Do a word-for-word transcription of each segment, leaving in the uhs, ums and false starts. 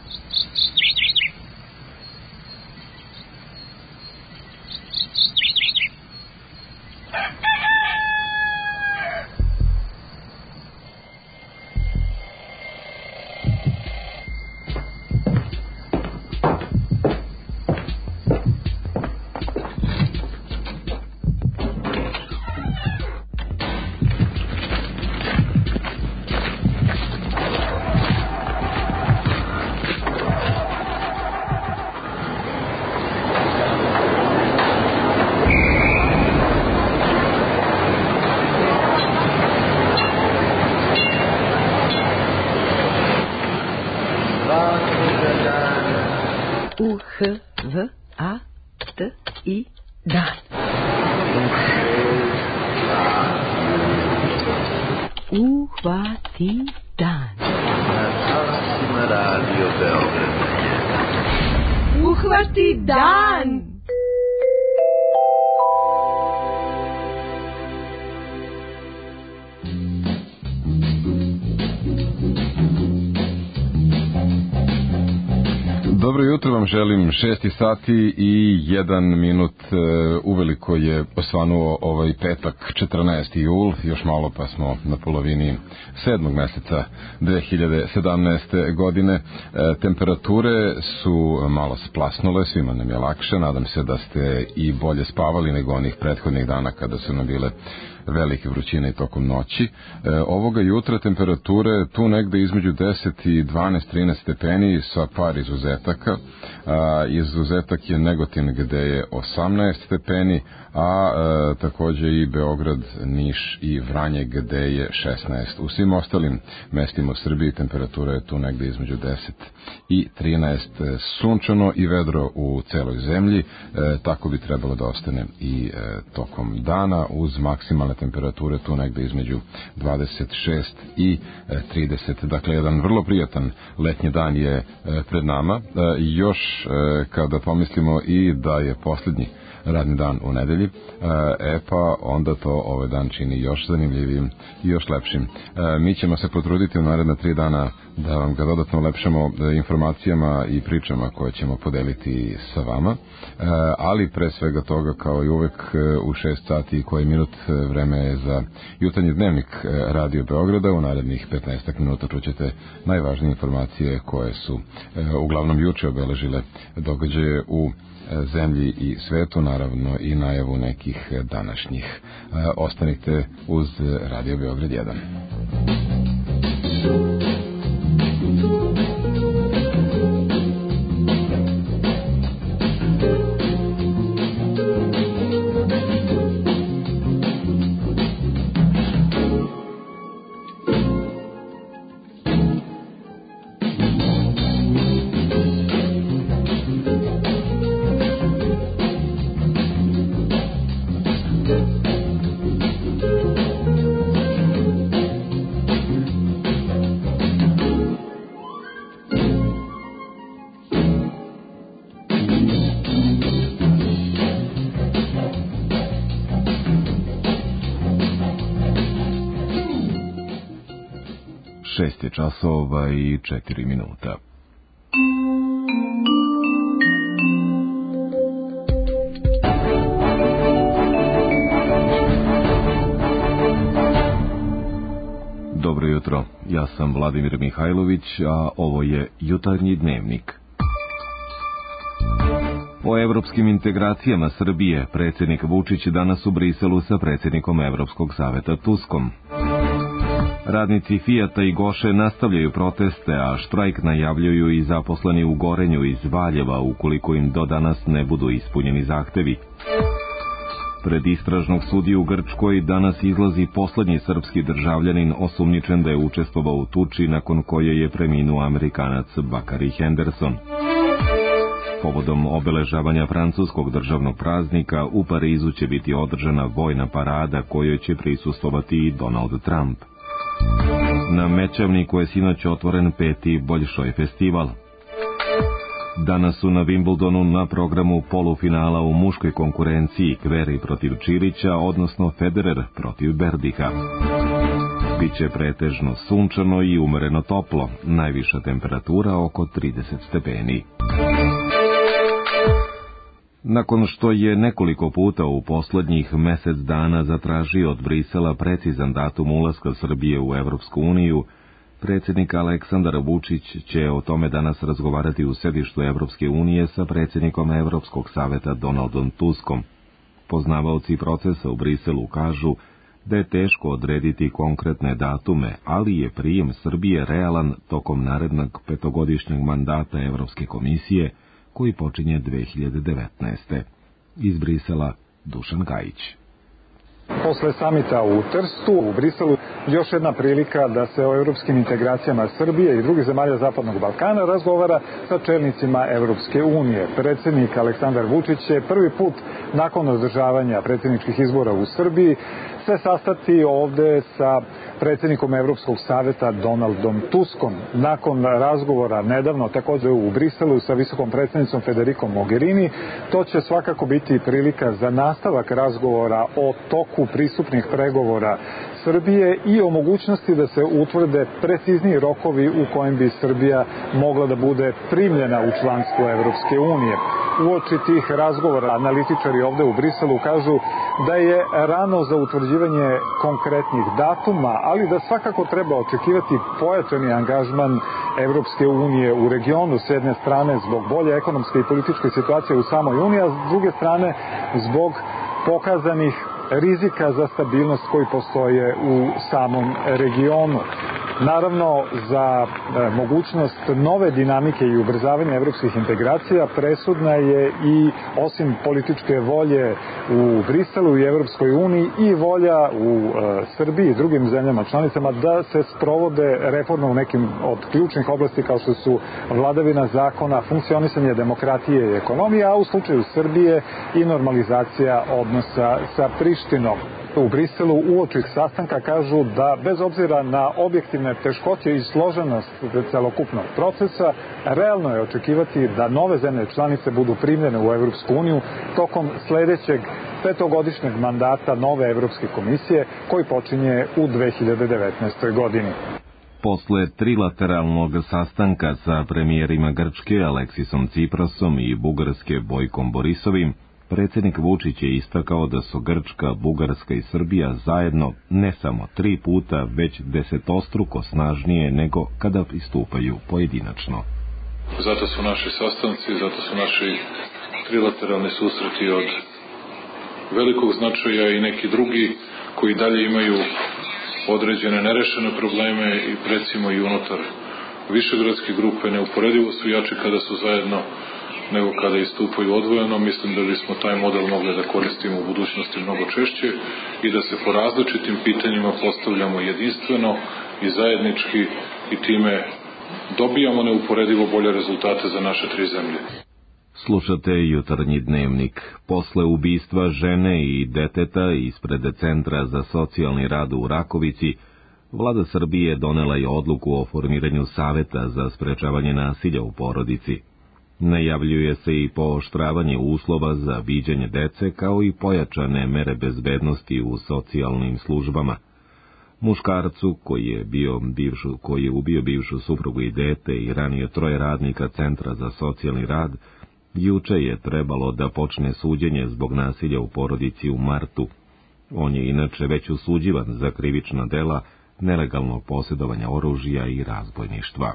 U H V A T I dan. Uhvati dan. Uhvati dan. Dobro jutro vam želim, šesti sati i jedan minut, uveliko je osvanuo ovaj petak, četrnaesti jul, još malo pa smo na polovini sedmog meseca dve hiljade sedamnaeste. godine. Temperature su malo splasnule, svima nam je lakše, nadam se da ste i bolje spavali nego onih prethodnih dana kada su nam bile velike vrućine tokom noći. E, ovoga jutra temperature tu negde između deset i dvanaest trinaest stepeni sa par izuzetaka. A, izuzetak je Negotin gde je osamnaest stepeni, a e, takođe i Beograd, Niš i Vranje gde je šesnaest. U svim ostalim mestima u Srbiji temperatura je tu negde između deset i trinaest. Sunčano i vedro u celoj zemlji, e, tako bi trebalo da ostane i e, tokom dana uz maksimalne temperature tu negde između dvadeset šest i trideset. Dakle, jedan vrlo prijatan letnji dan je e, pred nama. E, još e, kada pomislimo i da je posljednji radni dan u nedelji, e pa onda to ovaj dan čini još zanimljivijim i još lepšim. E, mi ćemo se potruditi u naredna tri dana da vam ga dodatno ulepšamo informacijama i pričama koje ćemo podeliti sa vama, e, ali pre svega toga, kao i uvek, u šest sati i koji minut vreme je za jutarnji dnevnik Radio Beograda. U narednih petnaest minuta čućete najvažnije informacije koje su e, uglavnom juče obeležile događaje u zemlji i svetu, naravno i najavu nekih današnjih. Ostanite uz Radio Beograd jedan. Šest je časova i četiri minuta. Dobro jutro, ja sam Vladimir Mihajlović, a ovo je jutarnji dnevnik. O evropskim integracijama Srbije predsjednik Vučić danas u Briselu sa predsjednikom Evropskog saveta Tuskom. Radnici Fijata i Goše nastavljaju proteste, a štrajk najavljuju i zaposleni u Gorenju iz Valjeva ukoliko im do danas ne budu ispunjeni zahtevi. Pred istražnog sudiju u Grčkoj danas izlazi poslednji srpski državljanin osumnjičen da je učestvovao u tuči nakon koje je preminuo Amerikanac Bakari Henderson. Povodom obeležavanja francuskog državnog praznika u Parizu će biti održana vojna parada kojoj će prisustvovati i Donald Trump. Na Mećavniku je sinoć otvoren peti Boljšoj festival. Danas su na Wimbledonu na programu polufinala u muškoj konkurenciji Kveri protiv Čirića, odnosno Federer protiv Berdiha. Biće pretežno sunčano i umereno toplo, najviša temperatura oko trideset stepeni. Nakon što je nekoliko puta u poslednjih mesec dana zatražio od Brisela precizan datum ulaska Srbije u Evropsku uniju, predsjednik Aleksandar Vučić će o tome danas razgovarati u sedištu Evropske unije sa predsjednikom Evropskog saveta Donaldom Tuskom. Poznavaoci procesa u Briselu kažu da je teško odrediti konkretne datume, ali je prijem Srbije realan tokom narednog petogodišnjeg mandata Evropske komisije, koji počinje dve hiljade devetnaeste. Iz Brisela Dušan Gajić. Posle samita u Trstu, u Briselu, još jedna prilika da se o evropskim integracijama Srbije i drugih zemalja Zapadnog Balkana razgovara sa čelnicima Evropske unije. Predsjednik Aleksandar Vučić je prvi put nakon održavanja predsjedničkih izbora u Srbiji se sastati ovde sa predsjednikom Evropskog saveta Donaldom Tuskom. Nakon razgovora nedavno također u Briselu sa visokom predsjednicom Federikom Mogherini, to će svakako biti prilika za nastavak razgovora o toku pristupnih pregovora Srbije i o mogućnosti da se utvrde precizniji rokovi u kojem bi Srbija mogla da bude primljena u članstvo Evropske unije. Uoči tih razgovora analitičari ovde u Briselu kažu da je rano za utvrđivanje konkretnih datuma, ali da svakako treba očekivati pojačani angažman Evropske unije u regionu, s jedne strane zbog bolje ekonomske i političke situacije u samoj uniji, a s druge strane zbog pokazanih rizika za stabilnost koji postoje u samom regionu. Naravno, za e, mogućnost nove dinamike i ubrzavanja evropskih integracija presudna je i, osim političke volje u Briselu i Evropskoj uniji, i volja u e, Srbiji i drugim zemljama članicama da se sprovode reforme u nekim od ključnih oblasti kao što su vladavina zakona, funkcionisanje demokratije i ekonomije, a u slučaju Srbije i normalizacija odnosa sa Prištinom. U Briselu uoči sastanka kažu da bez obzira na objektivne teškoće i složenost celokupnog procesa, realno je očekivati da nove zemlje članice budu primljene u Evropsku uniju tokom sledećeg petogodišnjeg mandata nove Evropske komisije koji počinje u dve hiljade devetnaestoj. godini. Posle trilateralnog sastanka sa premijerima Grčke Aleksisom Ciprasom i Bugarske Bojkom Borisovim, predsjednik Vučić je istakao da su Grčka, Bugarska i Srbija zajedno ne samo tri puta, već desetostruko snažnije nego kada pristupaju pojedinačno. Zato su naši sastanci, zato su naši trilateralni susreti od velikog značaja i neki drugi koji dalje imaju određene nerešene probleme i recimo i unutar višegradske grupe neuporedivo su jači kada su zajedno nego kada istupaju odvojeno. Mislim da bismo taj model mogli da koristimo u budućnosti mnogo češće i da se po različitim pitanjima postavljamo jedinstveno i zajednički i time dobijamo neuporedivo bolje rezultate za naše tri zemlje. Slušate Jutarnji dnevnik. Posle ubistva žene i deteta ispred Centra za socijalni rad u Rakovici, Vlada Srbije donela je odluku o formiranju Saveta za sprečavanje nasilja u porodici. Najavljuje se i pooštravanje uslova za viđanje dece kao i pojačane mere bezbednosti u socijalnim službama. Muškarcu koji je, bio bivšu, koji je ubio bivšu suprugu i dete i ranije troje radnika Centra za socijalni rad, juče je trebalo da počne suđenje zbog nasilja u porodici u martu. On je inače već osuđivan za krivična dela nelegalnog posjedovanja oružja i razbojništva.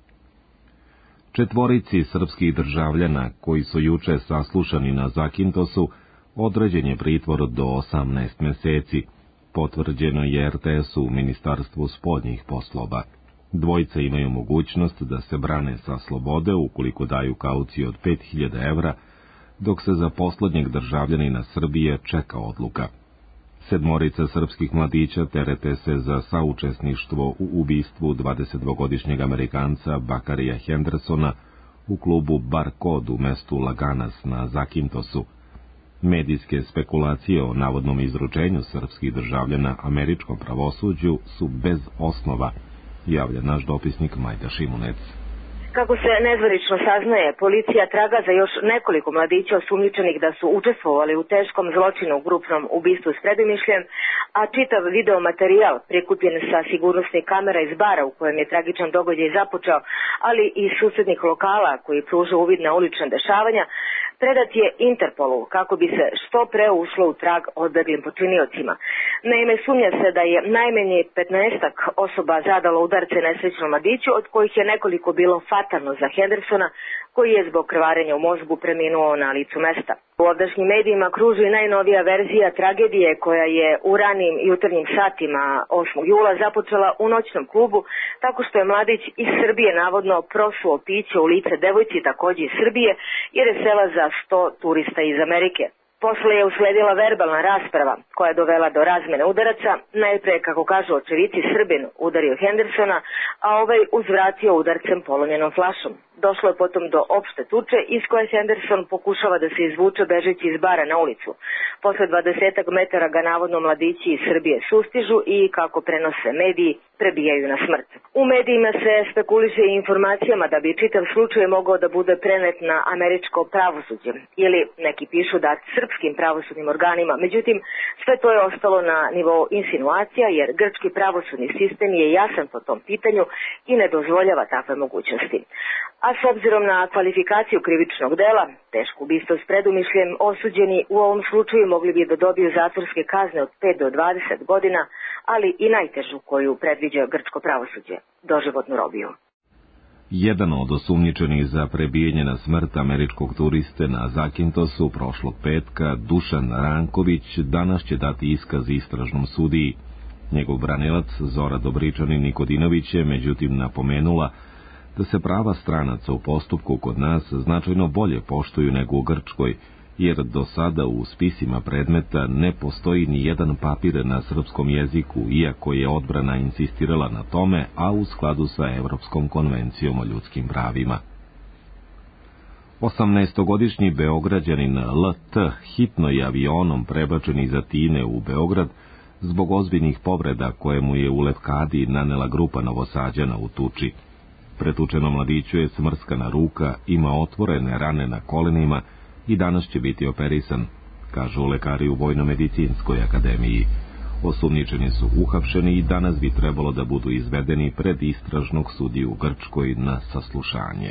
Četvorici srpskih državljana koji su juče saslušani na Zakintosu određen je pritvor do osamnaest meseci, potvrđeno je er te esu u Ministarstvu spoljnih poslova. Dvojice imaju mogućnost da se brane sa slobode ukoliko daju kauciju od pet hiljada evra, dok se za poslednjeg državljanina Srbije čeka odluka. Sedmorica srpskih mladića terete se za saučesništvo u ubistvu dvadesetdvogodišnjeg Amerikanca Bakarija Hendersona u klubu Bar Kod u mestu Laganas na Zakintosu. Medijske spekulacije o navodnom izručenju srpskih državljana američkom pravosuđu su bez osnova, javlja naš dopisnik Majda Šimunec. Kako se nezvanično saznaje, policija traga za još nekoliko mladića osumnjičenih da su učestvovali u teškom zločinu u grupnom ubistvu s predumišljem, a čitav video materijal prikupljen sa sigurnosnih kamera iz bara u kojem je tragičan događaj započeo, ali i susednih lokala koji pruža uvid na ulična dešavanja, predat je Interpolu kako bi se što pre ušlo u trag odbeglim počiniocima. Naime, sumnja se da je najmanje petnaestak osoba zadalo udarce nesrećnom mladiću, od kojih je nekoliko bilo fatalno za Hendersona, koji je zbog krvarenja u mozgu preminuo na licu mesta. U ovdašnjim medijima kruži najnovija verzija tragedije koja je u ranim jutarnjim satima osmog jula započela u noćnom klubu tako što je mladić iz Srbije navodno prosuo piće u lice devojci takođe iz Srbije jer je sela za sto turista iz Amerike. Posle je usledila verbalna rasprava koja je dovela do razmene udaraca. Najpre, kako kažu očevici, Srbin udario Hendersona, a ovaj uzvratio udarcem polomljenom flašom. Došlo je potom do opšte tuče iz koje Henderson pokušava da se izvuče bežeći iz bara na ulicu. Posle dvadesetak metara ga navodno mladići iz Srbije sustižu i, kako prenose mediji, prebijaju na smrt. U medijima se spekuliše i informacijama da bi čitav slučaj mogao da bude prenet na američko pravosuđe ili neki pišu da srpskim pravosudnim organima. Međutim, sve to je ostalo na nivou insinuacija jer grčki pravosudni sistem je jasan po tom pitanju i ne dozvoljava takve mogućnosti. A s obzirom na kvalifikaciju krivičnog dela, teško ubistvo s predumišljem, osuđeni u ovom slučaju mogli bi da dobiju zatvorske kazne od pet do dvadeset godina, ali i najtežu koju predviđa grčko pravosuđe, doživotnu robiju. Jedan od osumnjičenih za prebijanje na smrt američkog turiste na Zakintosu prošlog petka, Dušan Ranković, danas će dati iskaz istražnom sudiji. Njegov branilac Zora Dobričanin Nikodinović je međutim napomenula da se prava stranaca u postupku kod nas značajno bolje poštuju nego u Grčkoj, jer do sada u spisima predmeta ne postoji ni jedan papir na srpskom jeziku, iako je odbrana insistirala na tome, a u skladu sa Evropskom konvencijom o ljudskim pravima. osamnaestogodišnji Beograđanin L T hitno je avionom prebačen iz Atine u Beograd zbog ozbiljnih povreda koje mu je u Levkadi nanela grupa Novosađana u tuči. Pretučenom mladiću je smrskana ruka, ima otvorene rane na kolenima i danas će biti operisan, kažu lekari u Vojno-medicinskoj akademiji. Osumnjičeni su uhapšeni i danas bi trebalo da budu izvedeni pred istražnog sudiju u Grčkoj na saslušanje.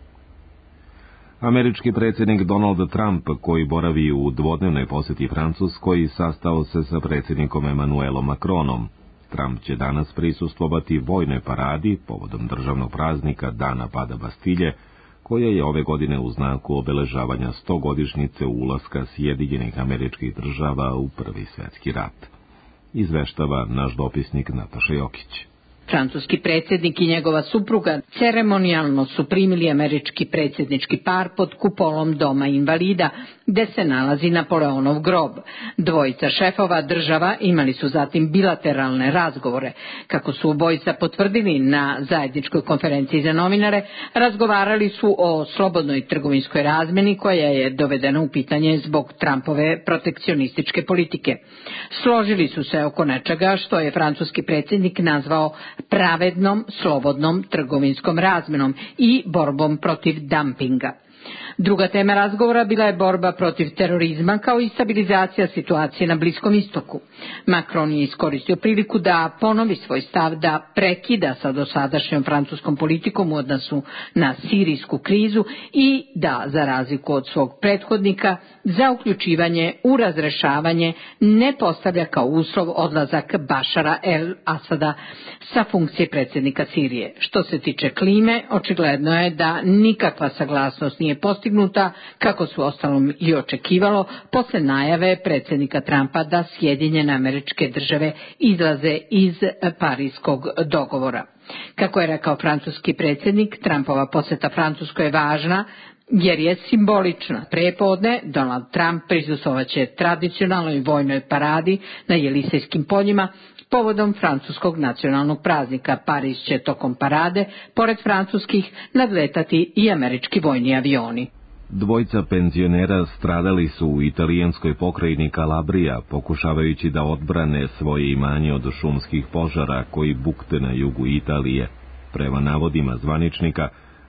Američki predsjednik Donald Trump, koji boravi u dvodnevnoj posjeti Francuskoj, sastao se sa predsjednikom Emmanuelom Macronom. Trump će danas prisustvovati vojnoj paradi povodom državnog praznika Dana pada Bastilje, koja je ove godine u znaku obeležavanja stogodišnjice ulaska Sjedinjenih Američkih Država u Prvi svjetski rat. Izveštava naš dopisnik Nataša Jokić. Francuski predsjednik i njegova supruga ceremonijalno su primili američki predsjednički par pod kupolom Doma invalida, gde se nalazi Napoleonov grob. Dvojica šefova država imali su zatim bilateralne razgovore. Kako su obojica potvrdili na zajedničkoj konferenciji za novinare, razgovarali su o slobodnoj trgovinskoj razmjeni koja je dovedena u pitanje zbog Trumpove protekcionističke politike. Složili su se oko nečega što je francuski predsjednik nazvao pravednom, slobodnom trgovinskom razmjenom i borbom protiv dumpinga. Druga tema razgovora bila je borba protiv terorizma kao i stabilizacija situacije na Bliskom istoku. Macron je iskoristio priliku da ponovi svoj stav da prekida sa dosadašnjom francuskom politikom u odnosu na sirijsku krizu i da, za razliku od svog prethodnika, za uključivanje u razrešavanje ne postavlja kao uslov odlazak Bašara el-Asada sa funkcije predsjednika Sirije. Što se tiče klime, očigledno je da nikakva saglasnost nije postignuta, kako su ostalom i očekivalo, posle najave predsjednika Trumpa da Sjedinjene Američke Države izlaze iz Pariskog dogovora. Kako je rekao francuski predsjednik, Trumpova posjeta Francuskoj je važna jer je simbolična. Prepodne Donald Trump prisustvovaće tradicionalnoj vojnoj paradi na Jelisejskim poljima povodom francuskog nacionalnog praznika. Pariz će tokom parade, pored francuskih, nadletati i američki vojni avioni. Dvojica penzionera stradali su u italijanskoj pokrajini Kalabrija, pokušavajući da odbrane svoje imanje od šumskih požara koji bukte na jugu Italije. Prema navodima zvaničnika,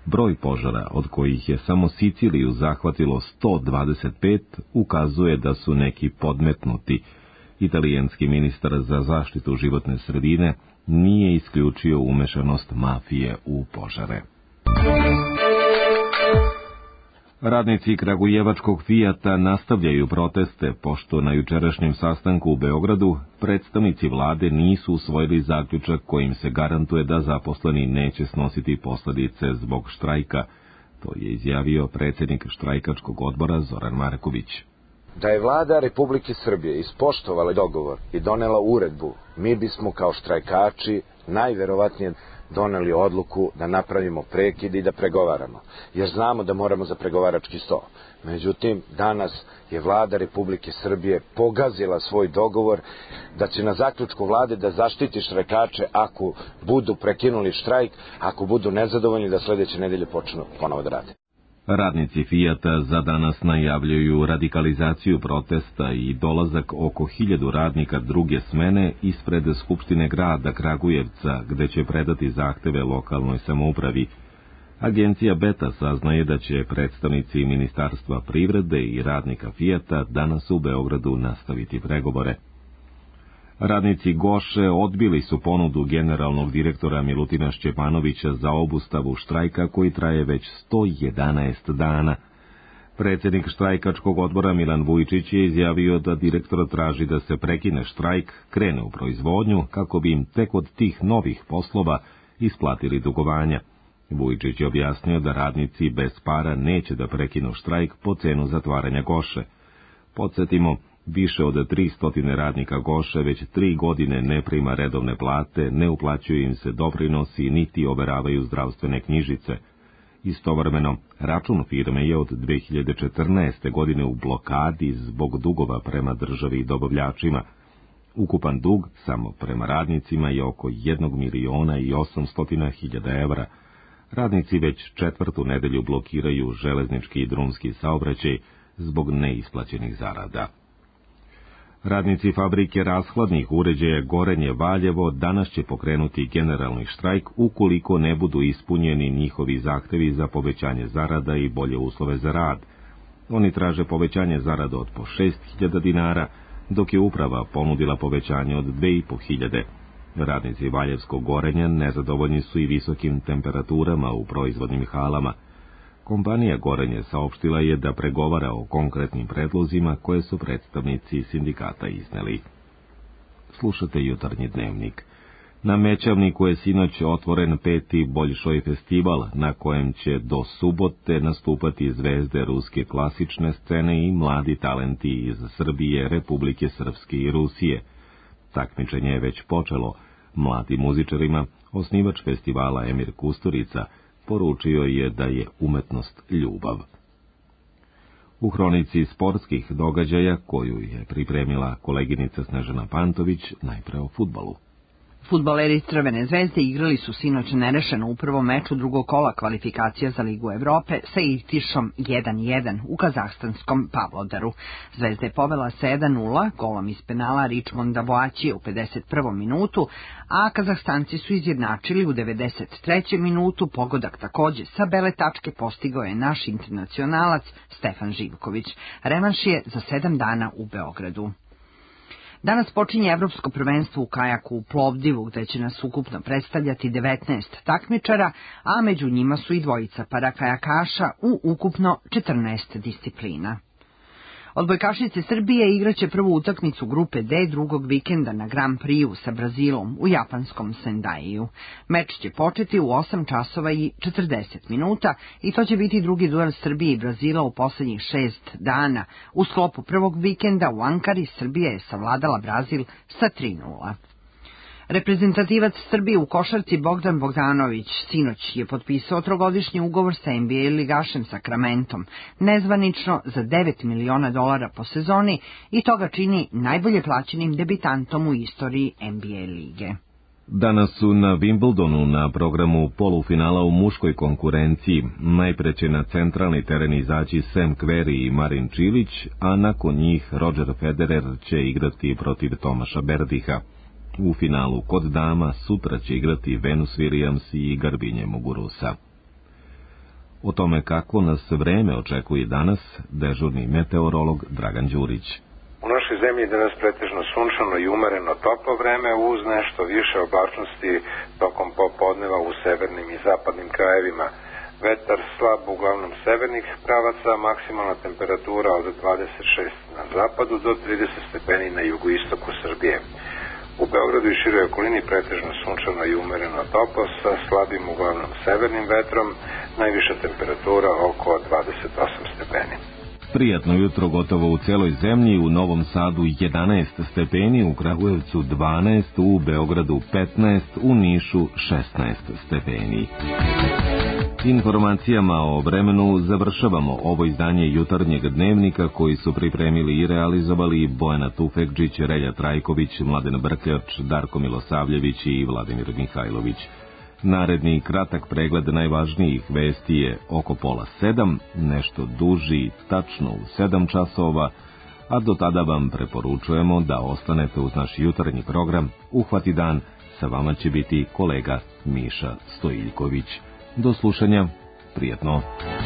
Broj požara, od kojih je samo Siciliju zahvatilo sto dvadeset pet, ukazuje da su neki podmetnuti. Italijanski ministar za zaštitu životne sredine nije isključio umešanost mafije u požare. Radnici kragujevačkog Fijata nastavljaju proteste, pošto na jučerašnjem sastanku u Beogradu predstavnici vlade nisu usvojili zaključak kojim se garantuje da zaposleni neće snositi posledice zbog štrajka. To je izjavio predsjednik štrajkačkog odbora Zoran Marković. Da je vlada Republike Srbije ispoštovala dogovor i donela uredbu, mi bismo kao štrajkači najverovatnije doneli odluku da napravimo prekid i da pregovaramo, jer znamo da moramo za pregovarački sto. Međutim, danas je vlada Republike Srbije pogazila svoj dogovor da će na zaključku vlade da zaštiti štrajkače ako budu prekinuli štrajk, ako budu nezadovoljni da sledeće nedelje počnu ponovo da rade. Radnici Fijata za danas najavljuju radikalizaciju protesta i dolazak oko hiljadu radnika druge smene ispred Skupštine grada Kragujevca, gde će predati zahteve lokalnoj samoupravi. Agencija Beta saznaje da će predstavnici Ministarstva privrede i radnika Fijata danas u Beogradu nastaviti pregovore. Radnici Goše odbili su ponudu generalnog direktora Milutina Šćepanovića za obustavu štrajka koji traje već sto jedanaest dana. Predsjednik štrajkačkog odbora Milan Vujčić je izjavio da direktor traži da se prekine štrajk, krene u proizvodnju kako bi im tek od tih novih poslova isplatili dugovanja. Vujčić je objasnio da radnici bez para neće da prekinu štrajk po cenu zatvaranja Goše. Podsjetimo, više od tristo radnika Goše već tri godine ne prima redovne plate, ne uplaćuju im se doprinosi niti overavaju zdravstvene knjižice. Istovremeno, račun firme je od dve hiljade četrnaeste. godine u blokadi zbog dugova prema državi i dobavljačima. Ukupan dug samo prema radnicima je oko jednog miliona i osamstotina hiljada evra. Radnici već četvrtu nedelju blokiraju železnički i drumski saobraćaj zbog neisplaćenih zarada. Radnici fabrike rashladnih uređaja Gorenje Valjevo danas će pokrenuti generalni štrajk ukoliko ne budu ispunjeni njihovi zahtevi za povećanje zarada i bolje uslove za rad. Oni traže povećanje zarada od po šest hiljada dinara, dok je uprava ponudila povećanje od dve i po hiljade. Radnici Valjevskog Gorenja nezadovoljni su i visokim temperaturama u proizvodnim halama. Kompanija Gorenje saopštila je da pregovara o konkretnim predlozima koje su predstavnici sindikata izneli. Slušate Jutarnji dnevnik. Na Mećavniku je sinoć otvoren peti Boljšoj festival, na kojem će do subote nastupati zvezde ruske klasične scene i mladi talenti iz Srbije, Republike Srpske i Rusije. Takmičenje je već počelo. Mladim muzičarima osnivač festivala Emir Kusturica poručio je da je umetnost ljubav. U hronici sportskih događaja, koju je pripremila koleginica Snežana Pantović, najpre o fudbalu. Fudbaleri Crvene zvezde igrali su sinoć nerešeno u prvom meču drugog kola kvalifikacija za Ligu Evrope sa Itišom jedan jedan u kazahstanskom Pavlodaru. Zvezda je povela sa jedan nula golom iz penala Richmonda Boaćije u pedeset prvom minutu, a Kazahstanci su izjednačili u devedeset trećem minutu. Pogodak takođe sa bele tačke postigao je naš internacionalac Stefan Živković. Revanš je za sedam dana u Beogradu. Danas počinje Evropsko prvenstvo u kajaku u Plovdivu, gde će nas ukupno predstavljati devetnaest takmičara, a među njima su i dvojica parakajakaša u ukupno četrnaest disciplina. Odbojkašice Srbije igraće prvu utakmicu grupe D drugog vikenda na Grand Prixu sa Brazilom u japanskom Sendaiju. Meč će početi u osam časova i četrdeset minuta i to će biti drugi duel Srbije i Brazila u poslednjih šest dana. U sklopu prvog vikenda u Ankari Srbija je savladala Brazil sa tri nula. Reprezentativac Srbije u košarci Bogdan Bogdanović sinoć je potpisao trogodišnji ugovor sa N B A ligašem Sakramentom, nezvanično za devet miliona dolara po sezoni, i to ga čini najbolje plaćenim debitantom u istoriji N B A lige. Danas su na Wimbledonu na programu polufinala u muškoj konkurenciji. Najpre će na centralni teren izaći Sam Querrey i Marin Čilić, a nakon njih Roger Federer će igrati protiv Tomaša Berdiha. U finalu kod dama sutra će igrati Venus Williams i Garbine Muguruza. O tome kakvo nas vreme očekuje danas, dežurni meteorolog Dragan Đurić. U našoj zemlji je danas pretežno sunčano i umereno toplo vreme uz nešto više oblačnosti tokom popodneva u severnim i zapadnim krajevima. Vetar slab uglavnom severnih pravaca, maksimalna temperatura od dvadeset šest na zapadu do trideset stepeni na jugoistoku Srbije. U Beogradu i široj okolini pretežno sunčano i umereno toplo sa slabim uglavnom severnim vetrom, najviša temperatura oko dvadeset osam stepeni. Prijatno jutro gotovo u celoj zemlji, u Novom Sadu jedanaest stepeni, u Kragujevcu dvanaest, u Beogradu petnaest, u Nišu šesnaest stepeni. Informacijama o vremenu završavamo ovo izdanje jutarnjeg dnevnika koji su pripremili i realizovali Bojana Tufekđić, Relja Trajković, Mladen Brkljač, Darko Milosavljević i Vladimir Mihajlović. Naredni kratak pregled najvažnijih vesti je oko pola sedam, nešto duži, tačno u sedam časova, a do tada vam preporučujemo da ostanete uz naš jutarnji program Uhvati dan, sa vama će biti kolega Miša Stojiljković. Do slušanja, prijatno.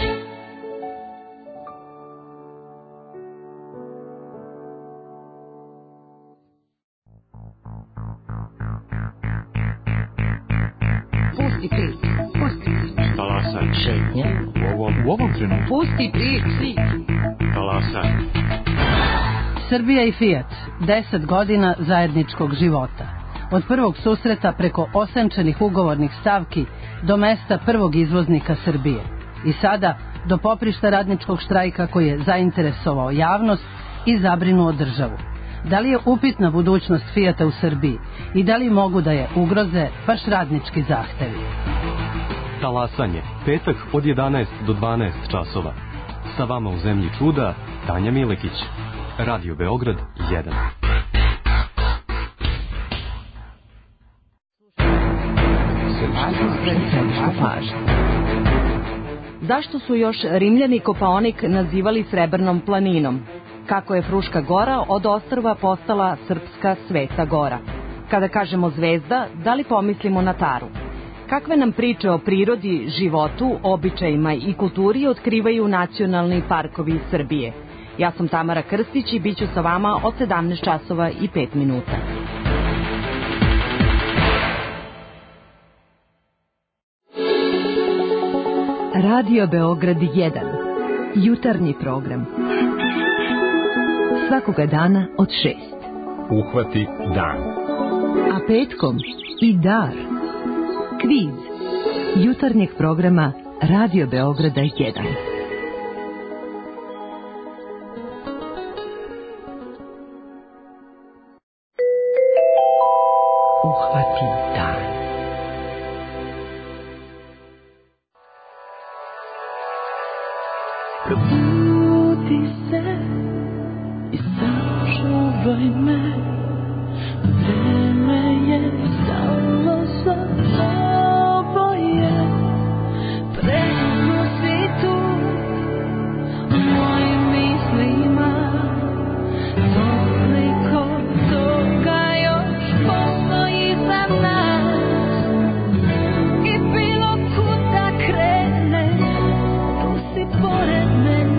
Pusti prič, pusti. Talasaj. Šetnja. U ovom, u ovom trenutku. Pusti prič. Talasaj. Srbija i Fiat, deset godina zajedničkog života. Od prvog susreta preko osenčenih ugovornih stavki do mesta prvog izvoznika Srbije. I sada do poprišta radničkog štrajka koji je zainteresovao javnost i zabrinuo državu. Da li je upitna budućnost Fijata u Srbiji i da li mogu da je ugroze baš radnički zahtevi? Talasanje, petak od jedanaest do dvanaest časova. Sa vama u zemlji čuda, Tanja Milekić. Radio Beograd jedan. Zašto su još Rimljani Kopaonik nazivali Srebrnom planinom? Kako je Fruška gora od ostrva postala srpska Sveta gora? Kada kažemo zvezda, da li pomislimo na Taru? Kakve nam priče o prirodi, životu, običajima i kulturi otkrivaju nacionalni parkovi Srbije? Ja sam Tamara Krstić i bit ću sa vama od sedamnaest časova i pet minuta. Radio Beograd jedan. Jutarnji program. Svakoga dana od šest. Uhvati dan. A petkom i dar. Kviz. Jutarnjeg programa Radio Beograda jedan. Uhvati dan. Probudi se i sačuvaj me, vreme je samo za oboje, presno si tu u mojim mislima, toliko toga još postoji za nas i bilo kuda krene, tu si pored mene.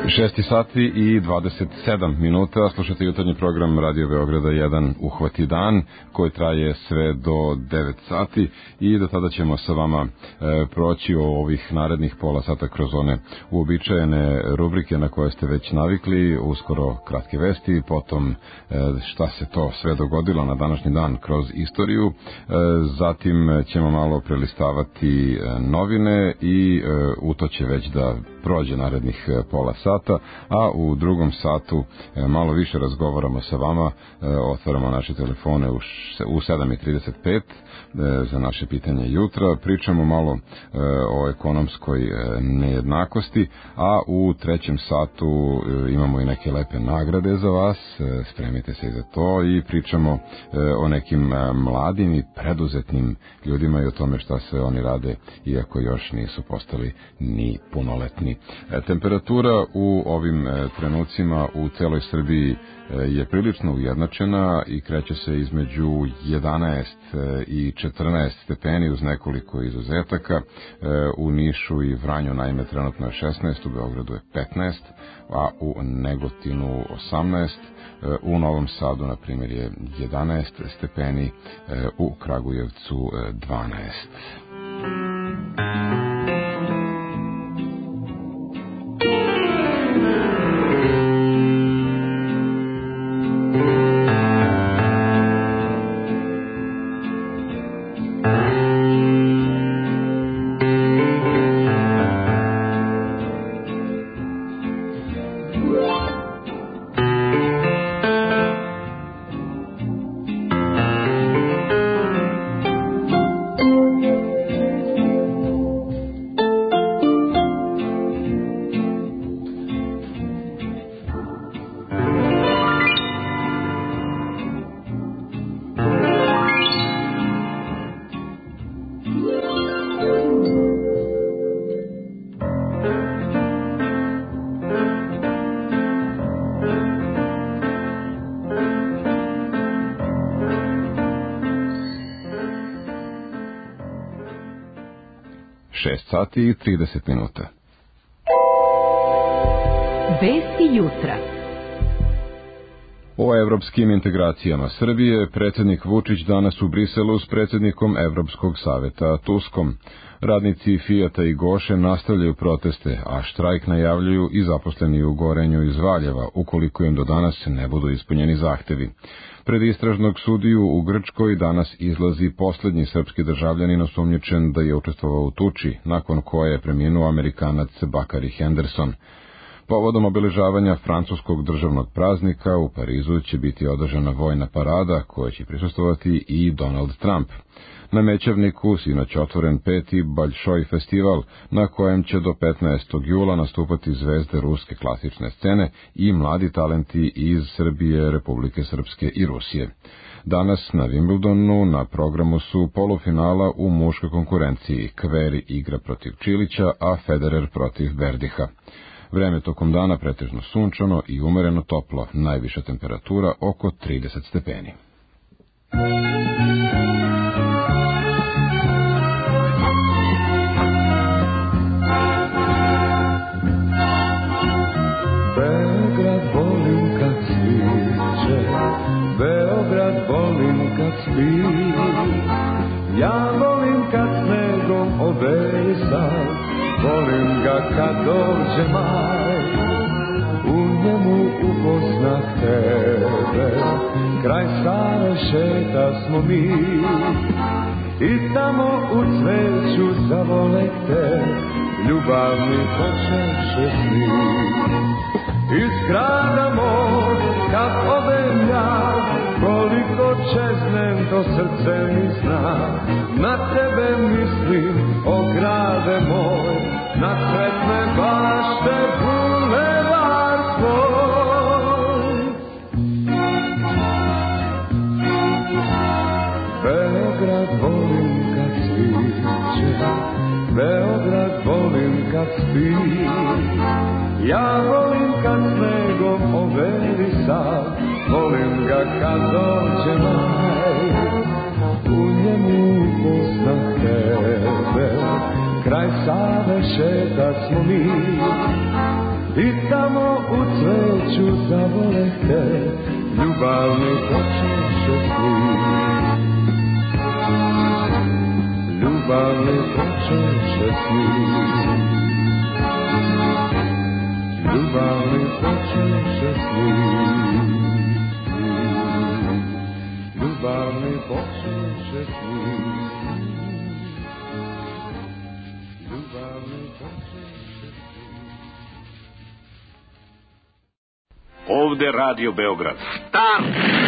šest sati i dvadeset sedam minuta, slušate jutarnji program Radio Beograda jedan Uhvati dan, koji traje sve do devet sati i do tada ćemo sa vama e, proći o ovih narednih pola sata kroz one uobičajene rubrike na koje ste već navikli, uskoro kratke vesti, potom e, šta se to sve dogodilo na današnji dan kroz istoriju, e, zatim ćemo malo prelistavati e, novine i e, u to će već da prođe narednih e, pola sata, a u drugom satu e, malo više razgovaramo sa vama, e, otvaramo naše telefone u, u sedam i trideset pet e, za naše pitanje jutra, pričamo malo e, o ekonomskoj e, nejednakosti, a u trećem satu e, imamo i neke lepe nagrade za vas, e, spremite se i za to i pričamo e, o nekim e, mladim i preduzetnim ljudima i o tome šta se oni rade, iako još nisu postali ni punoletni. E, temperatura u ovim e, trenucima u celoj Srbiji e, je prilično ujednačena i kreće se između jedanaest e, i četrnaest stepeni uz nekoliko izuzetaka. E, u Nišu i Vranju naime trenutno je šesnaest, u Beogradu je petnaest, a u Negotinu osamnaest. E, u Novom Sadu na primjer je jedanaest stepeni, e, u Kragujevcu e, dvanaest. šest sati i trideset minuta. Vesti jutra. O evropskim integracijama Srbije predsjednik Vučić danas u Briselu s predsjednikom Evropskog saveta Tuskom. Radnici Fijata i Goše nastavljaju proteste, a štrajk najavljuju i zaposleni u Gorenju iz Valjeva, ukoliko im do danas ne budu ispunjeni zahtevi. Pred istražnog sudiju u Grčkoj danas izlazi poslednji srpski državljanin osumnjičen da je učestvovao u tuči, nakon koje je preminuo Amerikanac Bakari Henderson. Povodom obeležavanja francuskog državnog praznika u Parizu će biti održana vojna parada koja će prisustvovati i Donald Trump. Na Mećavniku sinoć otvoren peti Baljšoj festival, na kojem će do petnaestog jula nastupati zvezde ruske klasične scene i mladi talenti iz Srbije, Republike Srpske i Rusije. Danas na Wimbledonu na programu su polufinala u muškoj konkurenciji. Kveri igra protiv Čilića, a Federer protiv Berdiha. Vreme tokom dana pretežno sunčano i umereno toplo, najviša temperatura oko trideset stepeni. Beograd volim kad sviće, Beograd volim kad spi, ja volim kad snegom obesa, volim ga kad dođe maj, u njemu upoznah tebe, kraj Save šeta smo mi, i tamo u cveću zavolek te, ljubavni počeše sni. Iz grada moj, kad odem ja, koliko čeznem to srce mi zna, na tebe mislim, o grade moj, na cvetne bašte bulevar tvoj. Beograd volim kad sviće, Beograd volim kad spi, ja volim kad snegom overi sad, volim ga kad dođe maj, u njemu upoznah tebe, kraj Save šeta smo mi, i tamo u cveću zavolehe, ljubav mi počeše snit. Ljubav mi počeše snit. Ljubav mi počeše snit. Ljubav mi počeše snit. Ljubav mi počeše snit. Ovde Radio Beograd. Stop!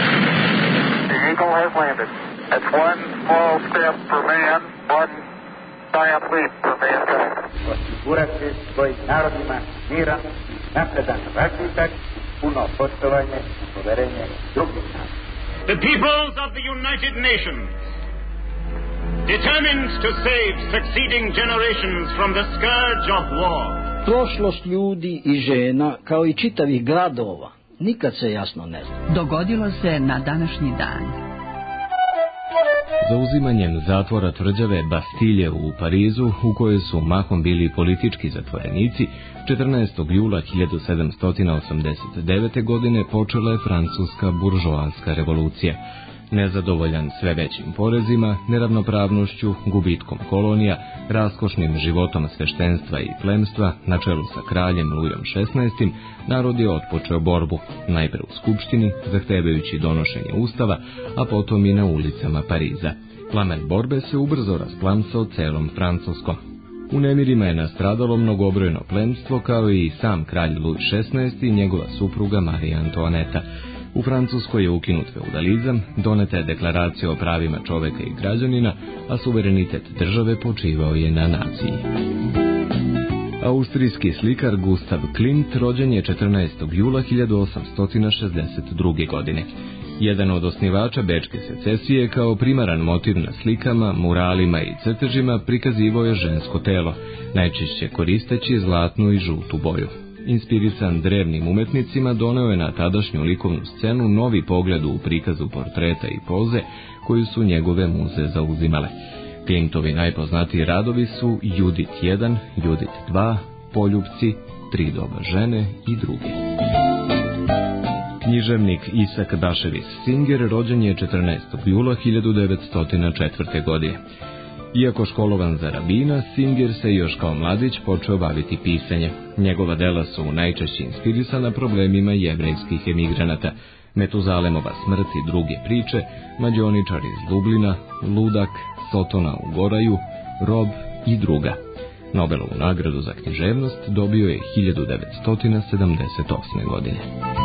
The Eagle has landed. That's one small step for man, one giant leap for mankind. Osigurati svojim narodima miran, napredan razvitak, puno poštovanje i poverenje drugih naroda. The peoples of the United Nations, determined to save succeeding generations from the scourge of war. Prošlost ljudi i žena, kao i čitavih gradova, nikad se jasno ne zna. Dogodilo se na današnji dan. Zauzimanjem zatvora tvrđave Bastilje u Parizu, u kojoj su mahom bili politički zatvorenici, četrnaestog jula hiljadu sedamsto osamdeset devete. godine počela je francuska buržoanska revolucija. Nezadovoljan sve većim porezima, neravnopravnošću, gubitkom kolonija, raskošnim životom sveštenstva i plemstva, na čelu sa kraljem Lujom šesnaestim. narod je otpočeo borbu, najpre u skupštini, zahtevajući donošenje ustava, a potom i na ulicama Pariza. Plamen borbe se ubrzo rasplamsao celom Francuskom. U nemirima je nastradalo mnogobrojno plemstvo, kao i sam kralj Luj šesnaesti. i njegova supruga Marija Antoaneta. U Francuskoj je ukinut feudalizam, doneta je deklaracija o pravima čoveka i građanina, a suverenitet države počivao je na naciji. Austrijski slikar Gustav Klimt rođen je četrnaestog jula hiljadu osamsto šezdeset druge. godine. Jedan od osnivača bečke secesije, kao primaran motiv na slikama, muralima i crtežima prikazivao je žensko telo, najčešće koristeći zlatnu i žutu boju. Inspirisan drevnim umetnicima, doneo je na tadašnju likovnu scenu novi pogled u prikazu portreta i poze koju su njegove muze zauzimale. Klimtovi najpoznatiji radovi su Judit jedan, Judit dva, Poljupci, Tri doba žene i druge. Književnik Isak Baševis Singer rođen je četrnaestog jula hiljadu devetsto četvrte. godine. Iako školovan za rabina, Singer se još kao mladić počeo baviti pisanjem. Njegova dela su najčešće inspirisana problemima jevrejskih emigranata, Metuzalemova smrt i druge priče, Mađioničar iz Dublina, Ludak, Sotona u Goraju, Rob i druga. Nobelovu nagradu za književnost dobio je hiljadu devetsto sedamdeset osme. godine.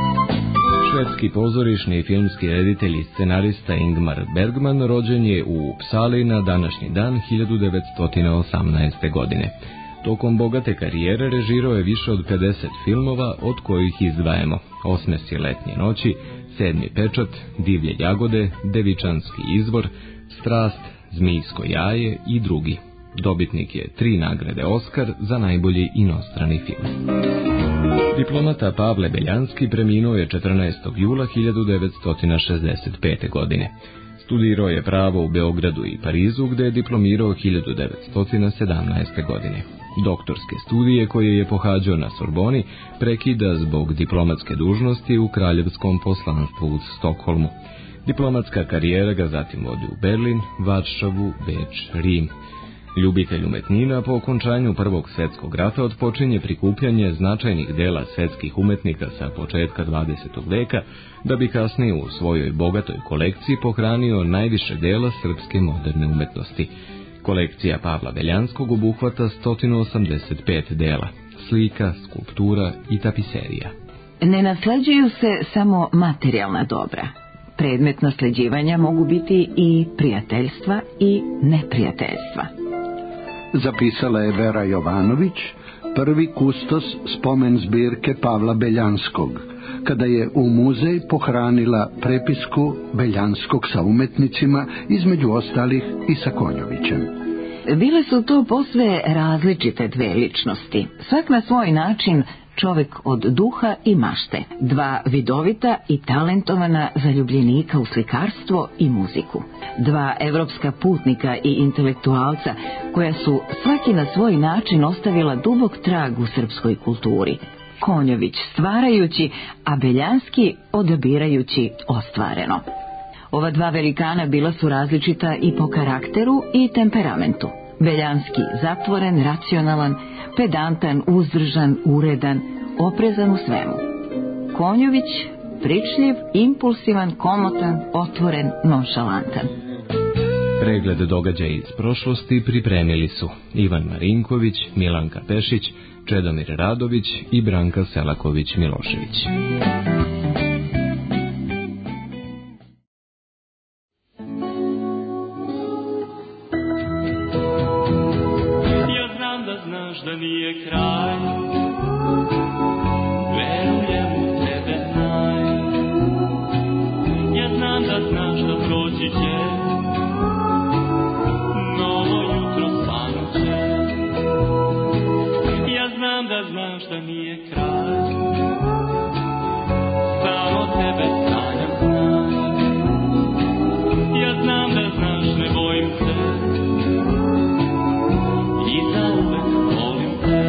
Švedski pozorišni i filmski reditelj i scenarista Ingmar Bergman rođen je u Upsali na današnji dan hiljadu devetsto osamnaeste. godine. Tokom bogate karijere režirao je više od pedeset filmova, od kojih izdvajamo Osmesi letnje noći, Sedmi pečat, Divlje jagode, Devičanski izvor, Strast, Zmijsko jaje i drugi. Dobitnik je tri nagrade Oskar za najbolji inostrani film. Diplomata Pavle Beljanski preminuo je četrnaestog jula hiljadu devetsto šezdeset pete. godine. Studirao je pravo u Beogradu i Parizu, gde je diplomirao hiljadu devetsto sedamnaeste. godine. Doktorske studije koje je pohađao na Sorboni prekida zbog diplomatske dužnosti u kraljevskom poslanstvu u Stokholmu. Diplomatska karijera ga zatim vodi u Berlin, Varšavu, Beč, Rim. Ljubitelj umetnina, po okončanju Prvog svjetskog rata otpočinje prikupljanje značajnih dela svetskih umetnika sa početka dvadesetog veka, da bi kasnije u svojoj bogatoj kolekciji pohranio najviše dela srpske moderne umetnosti. Kolekcija Pavla Beljanskog obuhvata sto osamdeset pet dela, slika, skulptura i tapiserija. Ne nasleđuju se samo materijalna dobra. Predmet nasleđivanja mogu biti i prijateljstva i neprijateljstva. Zapisala je Vera Jovanović, prvi kustos spomen zbirke Pavla Beljanskog, kada je u muzej pohranila prepisku Beljanskog sa umetnicima, između ostalih i sa Konjovićem. Bile su to posve različite dve ličnosti, svak na svoj način čovek od duha i mašte, dva vidovita i talentovana zaljubljenika u slikarstvo i muziku, dva evropska putnika i intelektualca koja su svaki na svoj način ostavila dubok trag u srpskoj kulturi. Konjović stvarajući, a Beljanski odabirajući ostvareno. Ova dva velikana bila su različita i po karakteru i temperamentu. Beljanski zatvoren, racionalan, pedantan, uzdržan, uredan, oprezan u svemu. Konjović pričljiv, impulsivan, komotan, otvoren, nonšalantan. Pregled događaja iz prošlosti pripremili su Ivan Marinković, Milanka Pešić, Čedomir Radović i Branka Selaković-Milošević. Ja znam da znaš da nije kraj, verujem u tebe znaj. Ja znam da znaš da proći će, novo jutro svanuće. Ja znam da znaš da nije kraj, samo tebe sanjam znaj. Ja znam da znaš ne bojim se, i zauvek volim te.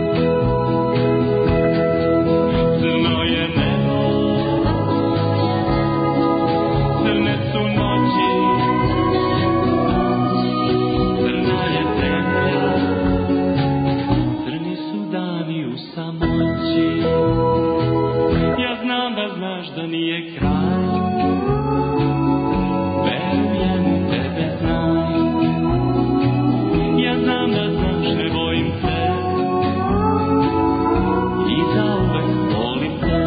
Crno je nebo, crne su noći, crna je zemlja, crni su dani u samoći. Ja znam da znaš da nije kraj, verujem u tebe znaj. Ja znam da znaš ne bojim se, i zauvek volim te.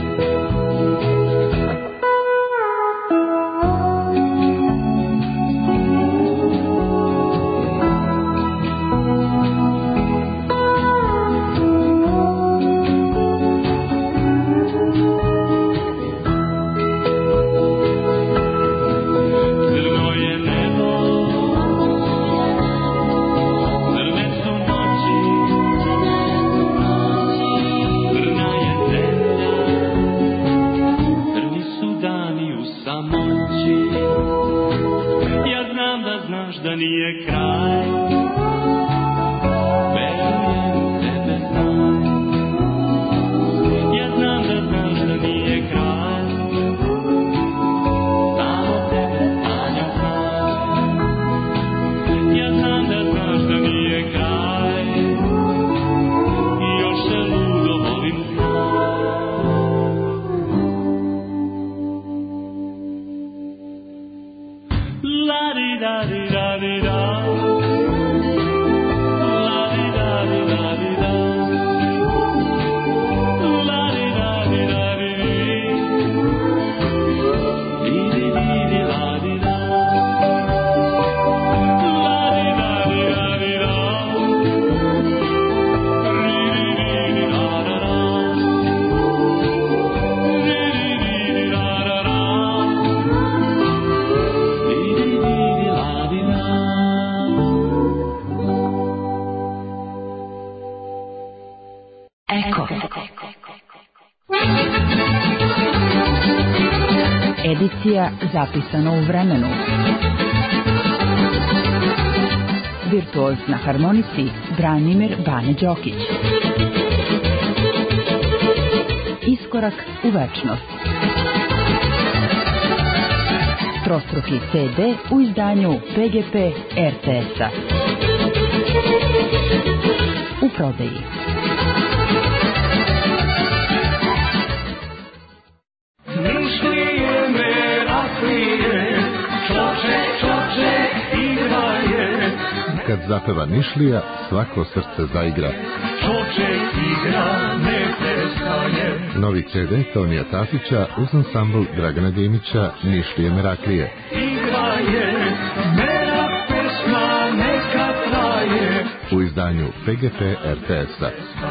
Crno je nebo, crne su noći, crna je zemlja, crni su dani u samoći. Ja znam da znaš da nije kraj, verujem u tebe znaj. Ja znam da znaš da nije kraj, samo tebe sanjam znaj. Ja znam da znaš da nije kraj, i još se ludo volim znaj. La di da di da di da, la di da di da di da, la di da di da di di, di di di di la di da, la di da di da di da, ri di di di da da da, ri di di di da da da, di di di di la di da. Eko. Edicija zapisana u vremenu. Virtuoz na harmonici Branimir Bane Đokić. Iskorak u večnost. Trostruki ce de u izdanju pe ge pe er te es-a. U prodaji. Nišlije Meraklije, čoče, čoče, igraje. Kad zapeva Nišlija, svako srce zaigra. Čoče, igra, ne prestaje. Novi ce de Tonija Tafića uz ansambl Dragana Dimića Nišlije Meraklije. Igraje, mera pesma neka traje. U izdanju pe ge pe er te es-a.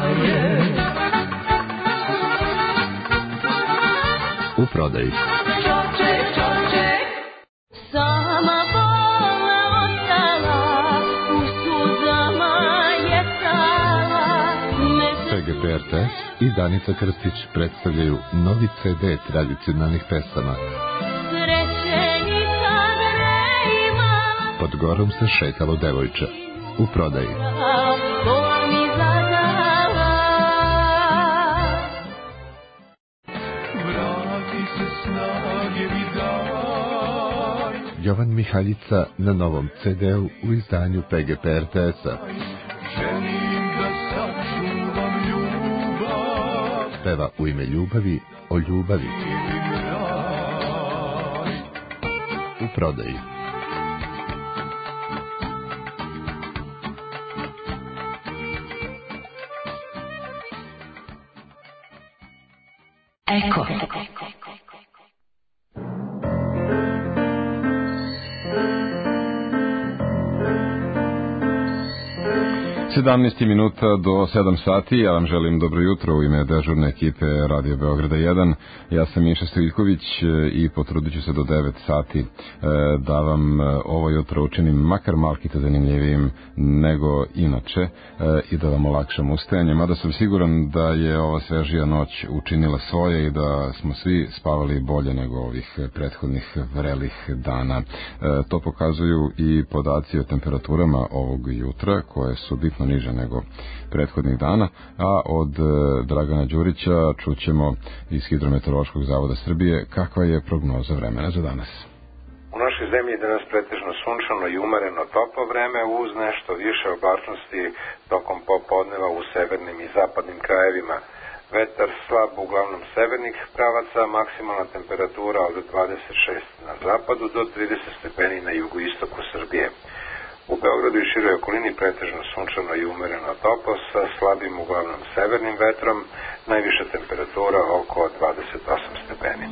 U prodaji. Čoče, čoče, sama bola ostala, u suzama je stala. pe ge pe er te es i Danica Krstić predstavljaju novi ce de tradicionalnih pesama. Sreće nikad ne imala. Pod gorom se šetalo devojče. U prodaji. To mi zadala. Jovan Mihaljica na novom ce de-u u izdanju pe ge pe er te es-a. Peva u ime ljubavi o ljubavi. U prodaji. Eko. sedamnaest minuta do sedam sati, ja vam želim dobro jutro u ime dežurne ekipe Radio Beograda jedan. Ja sam Miša Stojković i potrudit ću se do devet sati da vam ovo jutro učinim makar malkito zanimljivijim nego inače i da vam olakšam ustajanje, mada sam siguran da je ova svežija noć učinila svoje i da smo svi spavali bolje nego ovih prethodnih vrelih dana. To pokazuju i podaci o temperaturama ovog jutra koje su bitno niže nego prethodnih dana, a od Dragana Đurića čućemo iz Hidrometeorološkog zavoda Srbije kakva je prognoza vremena za danas. U našoj zemlji je danas pretežno sunčano i umereno toplo vreme uz nešto više oblačnosti tokom popodneva u severnim i zapadnim krajevima. Vetar slab uglavnom severnih pravaca, maksimalna temperatura od dvadeset šest na zapadu do trideset stepeni na jugoistoku Srbije. U Beogradu i široj okolini pretežno sunčano i umereno toplo sa slabim uglavnom severnim vetrom, najviša temperatura oko dvadeset osam stepeni.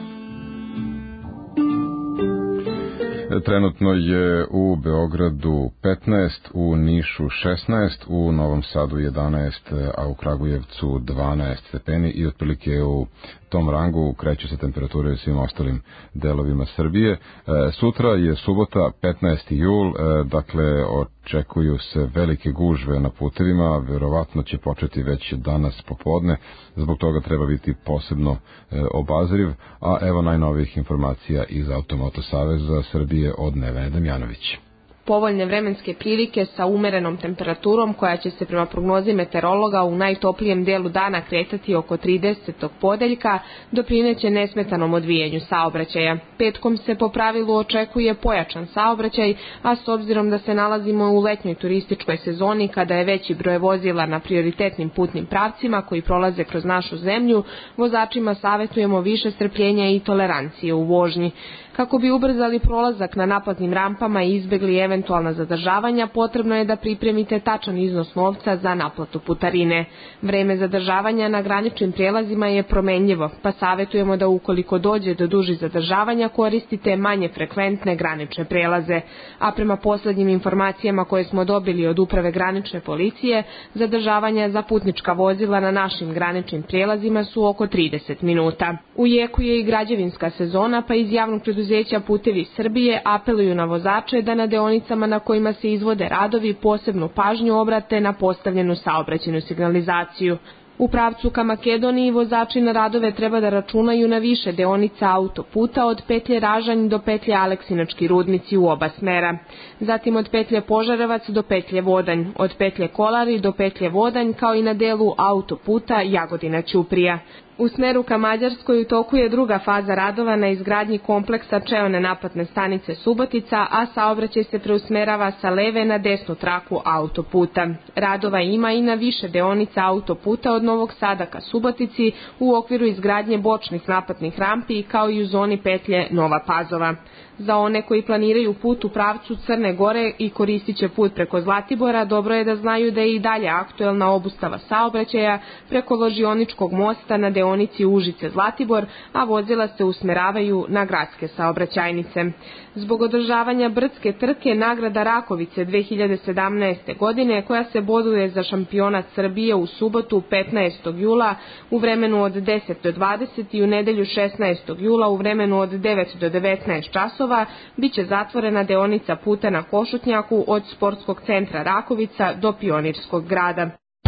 Trenutno je u Beogradu petnaest, u Nišu šesnaest, u Novom Sadu jedanaest, a u Kragujevcu dvanaest stepeni i otprilike u tom rangu kreću se temperature u svim ostalim delovima Srbije. E, sutra je subota, petnaesti jul, e, dakle očekuju se velike gužve na putevima, verovatno će početi već danas popodne, zbog toga treba biti posebno e, obazriv, a evo najnovijih informacija iz Automoto Saveza Srbije od Nevene Damjanović. Povoljne vremenske prilike sa umerenom temperaturom koja će se prema prognozi meteorologa u najtoplijem delu dana kretati oko tridesetog podeljka doprineće nesmetanom odvijenju saobraćaja. Petkom se po pravilu očekuje pojačan saobraćaj, a s obzirom da se nalazimo u letnjoj turističkoj sezoni kada je veći broj vozila na prioritetnim putnim pravcima koji prolaze kroz našu zemlju, vozačima savjetujemo više strpljenja i tolerancije u vožnji. Kako bi ubrzali prolazak na naplatnim rampama i izbegli eventualna zadržavanja, potrebno je da pripremite tačan iznos novca za naplatu putarine. Vreme zadržavanja na graničnim prijelazima je promenljivo, pa savjetujemo da ukoliko dođe do dužih zadržavanja koristite manje frekventne granične prelaze. A prema poslednjim informacijama koje smo dobili od Uprave granične policije, zadržavanja za putnička vozila na našim graničnim prijelazima su oko trideset minuta. U jeku je i građevinska sezona, pa iz javnog preduzeća Putevi Srbije apeluju na vozače da na deonicama na kojima se izvode radovi posebnu pažnju obrate na postavljenu saobraćajnu signalizaciju. U pravcu ka Makedoniji vozači na radove treba da računaju na više deonica autoputa od petlje Ražanj do petlje Aleksinački rudnici u oba smera. Zatim od petlje Požarevac do petlje Vodanj, od petlje Kolari do petlje Vodanj kao i na delu autoputa Jagodina Ćuprija. U smeru ka Mađarskoj u toku je druga faza radova na izgradnji kompleksa čeone naplatne stanice Subotica, a saobraćaj se preusmerava sa leve na desnu traku autoputa. Radova ima i na više deonica autoputa od Novog Sada ka Subotici u okviru izgradnje bočnih naplatnih rampi kao i u zoni petlje Nova Pazova. Za one koji planiraju put u pravcu Crne Gore i koristit će put preko Zlatibora, dobro je da znaju da je i dalje aktuelna obustava saobraćaja preko Ložioničkog mosta na deonici Užice-Zlatibor, a vozila se usmeravaju na gradske saobraćajnice. Zbog održavanja brdske trke nagrada Rakovice dve hiljade sedamnaeste. godine, koja se boduje za šampionat Srbije u subotu petnaestog jula u vremenu od deset do dvadeset i u nedelju šesnaestog jula u vremenu od devet do devetnaest časova, biće zatvorena deonica puta na Košutnjaku od sportskog centra Rakovica do Pionirskog grada.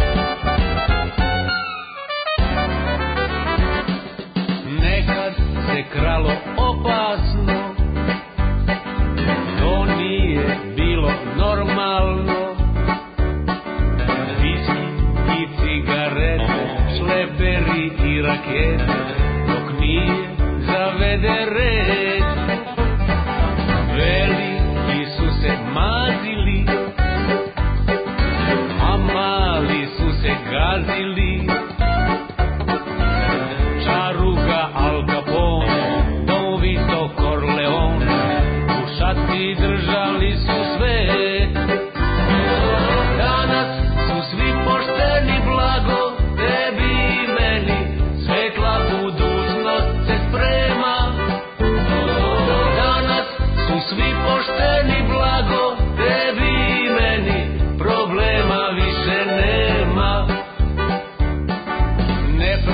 Nekad se kralo opasno, to nije bilo normalno. Viski i cigarete, šleperi i rakete, dok nije zavede red. Veli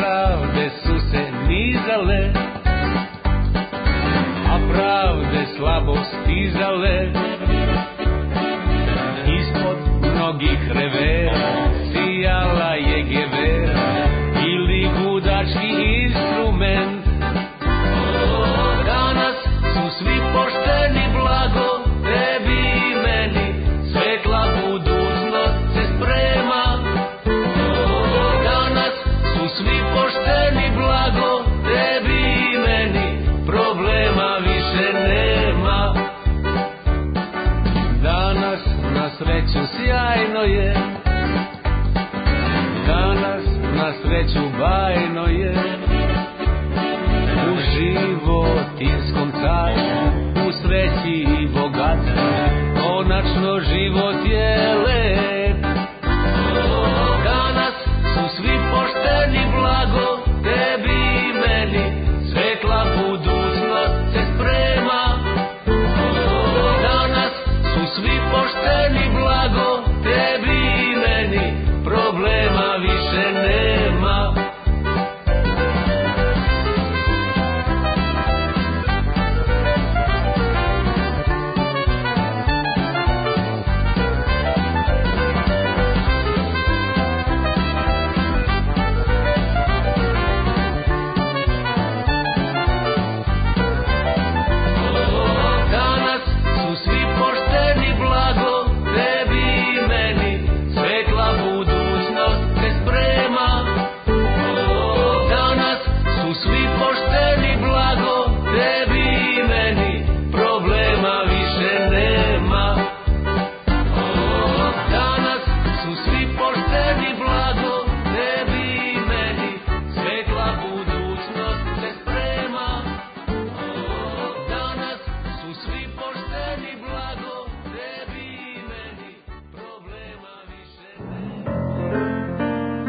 pravde su se nizale, a pravde slabo stizale. Ispod mnogih revera sijala je gevera ili gudački instrument. Danas su svi pošteni, blago tebi i meni, svetla budućnost se sprema. Danas su svi pošteni, blago tebi i meni, problema više nema. Danas na sreću sjajno je, danas na sreću bajno je. U životinskom carstvu, u sreći i bogatstvu, konačno život je lep. Danas su svi pošteni, blago tebi i meni, svetla budućnost se sprema. Danas su svi pošteni, blago tebi i meni, problema više nema. Danas su svi pošteni, blago tebi i meni, svetla budućnost se sprema. Danas su svi pošteni, blago tebi i meni, problema više nema. Danas su svi pošteni, blago tebi i meni, svetla budućnost se sprema. Danas su svi pošteni, blago tebi i meni, problema više nema.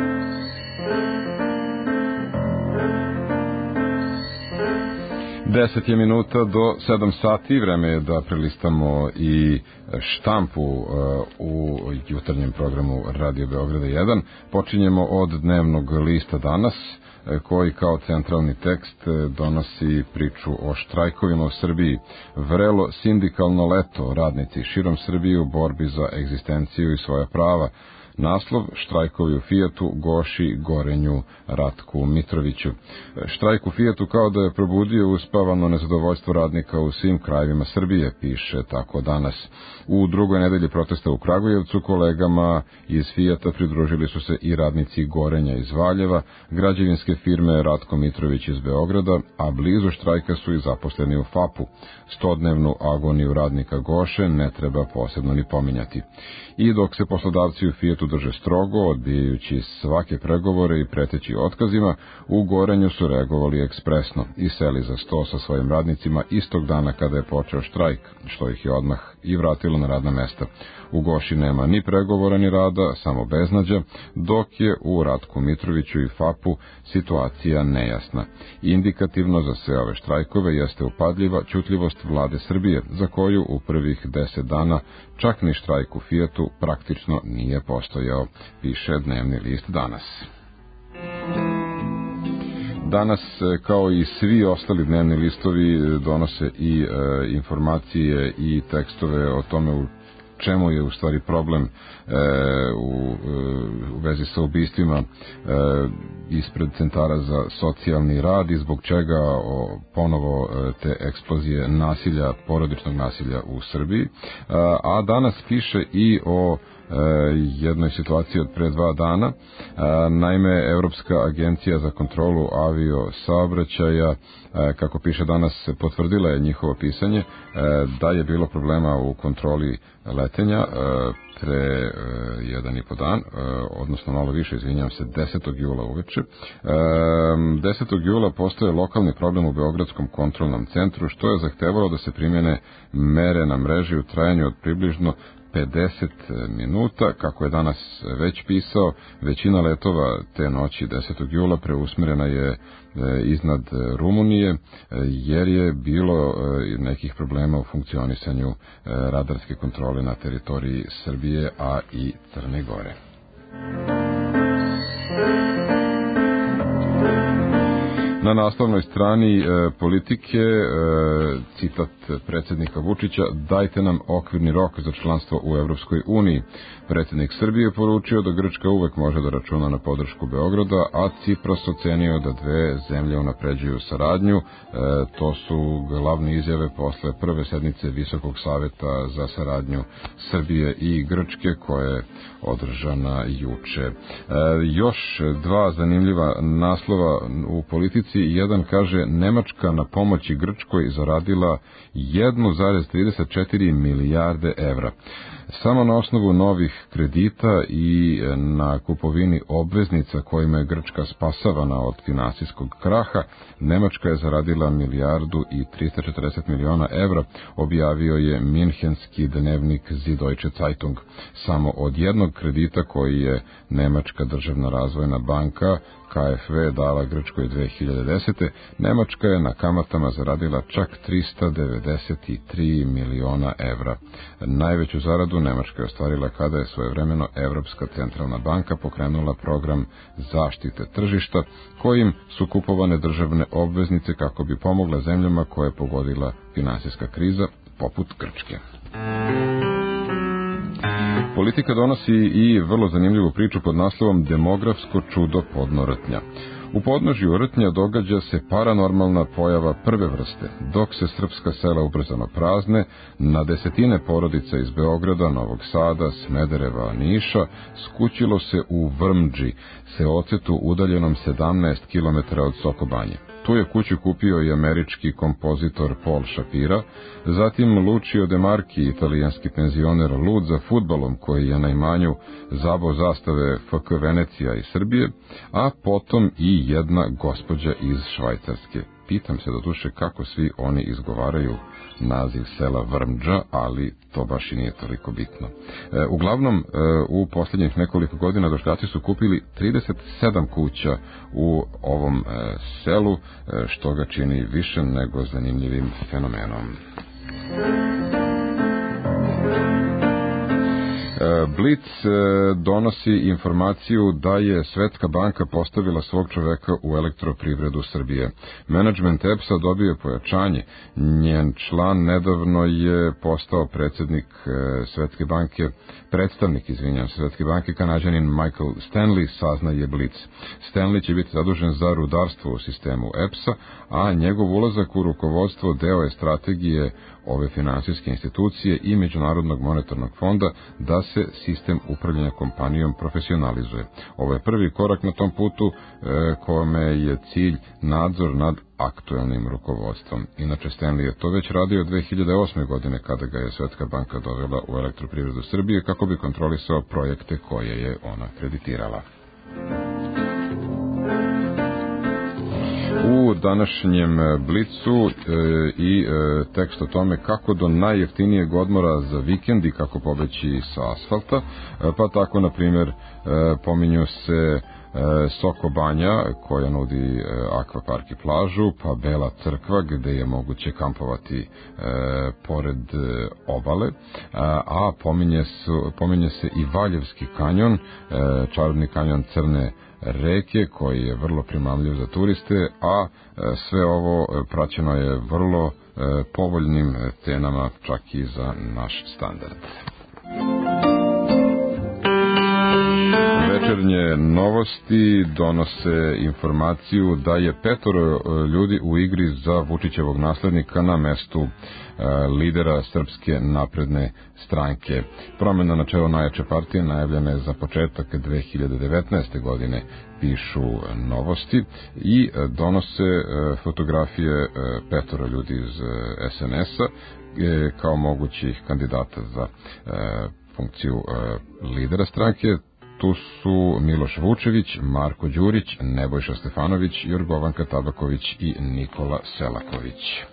Deset je minuta do sedam sati, vreme je da prelistamo i štampu uh, u jutarnjem programu Radio Beograda jedan. Počinjemo od dnevnog lista Danas, koji kao centralni tekst donosi priču o štrajkovima u Srbiji. Vrelo sindikalno leto, radnici širom Srbije u borbi za egzistenciju i svoja prava. Naslov: štrajkovi u Fijatu, Goši, Gorenju, Ratku Mitroviću. Štrajk u Fijatu kao da je probudio uspavano nezadovoljstvo radnika u svim krajevima Srbije, piše tako Danas. U drugoj nedelji protesta u Kragujevcu kolegama iz Fijata pridružili su se i radnici Gorenja iz Valjeva, građevinske firme Ratko Mitrović iz Beograda, a blizu štrajka su i zaposleni u FAP-u. Stodnevnu agoniju radnika Goše ne treba posebno ni pominjati. I dok se poslodavci u Fijatu drže strogo, odbijajući svake pregovore i preteći otkazima, u Gorenju su reagovali ekspresno i seli za sto sa svojim radnicima istog dana kada je počeo štrajk, što ih je odmah i vratilo na radna mesta. U Goši nema ni pregovora ni rada, samo beznađa, dok je u Ratku Mitroviću i FAP-u situacija nejasna. Indikativno za sve ove štrajkove jeste upadljiva ćutljivost vlade Srbije, za koju u prvih deset dana čak ni štrajk u Fijatu praktično nije postojao, piše dnevni list Danas. Danas, kao i svi ostali dnevni listovi, donose i e, informacije i tekstove o tome u čemu je u stvari problem e, u, u vezi sa ubistvima e, ispred centara za socijalni rad i zbog čega o, ponovo e, te eksplozije nasilja, porodičnog nasilja u Srbiji. E, a danas piše i o e, jednoj situaciji od pre dva dana. E, naime, Evropska agencija za kontrolu avio saobraćaja, e, kako piše danas, potvrdila je njihovo pisanje e, da je bilo problema u kontroli letenja e, pre e, jedan i po dan, e, odnosno malo više, izvinjam se, desetog jula uveče. E, desetog jula postoje lokalni problem u Beogradskom kontrolnom centru, što je zahtevalo da se primjene mere na mreži u trajanju od približno pedeset minuta. Kako je danas već pisao, većina letova te noći desetog jula preusmerena je iznad Rumunije, jer je bilo nekih problema u funkcionisanju radarske kontrole na teritoriji Srbije, a i Crne Gore. Na naslovnoj strani e, politike e, citat predsjednika Vučića: dajte nam okvirni rok za članstvo u Evropskoj uniji. Predsjednik Srbije je poručio da Grčka uvek može da računa na podršku Beograda, a Cipras ocenio da dve zemlje unapređuju saradnju. E, to su glavne izjave posle prve sednice Visokog saveta za saradnju Srbije i Grčke koja je održana juče. E, još dva zanimljiva naslova u politici. Jedan kaže: Nemačka na pomoći Grčkoj zaradila jedan zarez trideset četiri milijarde evra. Samo na osnovu novih kredita i na kupovini obveznica kojima je Grčka spasavana od finansijskog kraha, Nemačka je zaradila milijardu i trista četrdeset miliona evra, objavio je minhenski dnevnik Süddeutsche Zeitung. Samo od jednog kredita koji je Nemačka državna razvojna banka K F W dala Grčkoj dve hiljade desete. Nemačka je na kamatama zaradila čak trista devedeset tri miliona evra. Najveću zaradu Nemačka je ostvarila kada je svojevremeno Evropska centralna banka pokrenula program zaštite tržišta, kojim su kupovane državne obveznice kako bi pomogla zemljama koje je pogodila finansijska kriza, poput Grčke. Politika donosi i vrlo zanimljivu priču pod naslovom Demografsko čudo podnortnja. U podnožju Rtnja događa se paranormalna pojava prve vrste. Dok se srpska sela ubrzano prazne, na desetine porodica iz Beograda, Novog Sada, Smedereva, Niša skućilo se u Vrmdži, seocetu udaljenom sedamnaest kilometara od Sokobanje. Tu je kuću kupio i američki kompozitor Paul Shapira, zatim Lucio De Marchi, italijanski penzioner lud za fudbalom koji je na imanju zabo zastave F K Venecija i Srbije, a potom i jedna gospođa iz Švajcarske. Pitam se doduše kako svi oni izgovaraju naziv sela Vrmdža, ali to baš i nije toliko bitno. E, uglavnom, e, u posljednjih nekoliko godina došljaci su kupili trideset sedam kuća u ovom e, selu, e, što ga čini više nego zanimljivim fenomenom. Blic donosi informaciju da je Svetska banka postavila svog čoveka u elektroprivredu Srbije. Menadžment E P S-a dobio je pojačanje. Njen član nedavno je postao predsjednik Svetske banke, predstavnik, izvinjam, Svetske banke, Kanađanin Michael Stanley, saznaje Blic. Stanley će biti zadužen za rudarstvo u sistemu E P S-a, a njegov ulazak u rukovodstvo deo je strategije ove finansijske institucije i Međunarodnog monetarnog fonda da se sistem upravljanja kompanijom profesionalizuje. Ovo je prvi korak na tom putu e, kome je cilj nadzor nad aktuelnim rukovodstvom. Inače, Stanley je to već radio dve hiljade osme. godine kada ga je Svetska banka dovela u elektroprivredu Srbije kako bi kontrolisao projekte koje je ona kreditirala. U današnjem Blicu e, i e, tekst o tome kako do najjeftinijeg odmora za vikend i kako pobeći sa asfalta, e, pa tako, na primjer, e, pominju se e, Sokobanja koja nudi e, akvapark i plažu, pa Bela crkva gde je moguće kampovati e, pored e, obale, a, a pominje, su, pominje se i Valjevski kanjon, e, čarobni kanjon Crne reke koji je vrlo primamljiv za turiste, a sve ovo praćeno je vrlo povoljnim cenama čak i za naš standard. Večernje novosti donose informaciju da je petoro ljudi u igri za Vučićevog naslednika na mestu lidera Srpske napredne stranke. Promjena na čelo najjače partije najavljena je za početak dve hiljade devetnaeste. godine, pišu novosti, i donose fotografije petoro ljudi iz S N S-a kao mogućih kandidata za funkciju lidera stranke. Tu su Miloš Vučević, Marko Đurić, Nebojša Stefanović, Jorgovanka Tabaković i Nikola Selaković.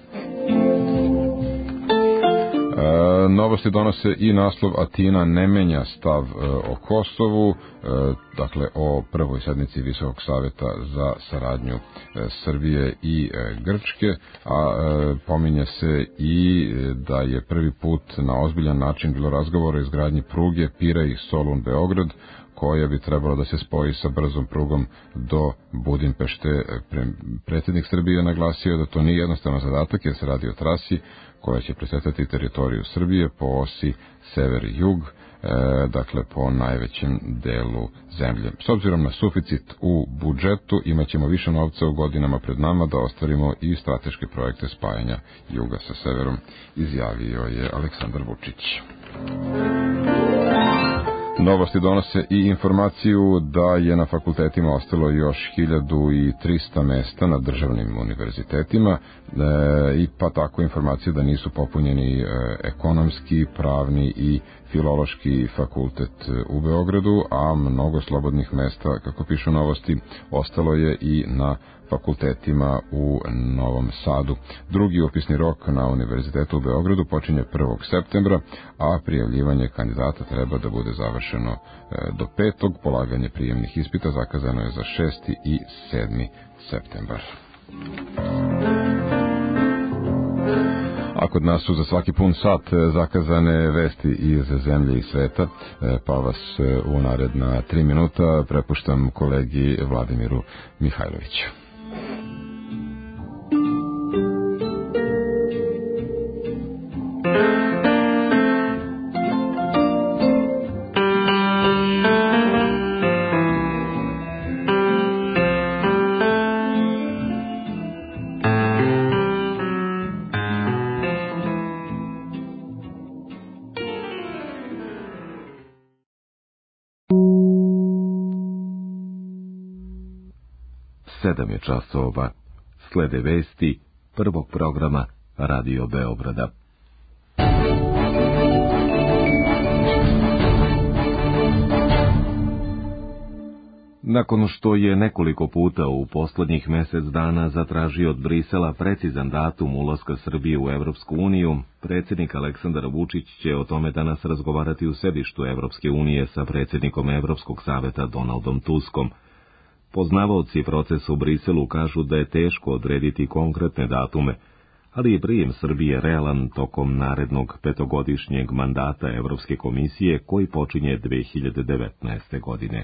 E, novosti donose i naslov Atina ne menja stav e, o Kosovu, e, dakle o prvoj sednici Visokog saveta za saradnju e, Srbije i e, Grčke, a e, pominje se i da je prvi put na ozbiljan način bilo razgovora o izgradnji pruge Piraj Solun Beograd, koja bi trebalo da se spoji sa brzom prugom do Budimpešte. Predsjednik Srbije naglasio da to nije jednostavan zadatak jer se radi o trasi koja će presretati teritoriju Srbije po osi sever-jug, e, dakle po najvećem delu zemlje. S obzirom na suficit u budžetu imat ćemo više novca u godinama pred nama da ostvarimo i strateške projekte spajanja juga sa severom, izjavio je Aleksandar Vučić. Novosti donose i informaciju da je na fakultetima ostalo još hiljadu trista mesta na državnim univerzitetima, e, i pa tako informaciju da nisu popunjeni e, ekonomski, pravni i filološki fakultet u Beogradu, a mnogo slobodnih mesta, kako pišu Novosti, ostalo je i na fakultetima u Novom Sadu. Drugi upisni rok na Univerzitetu u Beogradu počinje prvog septembra, a prijavljivanje kandidata treba da bude završeno do petog. Polaganje prijemnih ispita zakazano je za šesti i sedmi septembar. A kod nas su za svaki pun sat zakazane vesti iz zemlje i sveta, pa vas u naredna tri minuta prepuštam kolegi Vladimiru Mihajloviću. Sedam je časova. Slede vesti prvog programa Radio Beograda. Nakon što je nekoliko puta u posljednjih mjesec dana zatražio od Brisela precizan datum ulaska Srbije u Evropsku uniju, predsjednik Aleksandar Vučić će o tome danas razgovarati u sedištu Evropske unije sa predsjednikom Evropskog saveta Donaldom Tuskom. Poznavaoci procesa u Briselu kažu da je teško odrediti konkretne datume, ali je prijem Srbije realan tokom narednog petogodišnjeg mandata Evropske komisije koji počinje dve hiljade devetnaeste. godine.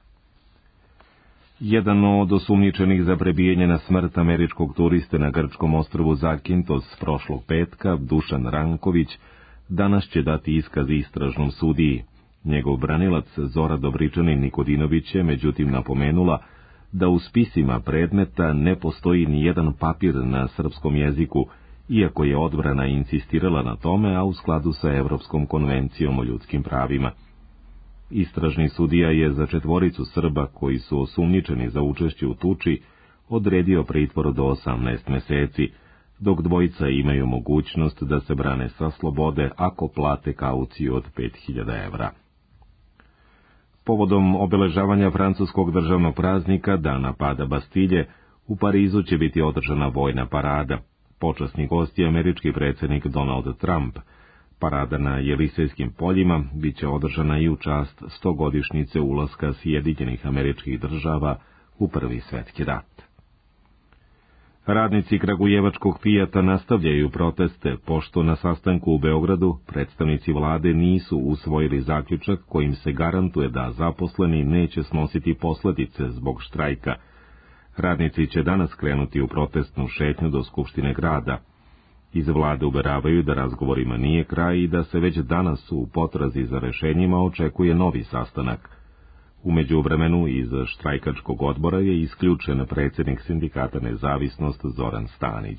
Jedan od osumnjičenih za prebijanje na smrt američkog turiste na grčkom ostrvu Zakintos prošlog petka, Dušan Ranković, danas će dati iskaz istražnom sudiji. Njegov branilac Zora Dobričanin Nikodinović je međutim napomenula da u spisima predmeta ne postoji ni jedan papir na srpskom jeziku, iako je odbrana insistirala na tome, a u skladu sa Evropskom konvencijom o ljudskim pravima. Istražni sudija je za četvoricu Srba koji su osumnjičeni za učešće u tuči odredio pritvor do osamnaest meseci, dok dvojica imaju mogućnost da se brane sa slobode ako plate kauciju od pet hiljada evra. Povodom obeležavanja francuskog državnog praznika, dana pada Bastilje, u Parizu će biti održana vojna parada. Počasni gost je američki predsjednik Donald Trump. Parada na Jelisejskim poljima bit će održana i u čast stogodišnjice ulaska Sjedinjenih Američkih Država u Prvi svjetski rat. Radnici kragujevačkog Fijata nastavljaju proteste, pošto na sastanku u Beogradu predstavnici vlade nisu usvojili zaključak kojim se garantuje da zaposleni neće snositi posljedice zbog štrajka. Radnici će danas krenuti u protestnu šetnju do Skupštine grada. Iz vlade uveravaju da razgovorima nije kraj i da se već danas u potrazi za rešenjima očekuje novi sastanak. U međuvremenu iz štrajkačkog odbora je isključen predsjednik sindikata Nezavisnost Zoran Stanić.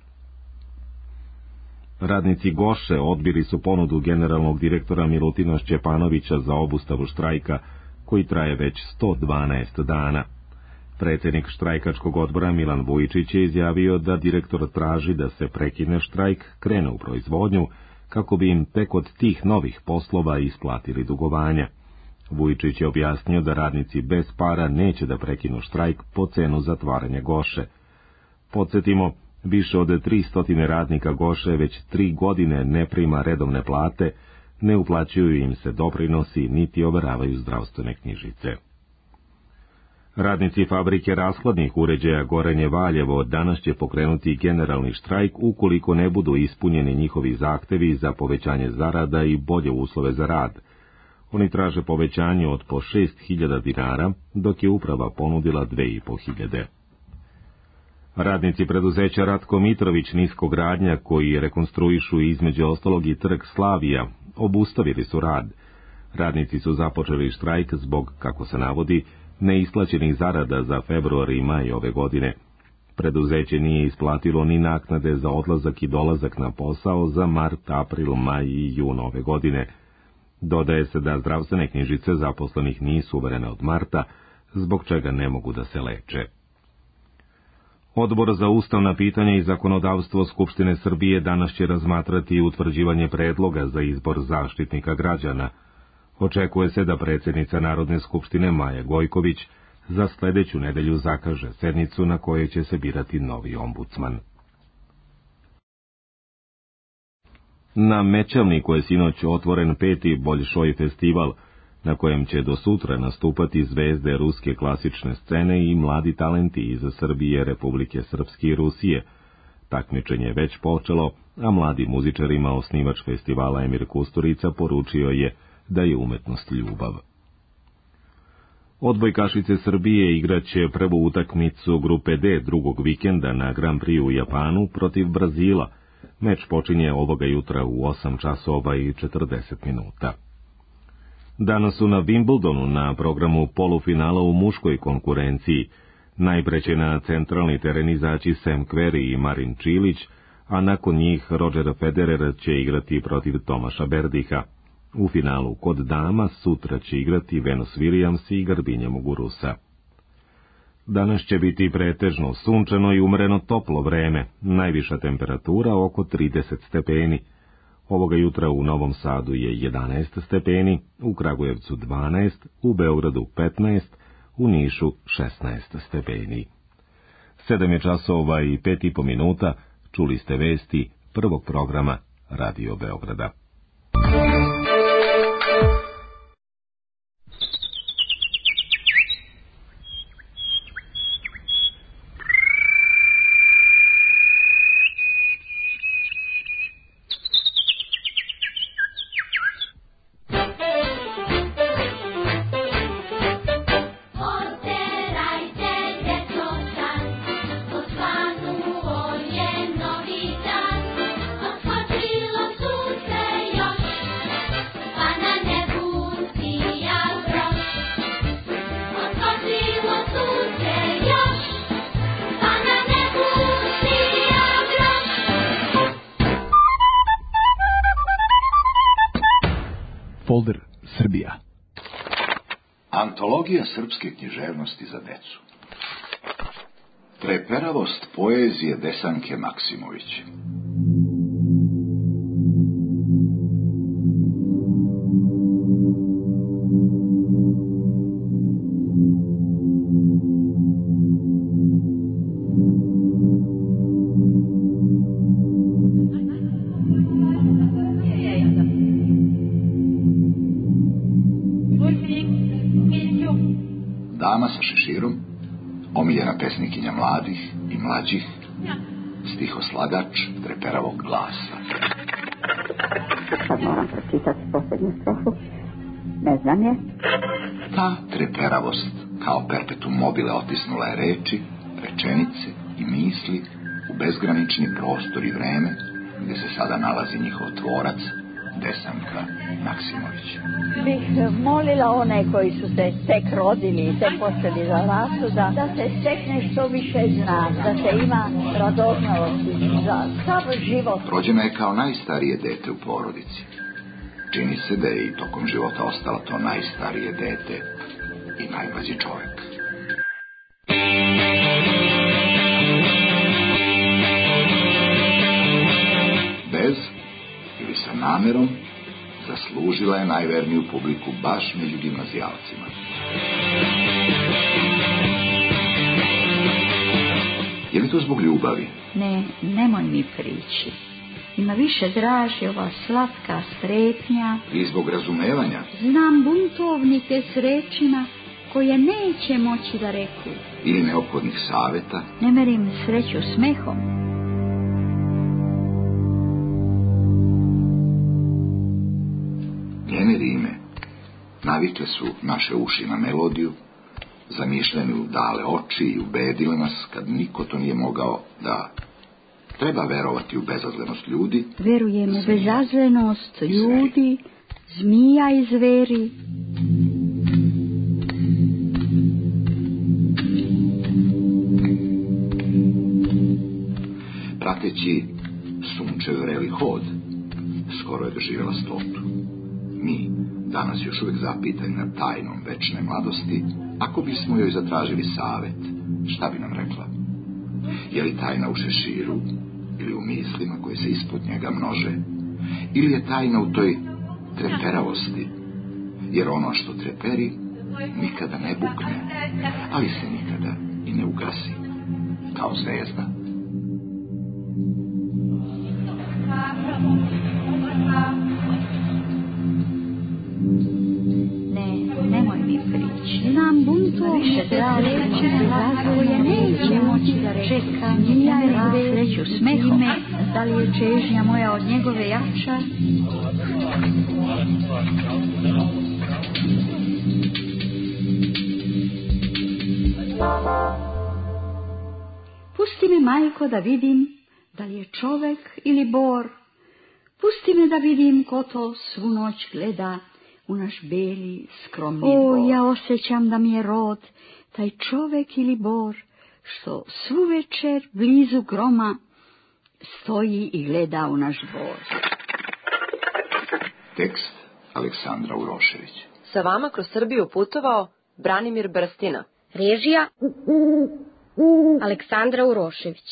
Radnici Goše odbili su ponudu generalnog direktora Milutina Šćepanovića za obustavu štrajka, koji traje već sto dvanaest dana. Predsjednik štrajkačkog odbora Milan Vujčić je izjavio da direktor traži da se prekine štrajk, krene u proizvodnju, kako bi im tek od tih novih poslova isplatili dugovanja. Vujčić je objasnio da radnici bez para neće da prekinu štrajk po cenu zatvaranja Goše. Podsjetimo, više od tristo radnika Goše već tri godine ne prima redovne plate, ne uplaćuju im se doprinosi niti overavaju zdravstvene knjižice. Radnici fabrike rashladnih uređaja Gorenje Valjevo danas će pokrenuti generalni štrajk ukoliko ne budu ispunjeni njihovi zahtevi za povećanje zarada i bolje uslove za rad. Oni traže povećanje od po šest hiljada dinara, dok je uprava ponudila dve i po hiljade. Radnici preduzeća Ratko Mitrović Niskogradnja, koji rekonstruišu između ostalog i trg Slavija, obustavili su rad. Radnici su započeli štrajk zbog, kako se navodi, neisplaćenih zarada za februar i maj ove godine. Preduzeće nije isplatilo ni naknade za odlazak i dolazak na posao za mart, april, maj i jun ove godine. Dodaje se da zdravstvene knjižice zaposlenih nisu uverene od marta, zbog čega ne mogu da se leče. Odbor za ustavna pitanja i zakonodavstvo Skupštine Srbije danas će razmatrati utvrđivanje predloga za izbor zaštitnika građana. Očekuje se da predsjednica Narodne skupštine Maja Gojković za sljedeću nedelju zakaže sednicu na kojoj će se birati novi ombudsman. Na Mečavniku je sinoć otvoren peti Boljšoj festival, na kojem će do sutra nastupati zvezde ruske klasične scene i mladi talenti iz Srbije, Republike Srpske i Rusije. Takmičenje je već počelo, a mladim muzičarima osnivač festivala Emir Kusturica poručio je da je umetnost ljubav. Odbojkašice Srbije igraće prvu utakmicu grupe D drugog vikenda na Grand Prix u Japanu protiv Brazila. Meč počinje ovoga jutra u osam časova i četrdeset minuta. Danas su na Wimbledonu na programu polufinala u muškoj konkurenciji. Najpre će na centralni teren izaći Sam Querrey i Marin Čilić, a nakon njih Roger Federer će igrati protiv Tomaša Berdiha. U finalu kod dama sutra će igrati Venus Williams i Garbinja Muguruza. Danas će biti pretežno sunčano i umreno toplo vreme, najviša temperatura oko trideset stepeni. Ovoga jutra u Novom Sadu je jedanaest stepeni, u Kragujevcu dvanaest, u Beogradu petnaest, u Nišu šesnaest stepeni. Sedam je časova i pet i po minuta, čuli ste vesti prvog programa Radio Beograda. Folder Srbija. Antologija srpske književnosti za decu. Treperavost poezije Desanke Maksimović. Dama sa šeširom, omiljena pesnikinja mladih i mlađih, stihoslagač treperavog glasa. Sad moram pročitati posljednju strofu. Ne znam je. Ta treperavost kao perpetuum mobile otisnula je reči, rečenice i misli u bezgranični prostor i vreme gdje se sada nalazi njihov tvorac, Desanka Maksimović. Bih molila one koji su se tek rodili i tek počeli da rastu, da, da se stekne što više zna, da se ima radoznalosti za sav život. Rođena je kao najstarije dete u porodici. Čini se da je i tokom života ostala to najstarije dete i najmlađi čovjek. Bez ili sa namerom zaslužila je najverniju publiku baš među gimnazijalcima. Je li to zbog ljubavi? Ne, nemoj mi prići. Ima više draži ova slatka strepnja. I zbog razumevanja? Znam buntovnike s rečima koje neće moći da reku. Ili neophodnih savjeta? Ne merim sreću smehom. Njene rime Navikle su naše uši na melodiju, zamišljene u dale oči i ubedile nas, kad niko to nije mogao, da treba verovati u bezazlenost ljudi. Verujem u bezazlenost ljudi, zmija i zveri. Prateći sunčev vreli hod, skoro je doživjela stotu. Mi, danas još uvijek zapitani nad tajnom večne mladosti, ako bismo joj zatražili savet, šta bi nam rekla? Je li tajna u šeširu, ili u mislima koje se ispod njega množe, ili je tajna u toj treperavosti, jer ono što treperi nikada ne bukne, ali se nikada i ne ugasi, kao zvezda. Ne, nemoj mi prići. Znam bunto više zračne razvoje neće moći da čeka nija i rasleću smehom. Da li je čežnja moja od njegove jača? Pusti me, majko, da vidim da li je čovek ili bor. Pusti me da vidim ko to svu noć gleda u naš beli, skromni dvor. O, ja osjećam da mi je rod, taj čovek ili bor, što svu večer blizu groma stoji i gleda u naš dvor. Tekst Aleksandra Urošević. Sa vama kroz Srbiju putovao Branimir Brstina. Režija Aleksandra Urošević.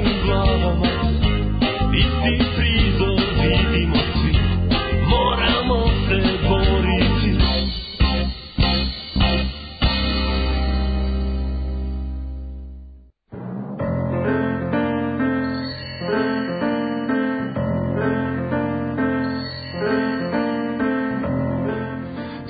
Moramo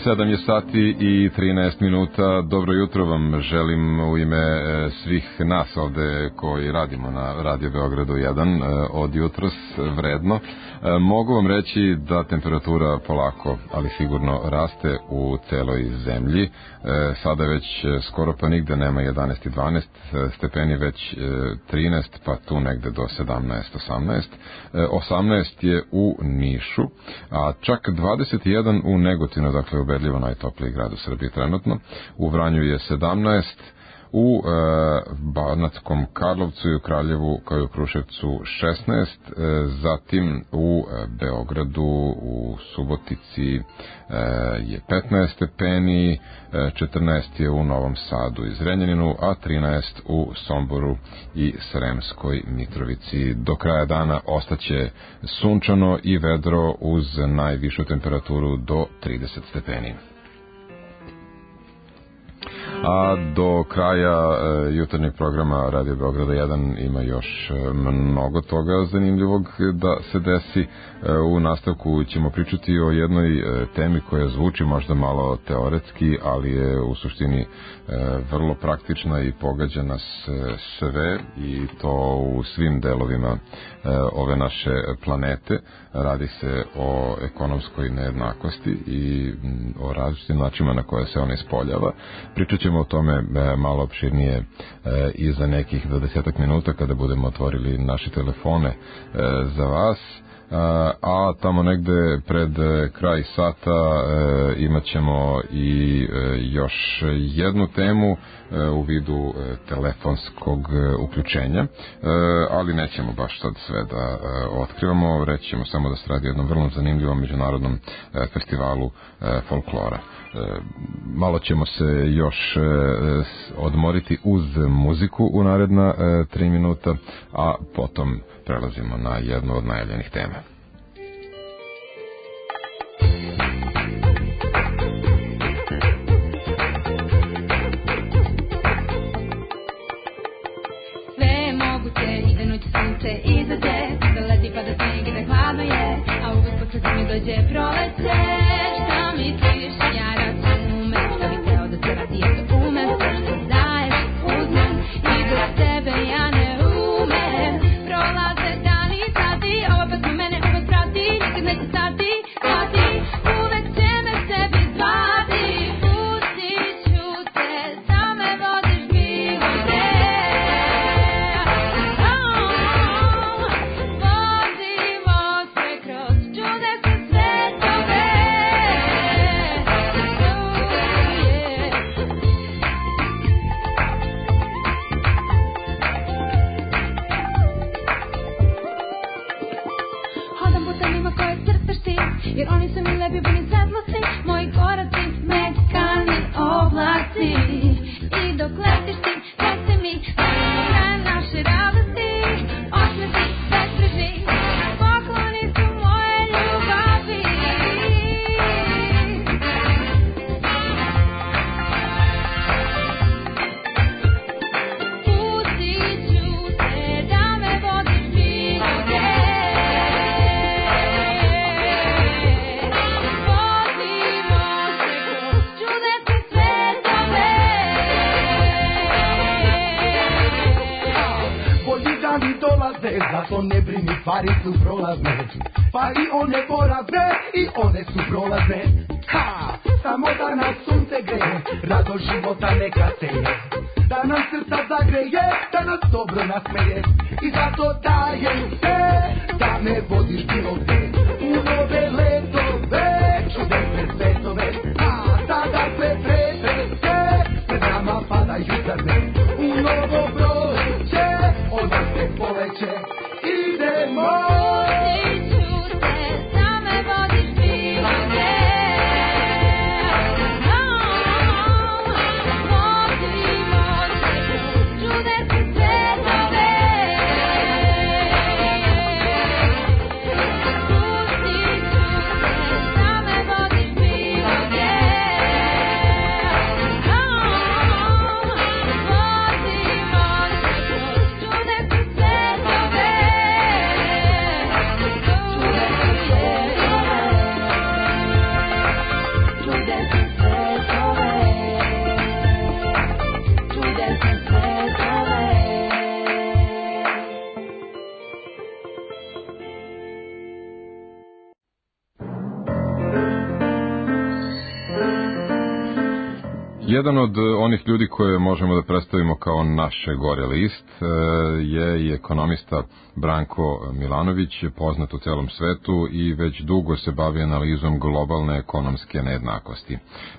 sedam je sati i trinaest minuta. Dobro jutro vam želim u ime svih nas ovde koji radimo na Radio Beogradu jedan od jutros vredno. Mogu vam reći da temperatura polako, ali sigurno raste u celoj zemlji. Sada već skoro pa nigde nema jedanaest i dvanaest stepeni, već trinaest, pa tu negde do sedamnaest osamnaest. osamnaest je u Nišu, a čak dvadeset jedan u Negotinu, dakle ubedljivo najtopliji grad u Srbiji trenutno. U Vranju je sedamnaest, u e, Banatskom Karlovcu i u Kraljevu kao i u Kruševcu šesnaest, e, zatim u e, Beogradu, u Subotici e, je petnaest stepeni, e, četrnaest je u Novom Sadu i Zrenjaninu, a trinaest u Somboru i Sremskoj Mitrovici. Do kraja dana ostaće sunčano i vedro uz najvišu temperaturu do trideset stepeni. A do kraja e, jutarnjeg programa Radio Beograda jedan ima još e, mnogo toga zanimljivog da se desi. E, u nastavku ćemo pričati o jednoj e, temi koja zvuči možda malo teoretski, ali je u suštini e, vrlo praktična i pogađa nas e, sve, i to u svim delovima e, ove naše planete. Radi se o ekonomskoj nejednakosti i m, o različitim načinima na koje se ona ispoljava. Pričat ćemo o tome malo opširnije e, i za nekih dvadesetak minuta kada budemo otvorili naše telefone e, za vas. A tamo negde pred kraj sata e, imat ćemo i e, još jednu temu e, u vidu e, telefonskog e, uključenja, e, ali nećemo baš sad sve da e, otkrivamo, reći ćemo samo da se radi o jednom vrlo zanimljivom međunarodnom e, festivalu e, folklora. E, malo ćemo se još e, odmoriti uz muziku u naredna e, tri minuta, a potom prelazimo na jednu od najavljenih tema. Sve je moguće i da noć sunce izađe, da leti pa da snijeg i da hladno je, a uvek posle zimi dođe proleće. Šta misliš, ja razumem, šta bi teo da se radi, ja to umem, sve što daješ uzmem i do tebe ja ne umem. Prolaze dani i sati, ova pesma mene uvek prati, nikad neće stati, stati, uvek će me sebi zvati. Pustit ću te, da me vodiš bilo gde. Oh, vodimo se kroz čudesne svetove. Hodam putanima koje crtaš ti, jer oni su mi lepi puni svetlosti. Moji koraci mekani oblaci, i dok letiš ti, reci mi da je kraj naše radosti. Osmeti, bezbrižni, pokloni su moje ljubavi. Pustit ću te, da me vodiš bilo gde. Vodimo se kroz čudesne svetove. Bolji dani dolaze, zato ne brini, stvari su prolazne. Pa i one porazne, i one su prolazne. Ha! Samo da nas sunce greje, rado života neka seje. Da nam srca zagreje, da nas dobro nasmeje. I zato dajem se, da me vodiš bilo gde. U nove letove, čudesne svetove. A sada sve pretrese, pred nama padaju zrne. U novo proleće, od nas se poleće. Idemo! Pustit ću te, da me vodiš bilo gde. Oh, vodimo se kroz čudesne svetove. Pustit Jedan od onih ljudi koje možemo da predstavimo kao naše gore list je i ekonomista Branko Milanović, poznat u celom svetu i već dugo se bavi analizom globalne ekonomske nejednakosti.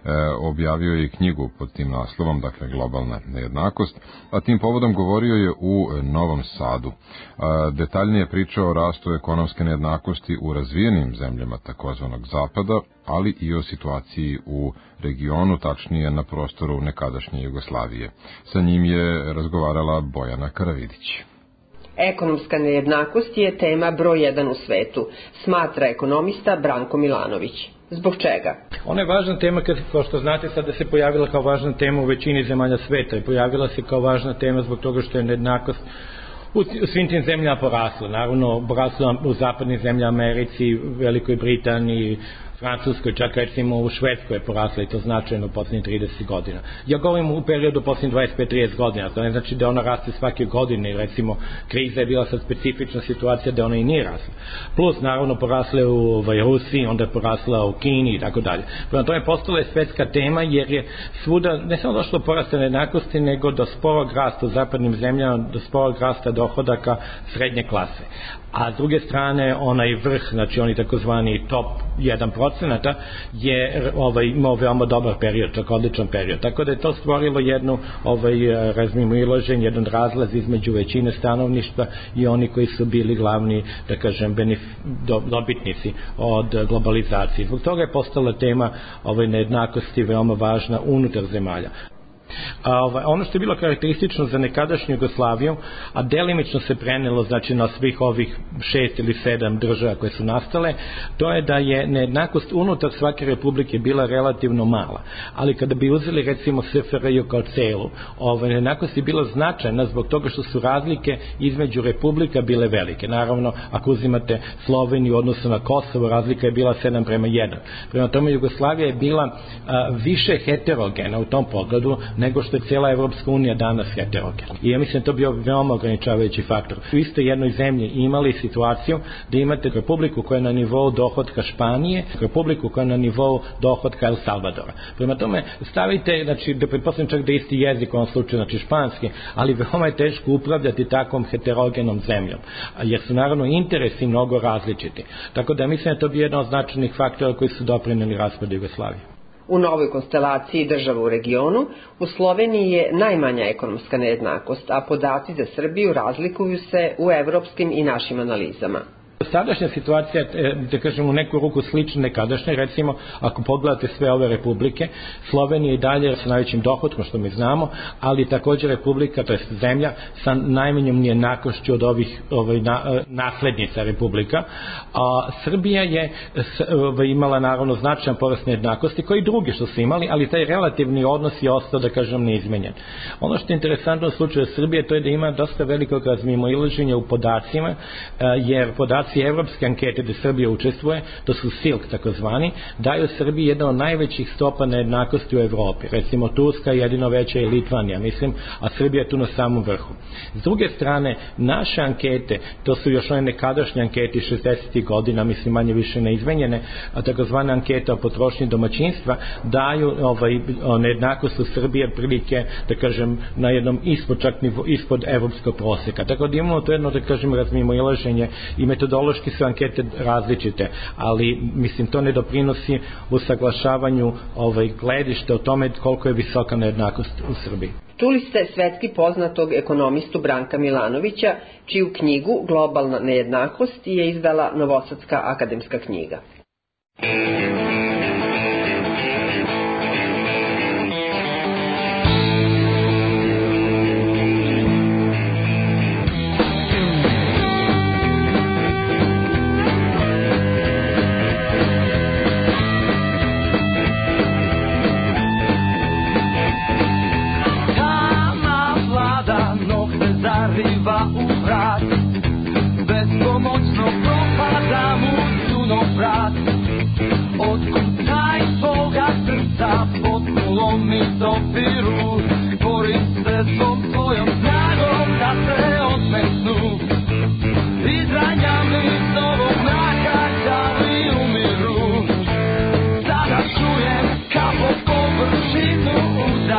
Objavio je i knjigu pod tim naslovom, dakle globalna nejednakost, a tim povodom govorio je u Novom Sadu. Detaljnije pričao o rastu ekonomske nejednakosti u razvijenim zemljama takozvanog zapada, ali i o situaciji u regionu, tačnije na prostoru nekadašnje Jugoslavije. Sa njim je razgovarala Bojana Karavidić. Ekonomska nejednakost je tema broj jedan u svetu, smatra ekonomista Branko Milanović. Zbog čega? Ona je važna tema, kad, kao što znate, sada se pojavila kao važna tema u većini zemalja sveta i pojavila se kao važna tema zbog toga što je nejednakost u svim tim zemljama porasla. Naravno, porasla u zapadnim zemljama, Americi, Velikoj Britaniji, Francuskoj, čak recimo u Švedskoj je porasla i to značajno u posljednjih trideset godina. Ja govorim u periodu posljednjih dvadeset pet do trideset godina, to ne znači da ona raste svake godine, recimo kriza je bila sad specifična situacija da ona i nije rasla. Plus, naravno, porasla u ovaj, Rusiji, onda je porasla u Kini i tako dalje. Prema tome postala je svetska tema jer je svuda ne samo došlo do porasta nejednakosti, nego do sporog rasta u zapadnim zemljama, do sporog rasta dohodaka srednje klase. A s druge strane, onaj vrh, znači oni takozvani top jedan procenata, je ovaj, imao veoma dobar period, čak odličan period. Tako da je to stvorilo jednu ovaj, razmimoilaženje, jedan razlaz između većine stanovništva i oni koji su bili glavni, da kažem, benef, do, dobitnici od globalizacije. Zbog toga je postala tema ovaj, nejednakosti veoma važna unutar zemalja. A, ovaj, ono što je bilo karakteristično za nekadašnju Jugoslaviju, a delimično se prenelo znači na svih ovih šest ili sedam država koje su nastale, to je da je nejednakost unutar svake republike bila relativno mala, ali kada bi uzeli recimo S F R J kao celu, ovaj, nejednakost je bila značajna zbog toga što su razlike između republika bile velike. Naravno, ako uzimate Sloveniju u odnosu na Kosovo, razlika je bila sedam prema jedan. Prema tome Jugoslavija je bila a, više heterogena u tom pogledu nego što je cijela Evropska unija danas heterogena. I ja mislim da to bio veoma ograničavajući faktor. U istoj jednoj zemlji imali situaciju da imate republiku koja je na nivou dohotka Španije, republiku koja je na nivou dohotka El Salvadora. Prema tome stavite, znači da pretpostavljam čak da isti jezik u ovom slučaju, znači španski, ali veoma je teško upravljati takvom heterogenom zemljom, jer su naravno interesi mnogo različiti. Tako da mislim da to bi jedan od značajnih faktora koji su doprineli raspadu Jugoslavije. U novoj konstelaciji država u regionu, u Sloveniji je najmanja ekonomska nejednakost, a podaci za Srbiju razlikuju se u evropskim i našim analizama. Sadašnja situacija, da kažem, u neku ruku slična nekadašnje, recimo, ako pogledate sve ove republike, Slovenija i dalje sa najvećim dohodkom, što mi znamo, ali također republika, to je zemlja, sa najmanjom nejednakošću od ovih ovaj, na, naslednica republika. A Srbija je ovaj, imala naravno značajan porast nejednakosti, koji i drugi što su imali, ali taj relativni odnos je ostao, da kažem, neizmenjen. Ono što je interesantno u slučaju Srbije, to je da ima dosta velikog razmimoilaženja u podacima, jer podaci evropske ankete gde Srbija učestvuje, to su S I L K takozvani, daju Srbiji jedna od najvećih stopa nejednakosti u Evropi. Recimo Turska jedino veća je Litvanija, mislim, a Srbija je tu na samom vrhu. S druge strane, naše ankete, to su još one nekadašnje ankete šezdesetih godina, mislim manje više neizmenjene, a takozvane ankete o potrošnji domaćinstva, daju ovaj, nejednakost u Srbiji prilike, da kažem, na jednom ispod, čak nivo, ispod evropskog proseka. Tako da imamo to jedno, da kažem, razmimoilaženje i metodološki su ankete različite, ali mislim to ne doprinosi usaglašavanju ovaj, gledište o tome koliko je visoka nejednakost u Srbiji. Čuli ste svetski poznatog ekonomistu Branka Milanovića, čiju knjigu Globalna nejednakost je izdala Novosadska akademska knjiga. Sada čujem kao površinu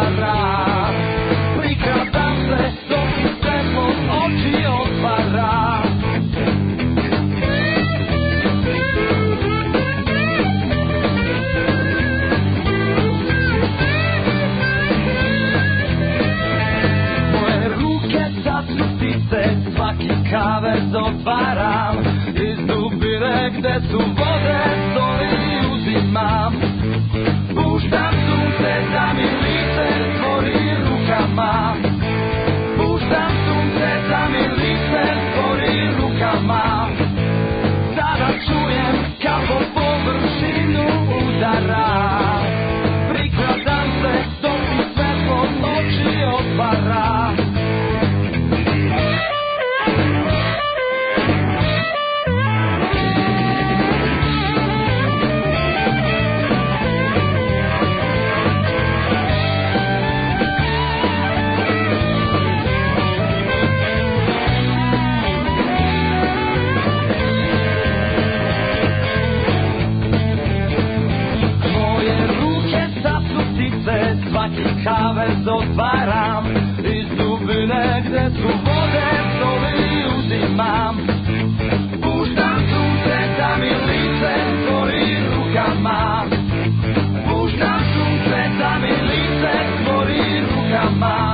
gde su vode, soli uzimam. Puštam sunce da mi lice stvori rukama. Puštam sunce da mi lice stvori rukama. Sada čujem kako površinu udara. Prikladam se dok mi svetlo oči otvara. Svaki kavez otvaram, iz dubine gde su vode, soli uzimam. Puštam sunce da mi lice stvori rukama. Puštam sunce da mi lice stvori rukama.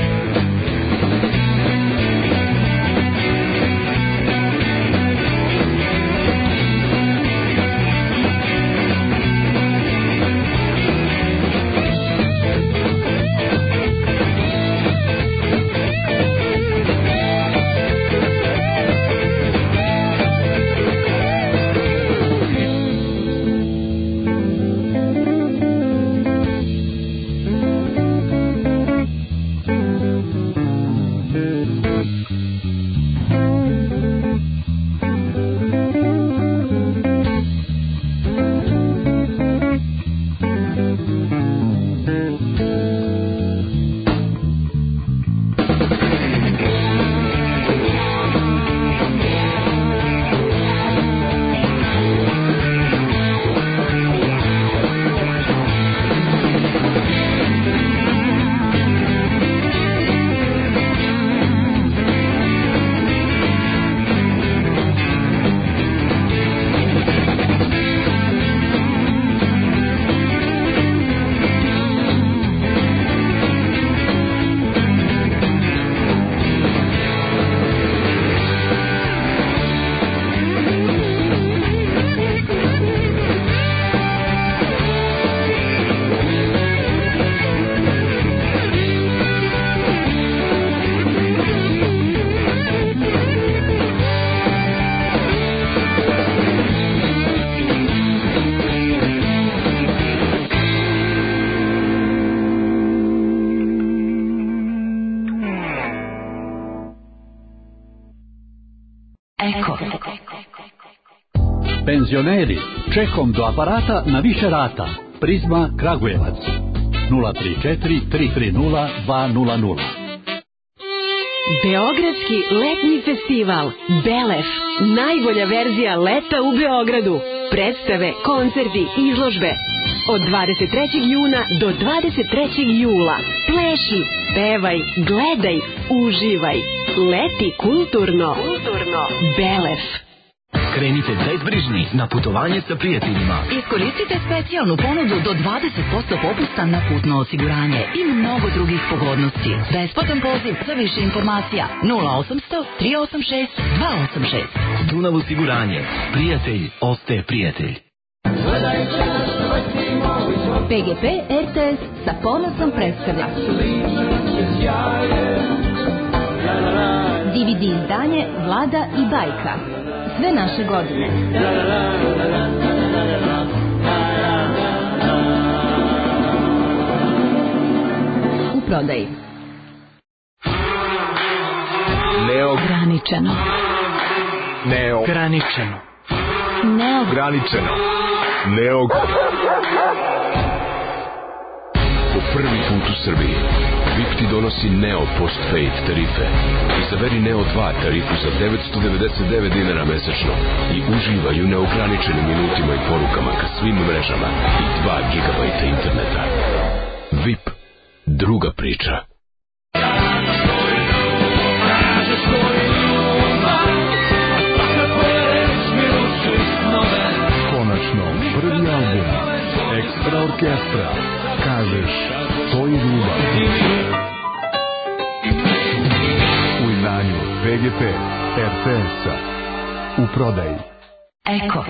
Penzioneri, čekom do aparata na više rata. Prizma Kragujevac nula tri četiri tri tri nula dva nula nula. Beogradski letnji festival Belef, najbolja verzija leta u Beogradu. Predstave, koncerti, izložbe. Od dvadeset trećeg juna do dvadeset trećeg jula. Pleši, pevaj, gledaj, uživaj. Leti kulturno. Kulturno. Belef. Krenite bezbrižni na putovanje sa prijateljima. Iskoristite specijalnu ponudu do dvadeset posto popusta na putno osiguranje i mnogo drugih pogodnosti. Besplatan poziv za više informacija nula osamsto tri osam šest dva osam šest. Dunav osiguranje. Prijatelj ostaje prijatelj. P G P R T S sa ponosom predstavlja D V D izdanje Vlada i bajka. Sve naše godine. U prodaji. Neograničeno. Neograničeno. Neograničeno. Neog... Po prvi put u Srbiji V I P ti donosi Neo Postpaid tarife. Izaberi Neo dva tarifu za devetsto devedeset devet dinara mesečno i uživaj u neograničenim minutima i porukama ka svim mrežama i dva gigabajta interneta. V I P. Druga priča. Konačno, prvi album Ekstra orkestra. Kažeš, to je ljubav. U izdanju P G P R T S-a. U prodaji. Eko.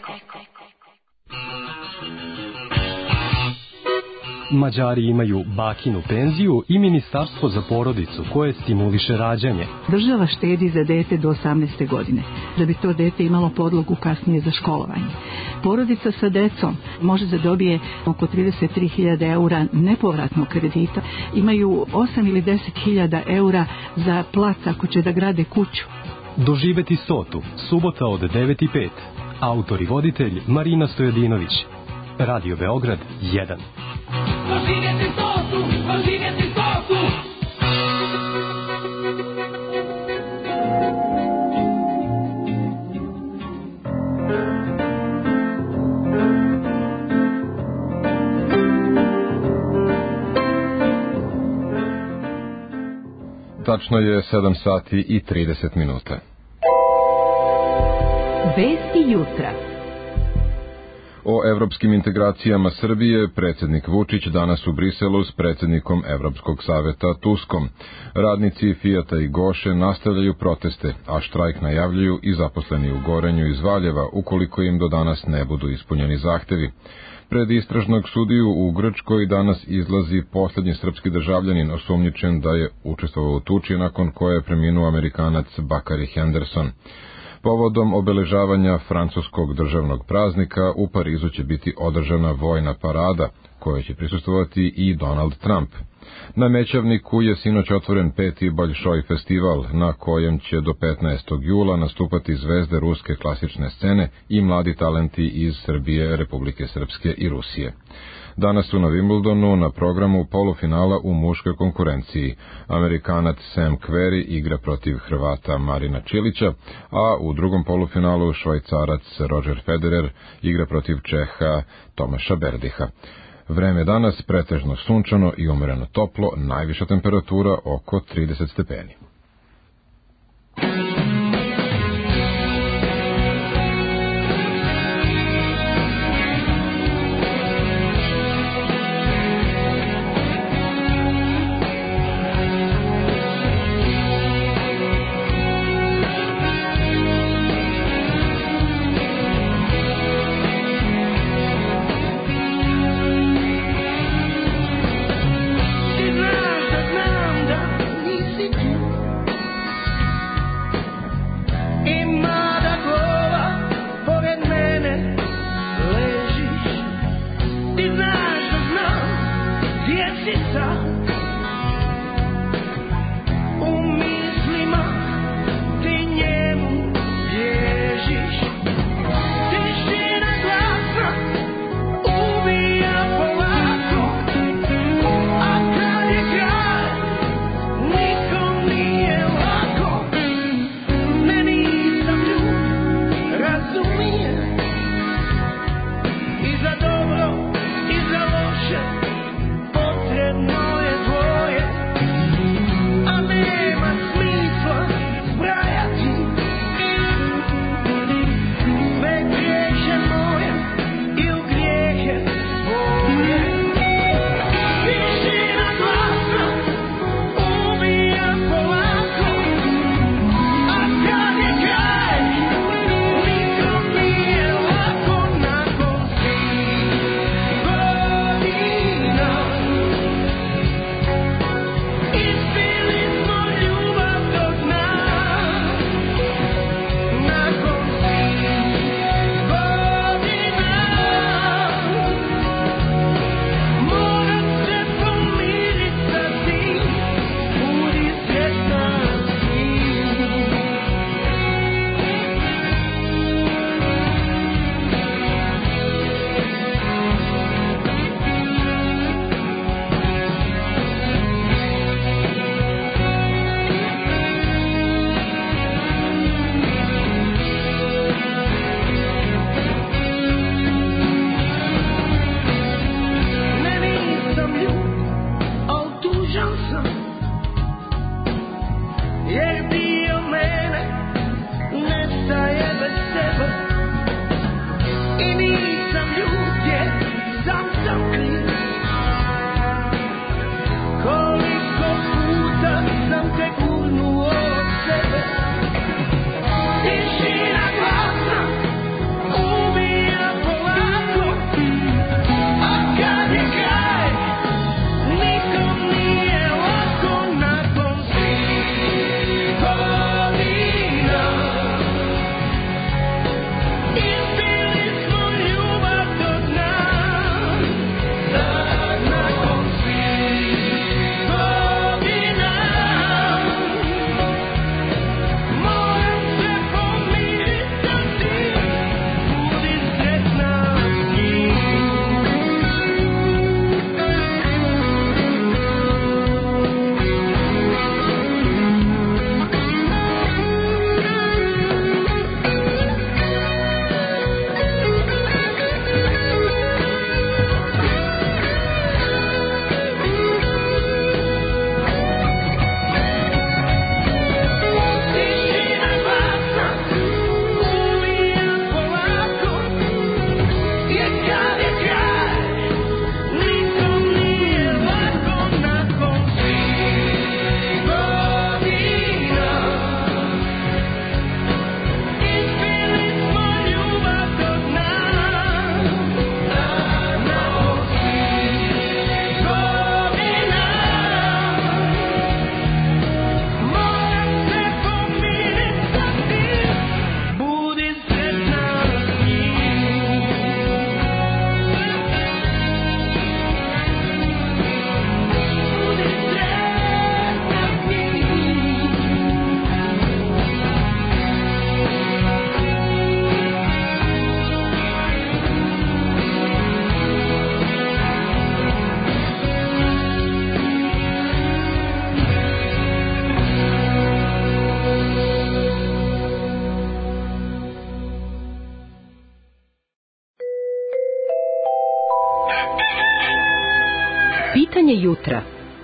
Mađari imaju bakinu penziju i ministarstvo za porodicu koje stimuliše rađanje. Država štedi za dete do osamnaeste godine, da bi to dete imalo podlogu kasnije za školovanje. Porodica sa decom može da dobije oko trideset tri hiljade eura nepovratnog kredita. Imaju osam ili deset hiljada eura za plac ako će da grade kuću. Doživeti stotu, subota od devet i pet. Autor i voditelj Marina Stojadinović. Radio Beograd jedan. Doživjeti stotu, doživjeti stotu. Tačno je sedam sati i trideset minuta. Vesti jutra. O evropskim integracijama Srbije predsjednik Vučić danas u Briselu s predsjednikom Evropskog saveta Tuskom. Radnici Fijata i Goše nastavljaju proteste, a štrajk najavljuju i zaposleni u Gorenju iz Valjeva ukoliko im do danas ne budu ispunjeni zahtevi. Pred istražnog sudiju u Grčkoj danas izlazi posljednji srpski državljanin osumnjičen da je učestvovao u tuči nakon koje je preminuo Amerikanac Bakari Henderson. Povodom obeležavanja francuskog državnog praznika u Parizu će biti održana vojna parada, kojoj će prisustvovati i Donald Trump. Na Mećavniku je sinoć otvoren peti Boljšoj festival, na kojem će do petnaestog jula nastupati zvezde ruske klasične scene i mladi talenti iz Srbije, Republike Srpske i Rusije. Danas su na Wimbledonu na programu polufinala u muškoj konkurenciji. Amerikanac Sam Querrey igra protiv Hrvata Marina Čilića, a u drugom polufinalu Švajcarac Roger Federer igra protiv Čeha Tomaša Berdiha. Vreme danas pretežno sunčano i umereno toplo, najviša temperatura oko trideset stepeni. Ti znaš da znam da nisi tu. Pitanje jutra.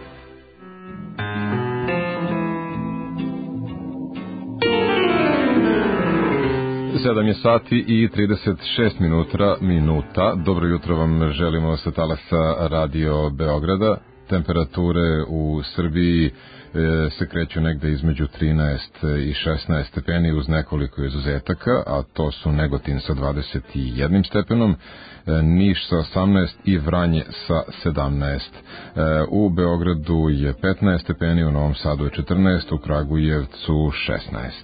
sedam je sati i trideset šest minuta, minuta. Dobro jutro vam želimo sa talasa Radio Beograda. Temperature u Srbiji e, se kreću negde između trinaest i šesnaest stepeni uz nekoliko izuzetaka, a to su Negotin sa dvadeset jedan stepenom, e, Niš sa osamnaest i Vranje sa sedamnaest. E, u Beogradu je petnaest stepeni, u Novom Sadu je četrnaest, u Kragujevcu šesnaest.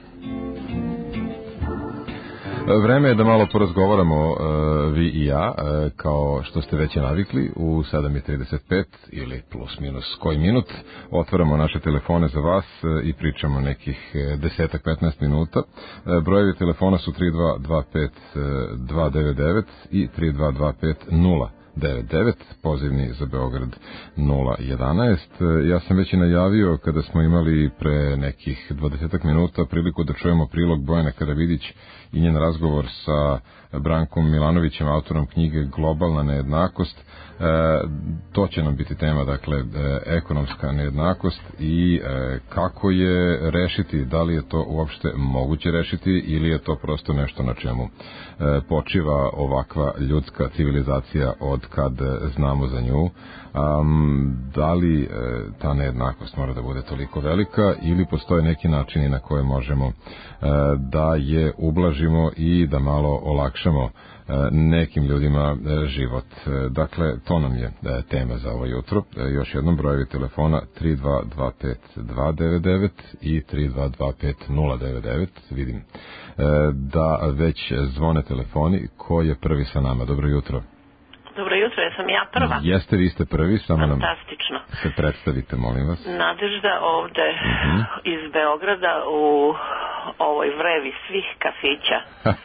Vreme je da malo porazgovaramo uh, vi i ja, uh, kao što ste već navikli, u sedam i trideset pet ili plus minus koji minut otvaramo naše telefone za vas uh, i pričamo nekih deset do petnaest minuta. Uh, brojevi telefona su tri dva dva pet dva devet devet i tri dva dva pet nula devet devet, pozivni za Beograd nula jedanaest. Ja sam već i najavio kada smo imali pre nekih dvadeset minuta priliku da čujemo prilog Bojane Karavidić i njen razgovor sa Brankom Milanovićem, autorom knjige Globalna nejednakost. E, to će nam biti tema, dakle, e, ekonomska nejednakost i e, kako je rešiti, da li je to uopšte moguće rešiti ili je to prosto nešto na čemu e, počiva ovakva ljudska civilizacija od kad znamo za nju. Um, da li e, ta nejednakost mora da bude toliko velika ili postoje neki načini na koje možemo e, da je ublažimo i da malo olakšamo e, nekim ljudima e, život. E, dakle, to nam je e, tema za ovo jutro. E, još jednom, brojevi telefona tri dva dva pet dva devet devet i tri dva dva pet nula devet devet. Vidim e, da već zvone telefoni. Ko je prvi sa nama? Dobro jutro. Dobro jutro, ja sam ja prva. Jeste, vi ste prvi, samo nam Fantastično. se predstavite, molim vas. Nadežda ovde uh-huh. iz Beograda u ovoj vrevi svih kafića.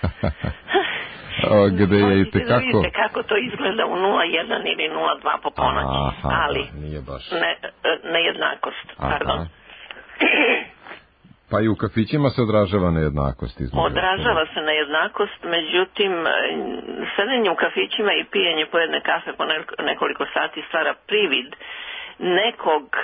O, gde je i tekako... Vidite kako to izgleda u nula jedan ili nula dva po ponoći, aha, ali nije baš. Ne, nejednakost, aha. pardon. Pa i u kafićima se odražava nejednakost. Između odražava se nejednakost, međutim, sedenje u kafićima i pijenje po jedne kafe po nekoliko sati stvara privid nekog e,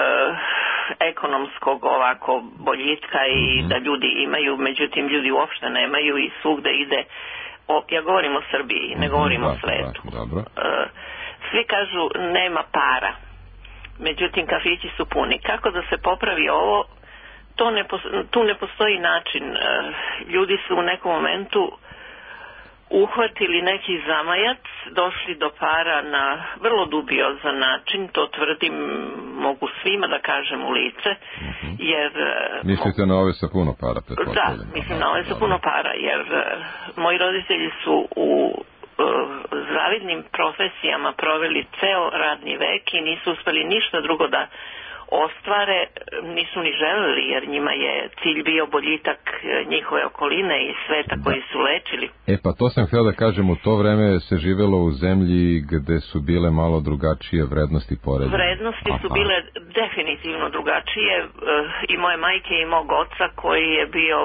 ekonomskog ovako boljitka i mm-hmm. da ljudi imaju, međutim ljudi uopšte nemaju i svugde ide, o, ja govorim o Srbiji, ne govorim mm-hmm. o svetu. Da, dobro. E, svi kažu nema para, međutim kafići su puni. Kako da se popravi ovo? To ne, tu ne postoji način. Ljudi su u nekom momentu uhvatili neki zamajac, došli do para na vrlo dubiozan način, to tvrdim, mogu svima da kažem u lice, jer... Mislite na ove sa puno para? Da, mislim na ove sa puno para, jer moji roditelji su u zavidnim profesijama proveli ceo radni vek i nisu uspeli ništa drugo da ostvare, nisu ni želeli, jer njima je cilj bio boljitak njihove okoline i sveta koji su lečili. E pa to sam htio da kažem, u to vreme se živelo u zemlji gde su bile malo drugačije vrednosti poređenja. Vrednosti Aha. su bile definitivno drugačije i moje majke i mog oca koji je bio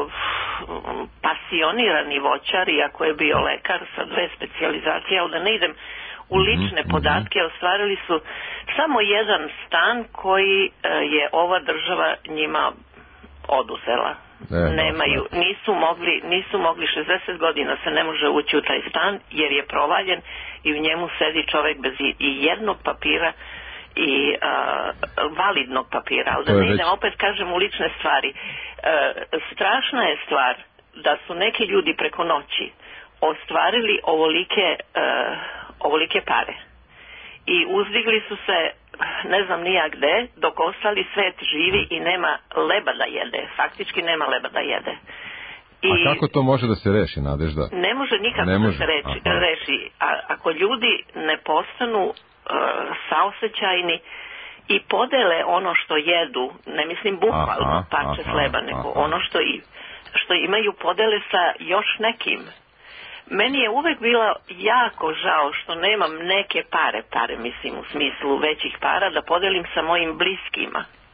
pasionirani voćar, iako je bio lekar sa dve specijalizacije, ali da ne idem u lične podatke, ostvarili su samo jedan stan koji je ova država njima oduzela. E, Nemaju, nisu mogli, nisu mogli, šezdeset godina se ne može ući u taj stan jer je provaljen i u njemu sedi čovjek bez i jednog papira i a, validnog papira. Ali da ne idem, već... opet kažem u lične stvari. A, strašna je stvar da su neki ljudi preko noći ostvarili ovolike a, ovolike pare i uzdigli su se ne znam nija gde, dok ostali svet živi i nema leba da jede, faktički nema leba da jede. I a kako to može da se reši, Nadežda? Ne može nikako ne može. da se reči, reši. A, ako ljudi ne postanu uh, saosećajni i podele ono što jedu, ne mislim bukvalno parče hleba, nego aha. ono što, i, što imaju podele sa još nekim. Meni je uvek bilo jako žao što nemam neke pare, pare mislim u smislu većih para, da podelim sa mojim bliskima.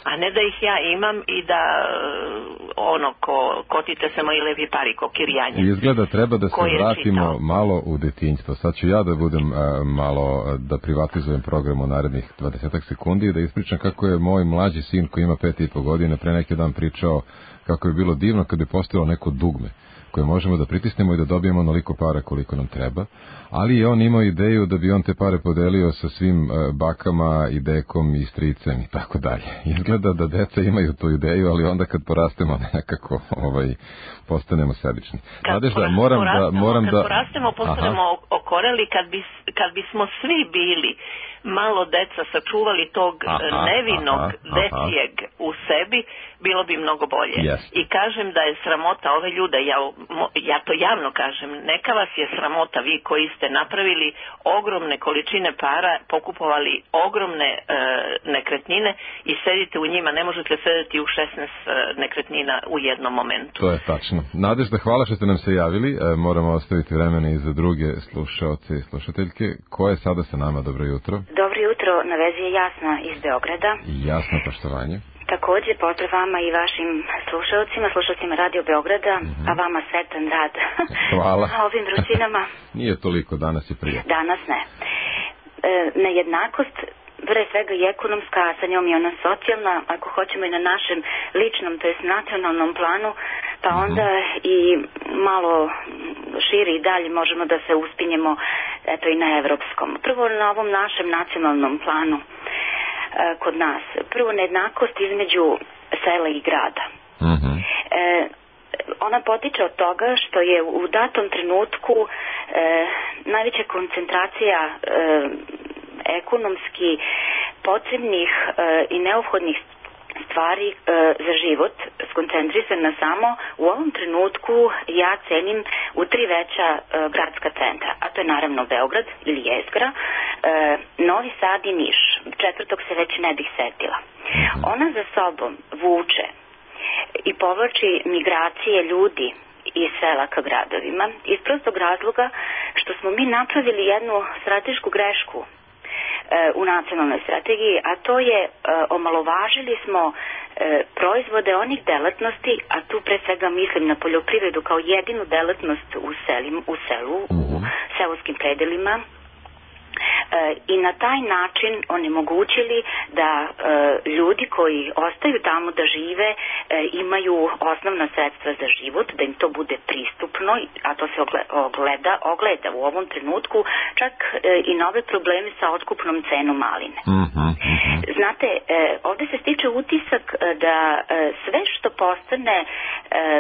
a ne da ih ja imam i da ono ko kotite se moji lepi pari ko kirjanje. Izgleda treba da se vratimo čitao. malo u detinjstvo. Sad ću ja da budem uh, malo, da privatizujem program u narednih dvadesetak sekundi i da ispričam kako je moj mlađi sin koji ima pet i po godine pre neki dan pričao kako je bilo divno kad bi postojalo neko dugme koje možemo da pritisnemo i da dobijemo onoliko para koliko nam treba, ali je on imao ideju da bi on te pare podelio sa svim uh, bakama i dekom i stricem i tako dalje. Izgleda da deca imaju tu ideju, ali onda kad porastemo nekako ovaj, postanemo sebični. Znadeš da moram da... Moram kad da... porastemo, postanemo okoreli, kad, bi, kad bismo svi bili malo deca sačuvali tog aha, nevinog aha, dečijeg aha. u sebi, bilo bi mnogo bolje. Yes. I kažem da je sramota ove ljude, ja, ja to javno kažem, neka vas je sramota, vi koji ste napravili ogromne količine para, pokupovali ogromne e, nekretnine i sedite u njima, ne možete sedeti u šesnaest e, nekretnina u jednom momentu. To je tačno. Nadežda, hvala što ste nam se javili, e, moramo ostaviti vremena i za druge slušaoce i slušateljke. Ko je sada sa nama? Dobro jutro. Dobro jutro, na vezi je Jasna iz Beograda. Jasno, poštovanje. Takođe, pozdrav vama i vašim slušalcima, slušalcima Radio Beograda, mm-hmm. a vama sretan rad. Hvala. A ovim vrućinama? Nije toliko, danas je prijatno. Danas ne. E, nejednakost, pre svega i ekonomska, a sa njom i ona socijalna, ako hoćemo i na našem ličnom, to jest nacionalnom planu, pa onda mm-hmm. i malo širi i dalje možemo da se uspinjemo eto i na evropskom. Prvo na ovom našem nacionalnom planu kod nas. Prvo, nejednakost između sela i grada. Mm-hmm. E, ona potiče od toga što je u datom trenutku e, najveća koncentracija e, ekonomski potrebnih e, i neophodnih stvari e, za život skoncentrisana samo u ovom trenutku ja cenim u tri veća e, gradska centra, a to je naravno Beograd ili jezgra, e, Novi Sad i Niš. Četvrtog se već ne bih setila. Ona za sobom vuče i povlači migracije ljudi iz sela ka gradovima iz prostog razloga što smo mi napravili jednu stratešku grešku u nacionalnoj strategiji, a to je e, omalovažili smo e, proizvode onih delatnosti, a tu pre svega mislim na poljoprivredu kao jedinu delatnost u, selim, u selu, u seoskim predelima, E, i na taj način onemogućili da e, ljudi koji ostaju tamo da žive e, imaju osnovna sredstva za život, da im to bude pristupno, a to se ogleda, ogleda u ovom trenutku čak e, i nove probleme sa otkupnom cenom maline. Mm-hmm. Znate, e, ovde se stiče utisak da e, sve što postane e,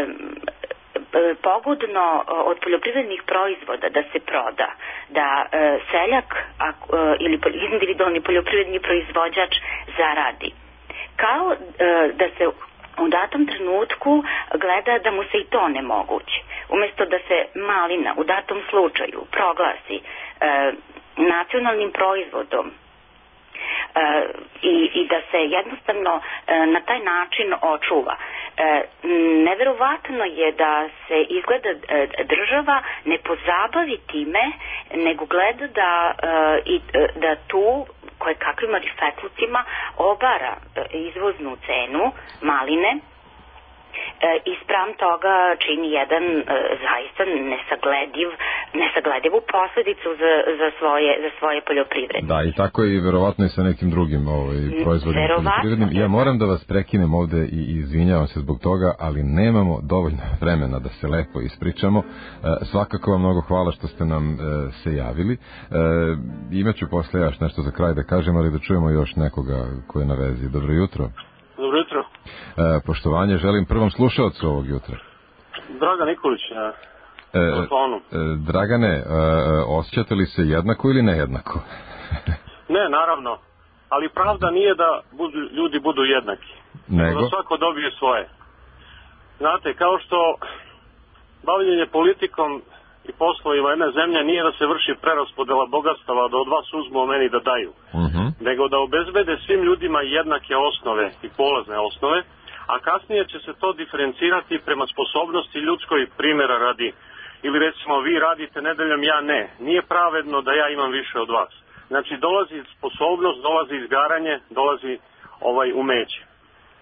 pogodno od poljoprivrednih proizvoda da se proda, da e, seljak a, e, ili individualni poljoprivredni proizvođač zaradi. Kao e, da se u datom trenutku gleda da mu se i to onemogući. Umesto da se malina u datom slučaju proglasi e, nacionalnim proizvodom, Uh, i, i da se jednostavno uh, na taj način očuva. Uh, neverovatno je da se izgleda uh, država ne pozabavi time, nego gleda da, uh, i, uh, da tu koje kakvim marifetlucima obara uh, izvoznu cenu maline e, i spram toga čini jedan e, zaista nesaglediv, nesagledivu posledicu za, za, svoje, za svoje poljoprivrede. Da, i tako je i verovatno i sa nekim drugim ovaj, proizvodima poljoprivrednim. Ja moram da vas prekinem ovde i izvinjavam se zbog toga, ali nemamo dovoljno vremena da se lepo ispričamo. E, svakako vam mnogo hvala što ste nam e, se javili. E, imaću posle još nešto za kraj da kažem, ali da čujemo još nekoga ko je na vezi. Dobro jutro. Dobro jutro. E, poštovanje želim prvom slušaocu ovog jutra. Dragan Nikolić na e, telefonu. E, Dragane, e, osjećate li se jednako ili nejednako? Ne, naravno. Ali pravda nije da budu, ljudi budu jednaki. Nego? Da svako dobije svoje. Znate, kao što bavljenje politikom i poslovima jedne zemlje nije da se vrši preraspodela bogatstava, da od vas uzmu, meni da daju. Uh-huh. Nego da obezbede svim ljudima jednake osnove i polazne osnove, a kasnije će se to diferencirati prema sposobnosti ljudskoj, primjera radi. Ili recimo vi radite nedeljom, ja ne. Nije pravedno da ja imam više od vas. Znači dolazi sposobnost, dolazi izgaranje, dolazi ovaj umeće.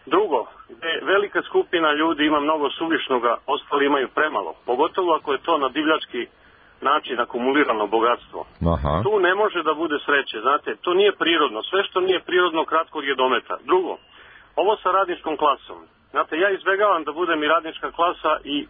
Drugo, gde velika skupina ljudi ima mnogo suvišnoga, ostali imaju premalo. Pogotovo ako je to na divljački način akumulirano bogatstvo. Aha. Tu ne može da bude sreće, znate, to nije prirodno. Sve što nije prirodno kratkog je dometa. Drugo, ovo sa radničkom klasom. Znate, ja izbegavam da budem i radnička klasa i,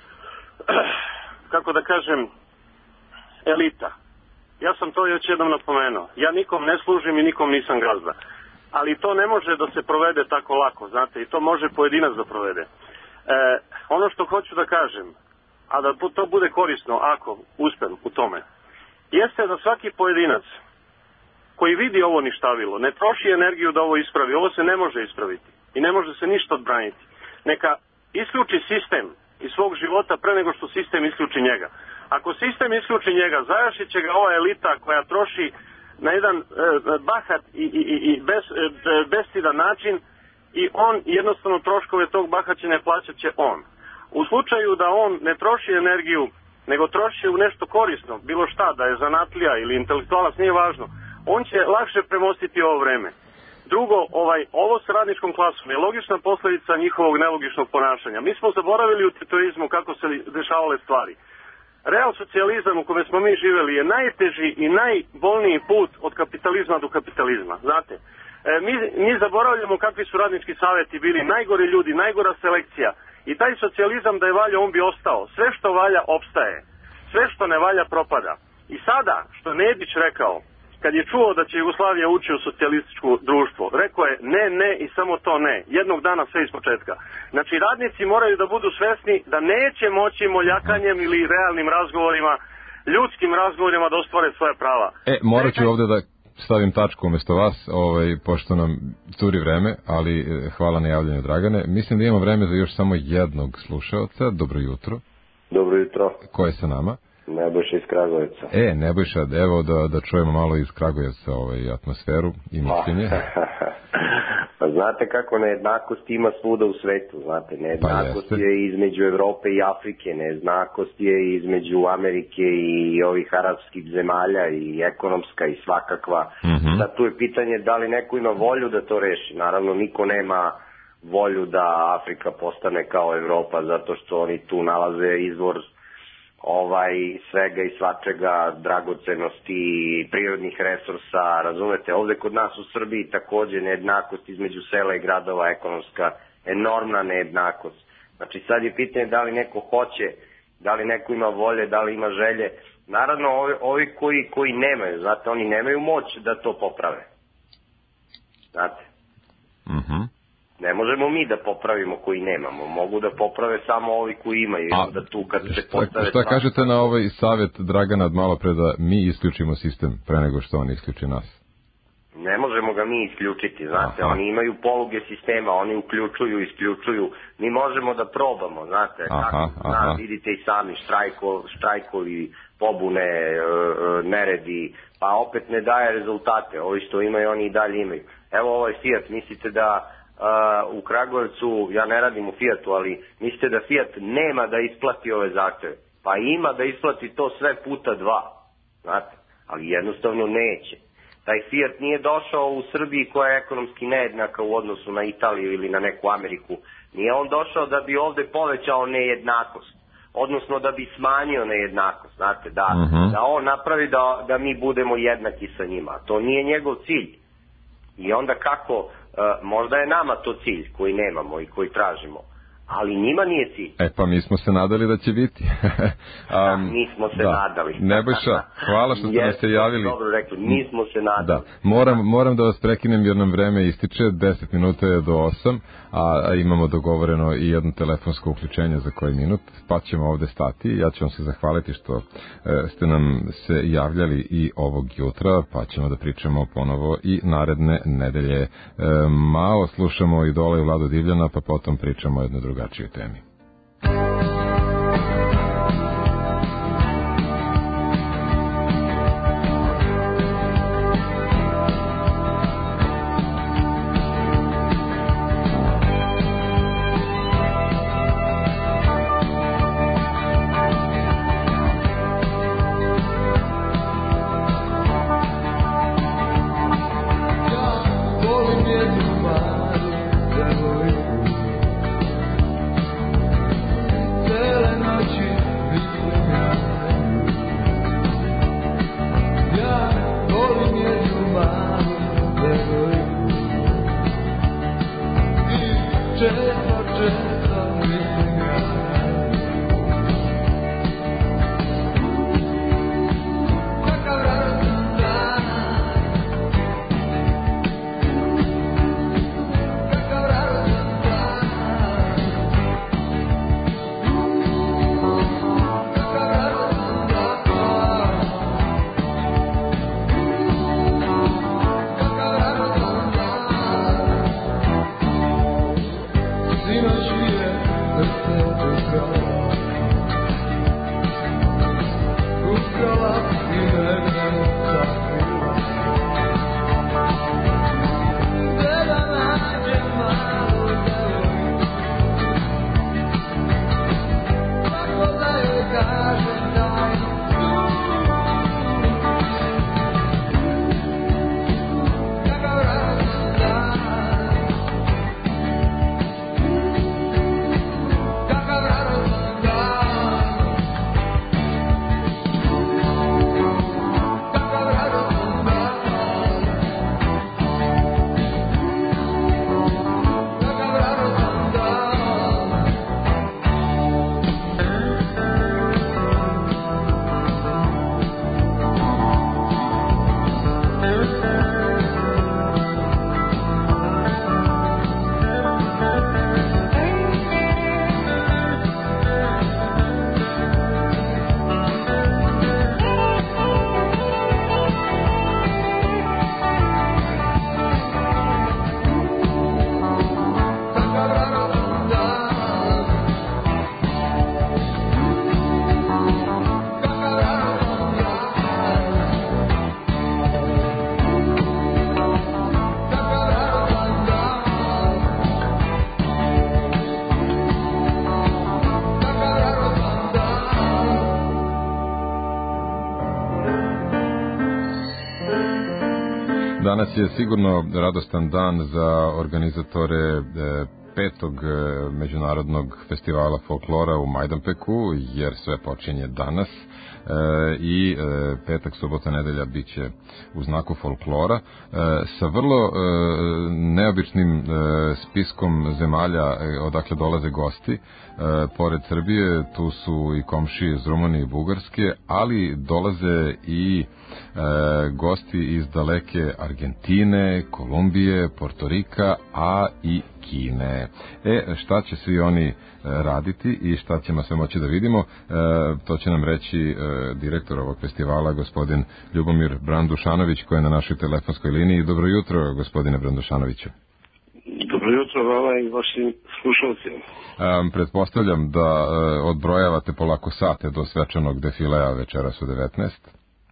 kako da kažem, elita. Ja sam to još jednom napomenuo. Ja nikom ne služim i nikom nisam gazda. Ali to ne može da se provede tako lako, znate, i to može pojedinac da provede. E, ono što hoću da kažem, a da to bude korisno ako uspem u tome, jeste da svaki pojedinac koji vidi ovo ništavilo, ne troši energiju da ovo ispravi, ovo se ne može ispraviti i ne može se ništa odbraniti. Neka isključi sistem iz svog života pre nego što sistem isključi njega. Ako sistem isključi njega, zajašit će ga ova elita koja troši na jedan e, bahat i, i, i bez, e, bestidan način i on jednostavno troškove tog bahaćenja plaćat će on. U slučaju da on ne troši energiju, nego troši u nešto korisno, bilo šta, da je zanatlija ili intelektualac, nije važno, on će lakše premostiti ovo vreme. Drugo, ovaj, ovo s radničkom klasom je logična posljedica njihovog nelogičnog ponašanja. Mi smo zaboravili u titorizmu kako se dešavale stvari. Real socijalizam u kome smo mi živjeli je najteži i najbolniji put od kapitalizma do kapitalizma, znate. E, mi, mi zaboravljamo kakvi su radnički savjeti bili, najgori ljudi, najgora selekcija. I taj socijalizam da je valja, on bi ostao. Sve što valja, opstaje. Sve što ne valja, propada. I sada, što Nedić rekao, kad je čuo da će Jugoslavija ući u socijalističko društvo, rekao je ne, ne i samo to ne. Jednog dana sve iz početka. Znači, radnici moraju da budu svesni da neće moći moljakanjem ili realnim razgovorima, ljudskim razgovorima da ostvare svoje prava. E, morat ću ovde da stavim tačku umjesto vas, ovaj, pošto nam curi vreme, ali hvala na javljanju, Dragane. Mislim da imamo vreme za još samo jednog slušaoca. Dobro jutro. Dobro jutro. Ko je sa nama? Nebojša iz Kragujevca. E, Nebojša, evo da, da čujemo malo iz Kragujevca ovaj, atmosferu i mišljenje. Pa znate kako nejednakost ima svuda u svetu, znate, nejednakost pa je između Evrope i Afrike, nejednakost je između Amerike i ovih arapskih zemalja i ekonomska i svakakva. Mm-hmm. Sad tu je pitanje da li neko ima volju da to reši. Naravno, niko nema volju da Afrika postane kao Evropa, zato što oni tu nalaze izvor ovaj svega i svačega, dragocenosti, prirodnih resursa, razumete, ovde kod nas u Srbiji takođe nejednakost između sela i gradova, ekonomska, enormna nejednakost. Znači sad je pitanje da li neko hoće, da li neko ima volje, da li ima želje. Naravno ovi, ovi koji, koji nemaju, znate, oni nemaju moć da to poprave. Znate. Mhm. Ne možemo mi da popravimo koji nemamo, mogu da poprave samo ovi koji imaju. A, da tu kad se šta, šta kažete na ovaj savjet Dragana od malo pre da mi isključimo sistem pre nego što on isključi nas? Ne možemo ga mi isključiti, znate, aha, oni imaju poluge sistema, oni uključuju, isključuju, mi možemo da probamo, znate, aha, kako, aha. Zna, vidite i sami, štrajko, štrajkovi, pobune, neredi, pa opet ne daje rezultate, ovi što imaju, oni i dalje imaju. Evo ovaj Fiat, mislite da Uh, u Kragujevcu, ja ne radim u Fiatu, ali mislite da Fiat nema da isplati ove zahteve? Pa ima da isplati to sve puta dva, znate, ali jednostavno neće. Taj Fiat nije došao u Srbiji koja je ekonomski nejednaka u odnosu na Italiju ili na neku Ameriku. Nije on došao da bi ovde povećao nejednakost, odnosno da bi smanjio nejednakost, znate, da, uh-huh. da on napravi da, da mi budemo jednaki sa njima. To nije njegov cilj. I onda kako... Uh, možda je nama to cilj koji nemamo i koji tražimo, ali njima nije cilj. E pa mi smo se nadali da će biti. um, da, mi smo se da. nadali. Nebojša, hvala što ste nas se javili. Dobro rekli, mi smo se nadali. Da. Moram, moram da vas prekinem jer nam vreme ističe, deset minuta je do osam, a, a imamo dogovoreno i jedno telefonsko uključenje za koji minut, pa ćemo ovde stati. Ja ću vam se zahvaliti što e, ste nam se javljali i ovog jutra, pa ćemo da pričamo ponovo i naredne nedelje. E, malo slušamo Idole i Vladu Divljana, pa potom pričamo o jednoj drugačijoj temi. Volim jednu Maru, Danas je sigurno radostan dan za organizatore e, petog e, međunarodnog festivala folklora u Majdanpeku, jer sve počinje danas. E, i e, petak, subota, nedelja bit će u znaku folklora e, sa vrlo e, neobičnim e, spiskom zemalja e, odakle dolaze gosti. E, pored Srbije tu su i komšije iz Rumunije i Bugarske, ali dolaze i e, gosti iz daleke Argentine, Kolumbije, Portorika, a i Kine. E, šta će svi oni raditi i šta ćemo sve moći da vidimo, e, to će nam reći e, direktor ovog festivala, gospodin Ljubomir Brandušanović, koji je na našoj telefonskoj liniji. Dobro jutro, gospodine Brandušanoviću. Dobro jutro vama i vašim slušalcima. E, pretpostavljam da e, odbrojavate polako sate do svečanog defilea večeras u devetnaest.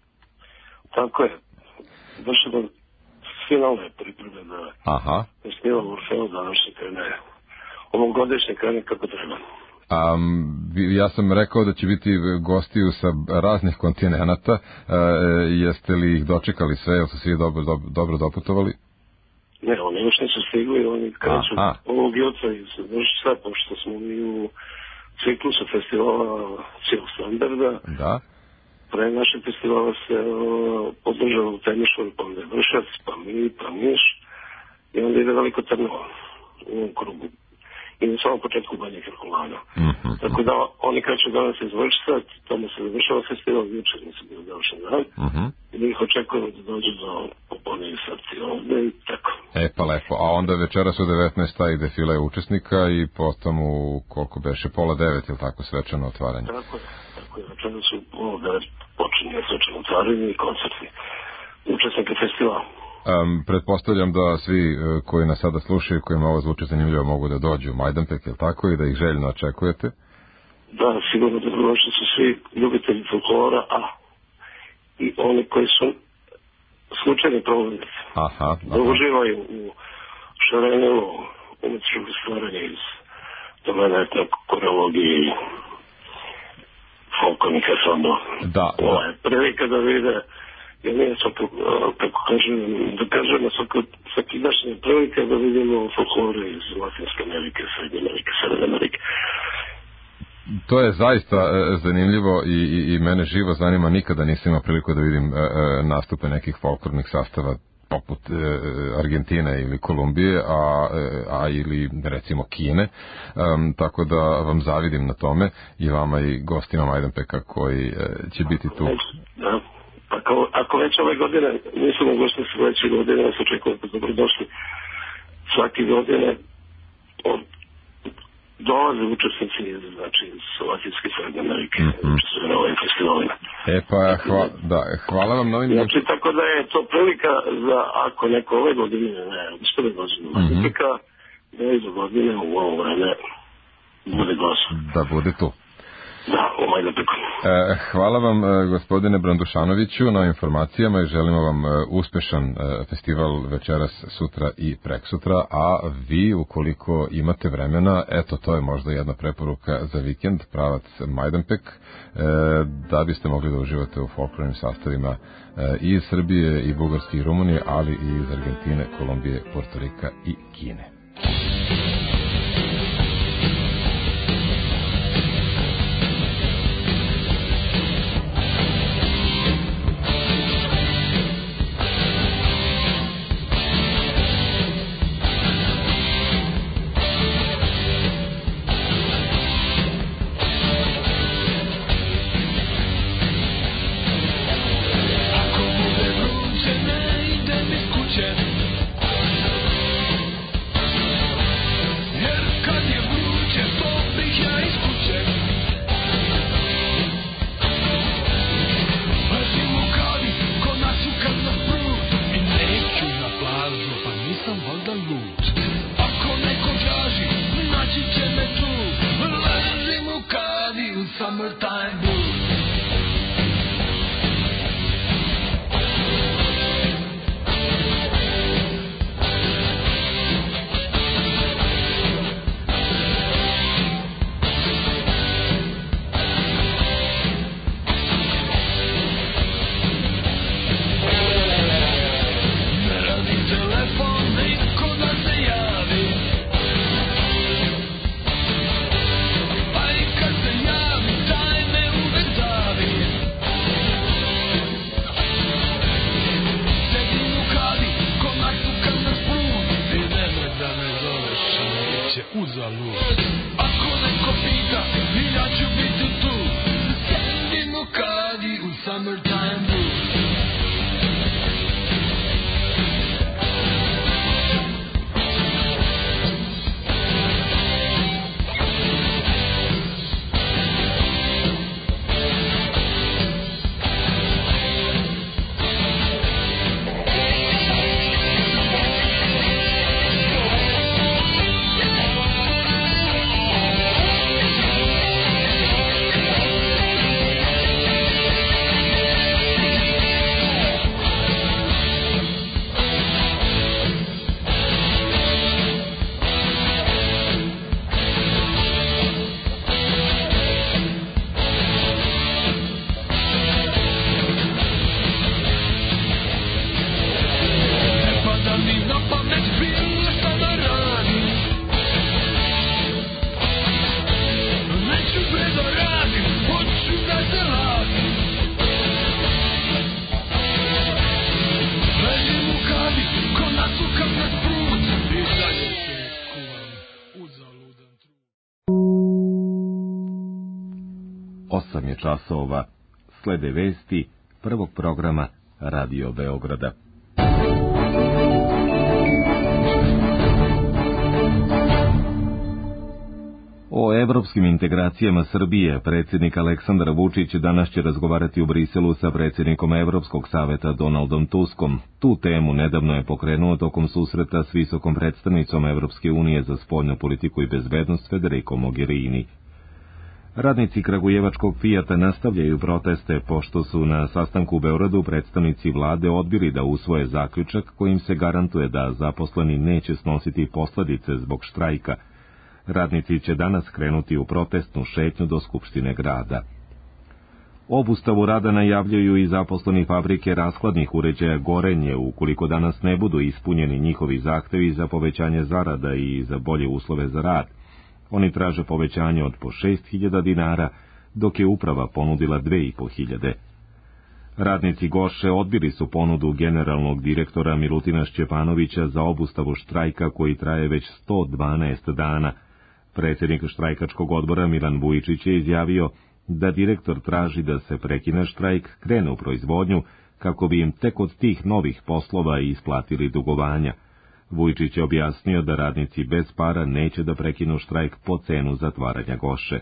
Tako je. Vršimo finalne pripreme na Aha. festival Orfeo današnji krene. Ovogodišnje krene kako treba. Um, ja sam rekao da će biti gostiju sa raznih kontinenata. E, jeste li ih dočekali sve, ili su svi dobro, dobro, dobro doputovali? Ne, oni još nisu stigli, oni kreću ovog jutra iz Vršca, pošto smo mi u ciklusu festivala cijelog standarda. Da. Pre našeg festivala se održava u Temišvaru, pa onda je Vršac, pa mi, pa Niš, i onda ide Veliko Trnovo u ovom krugu. I na samom početku Banja Herkulana. Mm-hmm. Tako da oni kreću danas iz Vršca, tamo se završava festival, jučer nisu bio završen dan. Mm-hmm. I da ih očekujemo da dođu do popolnije srci ovde i tako. E pa lepo, a onda večeras u devetnaest i defile učesnika i potom u koliko beše, pola devet, ili tako, svečano otvaranje? Tako je, tako je, večeras su pola devet počinje svečano otvaranje i koncerti učesnika festivala. Um, pretpostavljam da svi uh, koji nas sada slušaju, kojima ovo zvuči zanimljivo, mogu da dođu u Majdanpek, ili tako, i da ih željno očekujete? Da, sigurno da dobrodošli su svi ljubitelji folklora, a i oni koji su slučajni prolaznici. Aha, aha. Da uživaju u šarenjevo umetničkog stvaranja iz domena etnokorologije i folklornih ansambla. Da, da. Ovo je prilika da vide. Ja nije svako, kako kažem, da kažemo svako, svaki dašnje prilike da vidimo folklore iz Latinske Amerike, Srednje Amerike, Srednje Amerike. To je zaista e, zanimljivo i, i, i mene živo zanima, nikada nisam imao priliku da vidim e, e, nastupe nekih folklornih sastava poput e, Argentine ili Kolumbije, a, e, a ili recimo Kine, e, tako da vam zavidim na tome i vama i gostima Majdanpeka koji e, će biti tu. Da. Ako, ako već ove godine nisu mogućnosti sledeće godine, da se očekuje da dobrodošli svake godine od, dolaze učesnici iz, znači, iz Latinske Srednje Amerike, mm-hmm. učestvuju na ovim festivalima. E pa, hva, da, hvala vam na ovim... Znači, tako da je to prilika za, ako neko ove godine ne uspede dođe do Majdanpeka, mm-hmm. da iz godine u ovo vreme bude gost. Da bude tu. Da, u Majdanpeku. E, hvala vam, e, gospodine Brandušanoviću, na informacijama i želimo vam e, uspešan e, festival večeras, sutra i preksutra, a vi, ukoliko imate vremena, eto, to je možda jedna preporuka za vikend, pravac Majdanpek, e, da biste mogli da uživate u folklornim sastavima e, i iz Srbije, i Bugarske, i Rumunije, ali i iz Argentine, Kolumbije, Portorika i Kine. Ako bude vruće, ne idem iz kuće. osam je časova. Slede vesti prvog programa Radio Beograda. O evropskim integracijama Srbije predsjednik Aleksandar Vučić danas će razgovarati u Briselu sa predsjednikom Evropskog saveta Donaldom Tuskom. Tu temu nedavno je pokrenuo tokom susreta s visokom predstavnicom Evropske unije za spoljnu politiku i bezbednost Federico Mogherini. Radnici kragujevačkog Fijata nastavljaju proteste pošto su na sastanku u Beogradu predstavnici vlade odbili da usvoje zaključak kojim se garantuje da zaposleni neće snositi posljedice zbog štrajka. Radnici će danas krenuti u protestnu šetnju do Skupštine grada. Obustavu rada najavljuju i zaposleni fabrike rashladnih uređaja Gorenje ukoliko danas ne budu ispunjeni njihovi zahtevi za povećanje zarada i za bolje uslove za rad. Oni traže povećanje od po šest hiljada dinara, dok je uprava ponudila dve i po hiljade. Radnici Goše odbili su ponudu generalnog direktora Milutina Šćepanovića za obustavu štrajka koji traje već sto dvanaest dana. Predsjednik štrajkačkog odbora Milan Vujčić je izjavio da direktor traži da se prekine štrajk, krene u proizvodnju, kako bi im tek od tih novih poslova isplatili dugovanja. Vujčić je objasnio da radnici bez para neće da prekinu štrajk po cenu zatvaranja Goše.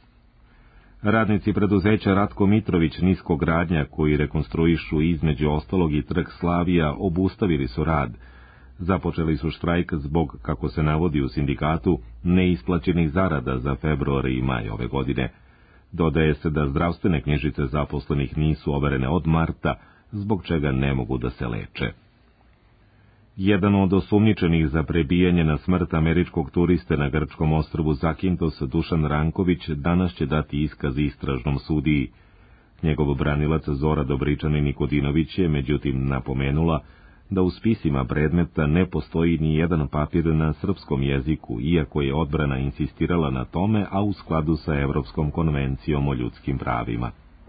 Radnici preduzeća Ratko Mitrović Niskogradnja, koji rekonstruišu između ostalog i Trg Slavija, obustavili su rad. Započeli su štrajk zbog, kako se navodi u sindikatu, neisplaćenih zarada za februar i maj ove godine. Dodaje se da zdravstvene knjižice zaposlenih nisu overene od marta, zbog čega ne mogu da se leče. Jedan od osumnjičenih za prebijanje na smrt američkog turiste na grčkom ostrvu Zakintos, Dušan Ranković, danas će dati iskaz istražnom sudiji. Njegov branilac Zora Dobričanin Nikodinović je međutim napomenula da u spisima predmeta ne postoji ni jedan papir na srpskom jeziku, iako je odbrana insistirala na tome, a u skladu sa Evropskom konvencijom o ljudskim pravima.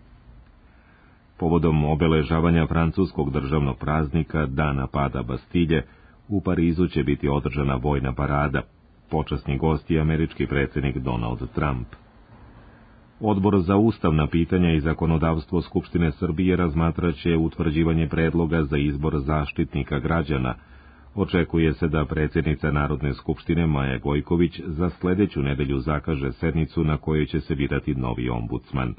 Povodom obeležavanja francuskog državnog praznika, Dana pada Bastilje, u Parizu će biti održana vojna parada. Počasni gost je američki predsjednik Donald Trump. Odbor za ustavna pitanja i zakonodavstvo Skupštine Srbije razmatraće utvrđivanje predloga za izbor zaštitnika građana. Očekuje se da predsjednica Narodne skupštine Maja Gojković za sljedeću nedelju zakaže sednicu na kojoj će se birati novi ombudsman.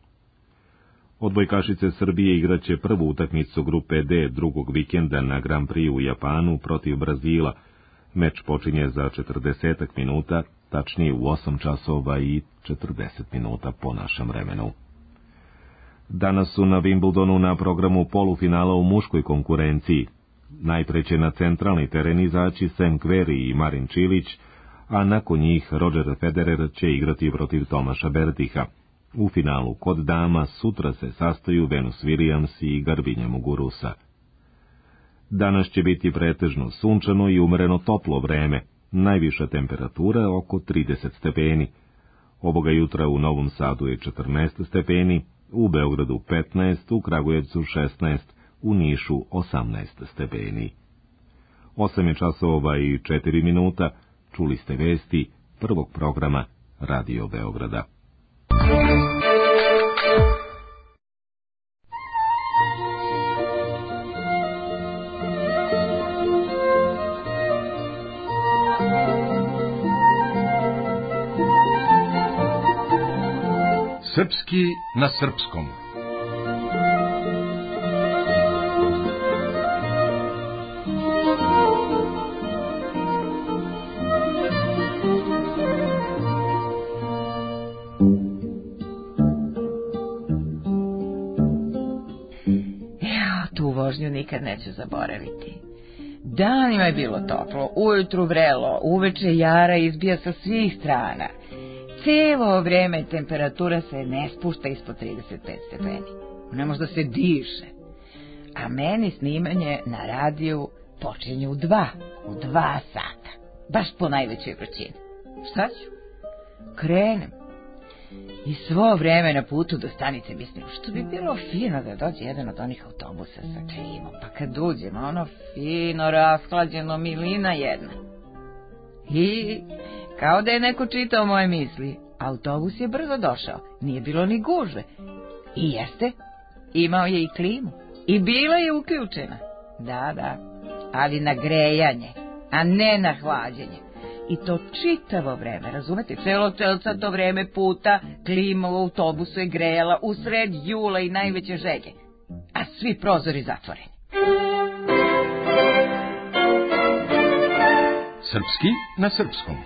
Odbojkašice Srbije igraće prvu utakmicu grupe D drugog vikenda na Grand Prix u Japanu protiv Brazila. Meč počinje za četrdeset minuta, tačnije u osam časova i četrdeset minuta po našem vremenu. Danas su na Wimbledonu na programu polufinala u muškoj konkurenciji. Najpre će na centralni teren izaći Sam Querrey i Marin Čilić, a nakon njih Roger Federer će igrati protiv Tomaša Berdiha. U finalu kod dama sutra se sastaju Venus Williams i Garbinja Muguruza. Danas će biti pretežno sunčano i umereno toplo vreme, najviša temperatura oko trideset stepeni. Ovoga jutra u Novom Sadu je četrnaest stepeni, u Beogradu petnaest, u Kragujevcu šesnaest, u Nišu osamnaest stepeni. osam je časova i četiri minuta, čuli ste vesti prvog programa Radio Beograda. Srpski na srpskom. Ja, tu vožnju nikad neću zaboraviti. Danima je bilo toplo, ujutru vrelo, uveče jara izbija sa svih strana. Cijelo vrijeme temperatura se ne spušta ispod trideset pet stepeni. Ne može da se diše. A meni snimanje na radiju počinje u dva, u dva sata. Baš po najvećoj vrućini. Šta ću? Krenem. I svo vrijeme na putu do stanice mislim, što bi bilo fino da dođe jedan od onih autobusa sa klimom. Pa kad uđem, ono fino rashlađeno, milina jedna. I kao da je neko čitao moje misli, Autobus je brzo došao, nije bilo ni gužve. I jeste, imao je i klimu. I bila je uključena. Da, da, ali na grejanje, a ne na hlađenje. I to čitavo vreme, razumete? Celo celca to vreme puta klima u autobusu je grejala usred jula i najveće žege. A svi prozori zatvoreni. Srpski na srpskom.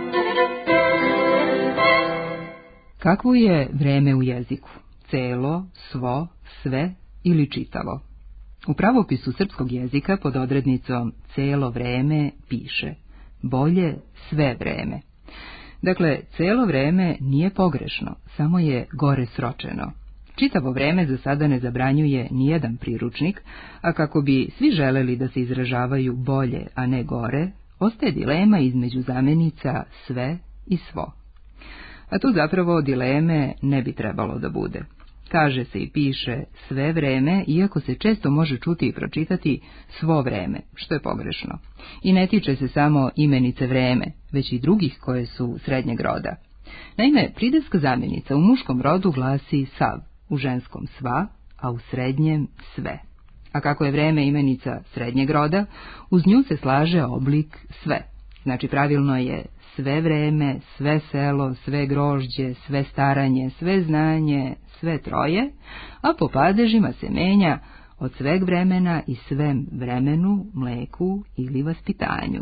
Kakvo je vreme u jeziku? Celo, svo, sve ili čitavo? U pravopisu srpskog jezika pod odrednicom celo vreme piše bolje sve vreme. Dakle, celo vreme nije pogrešno, samo je gore sročeno. Čitavo vreme za sada ne zabranjuje nijedan priručnik, a kako bi svi želeli da se izražavaju bolje, a ne gore, ostaje dilema između zamenica sve i svo. A tu zapravo dileme ne bi trebalo da bude. Kaže se i piše sve vreme, iako se često može čuti i pročitati svo vreme, što je pogrešno. I ne tiče se samo imenice vreme, već i drugih koje su srednjeg roda. Naime, pridevska zamjenica u muškom rodu glasi sav, u ženskom sva, a u srednjem sve. A kako je vreme imenica srednjeg roda, uz nju se slaže oblik sve. Znači pravilno je sve vreme, sve selo, sve grožđe, sve staranje, sve znanje, sve troje, a po padežima se menja od sveg vremena i svem vremenu, mleku ili vaspitanju.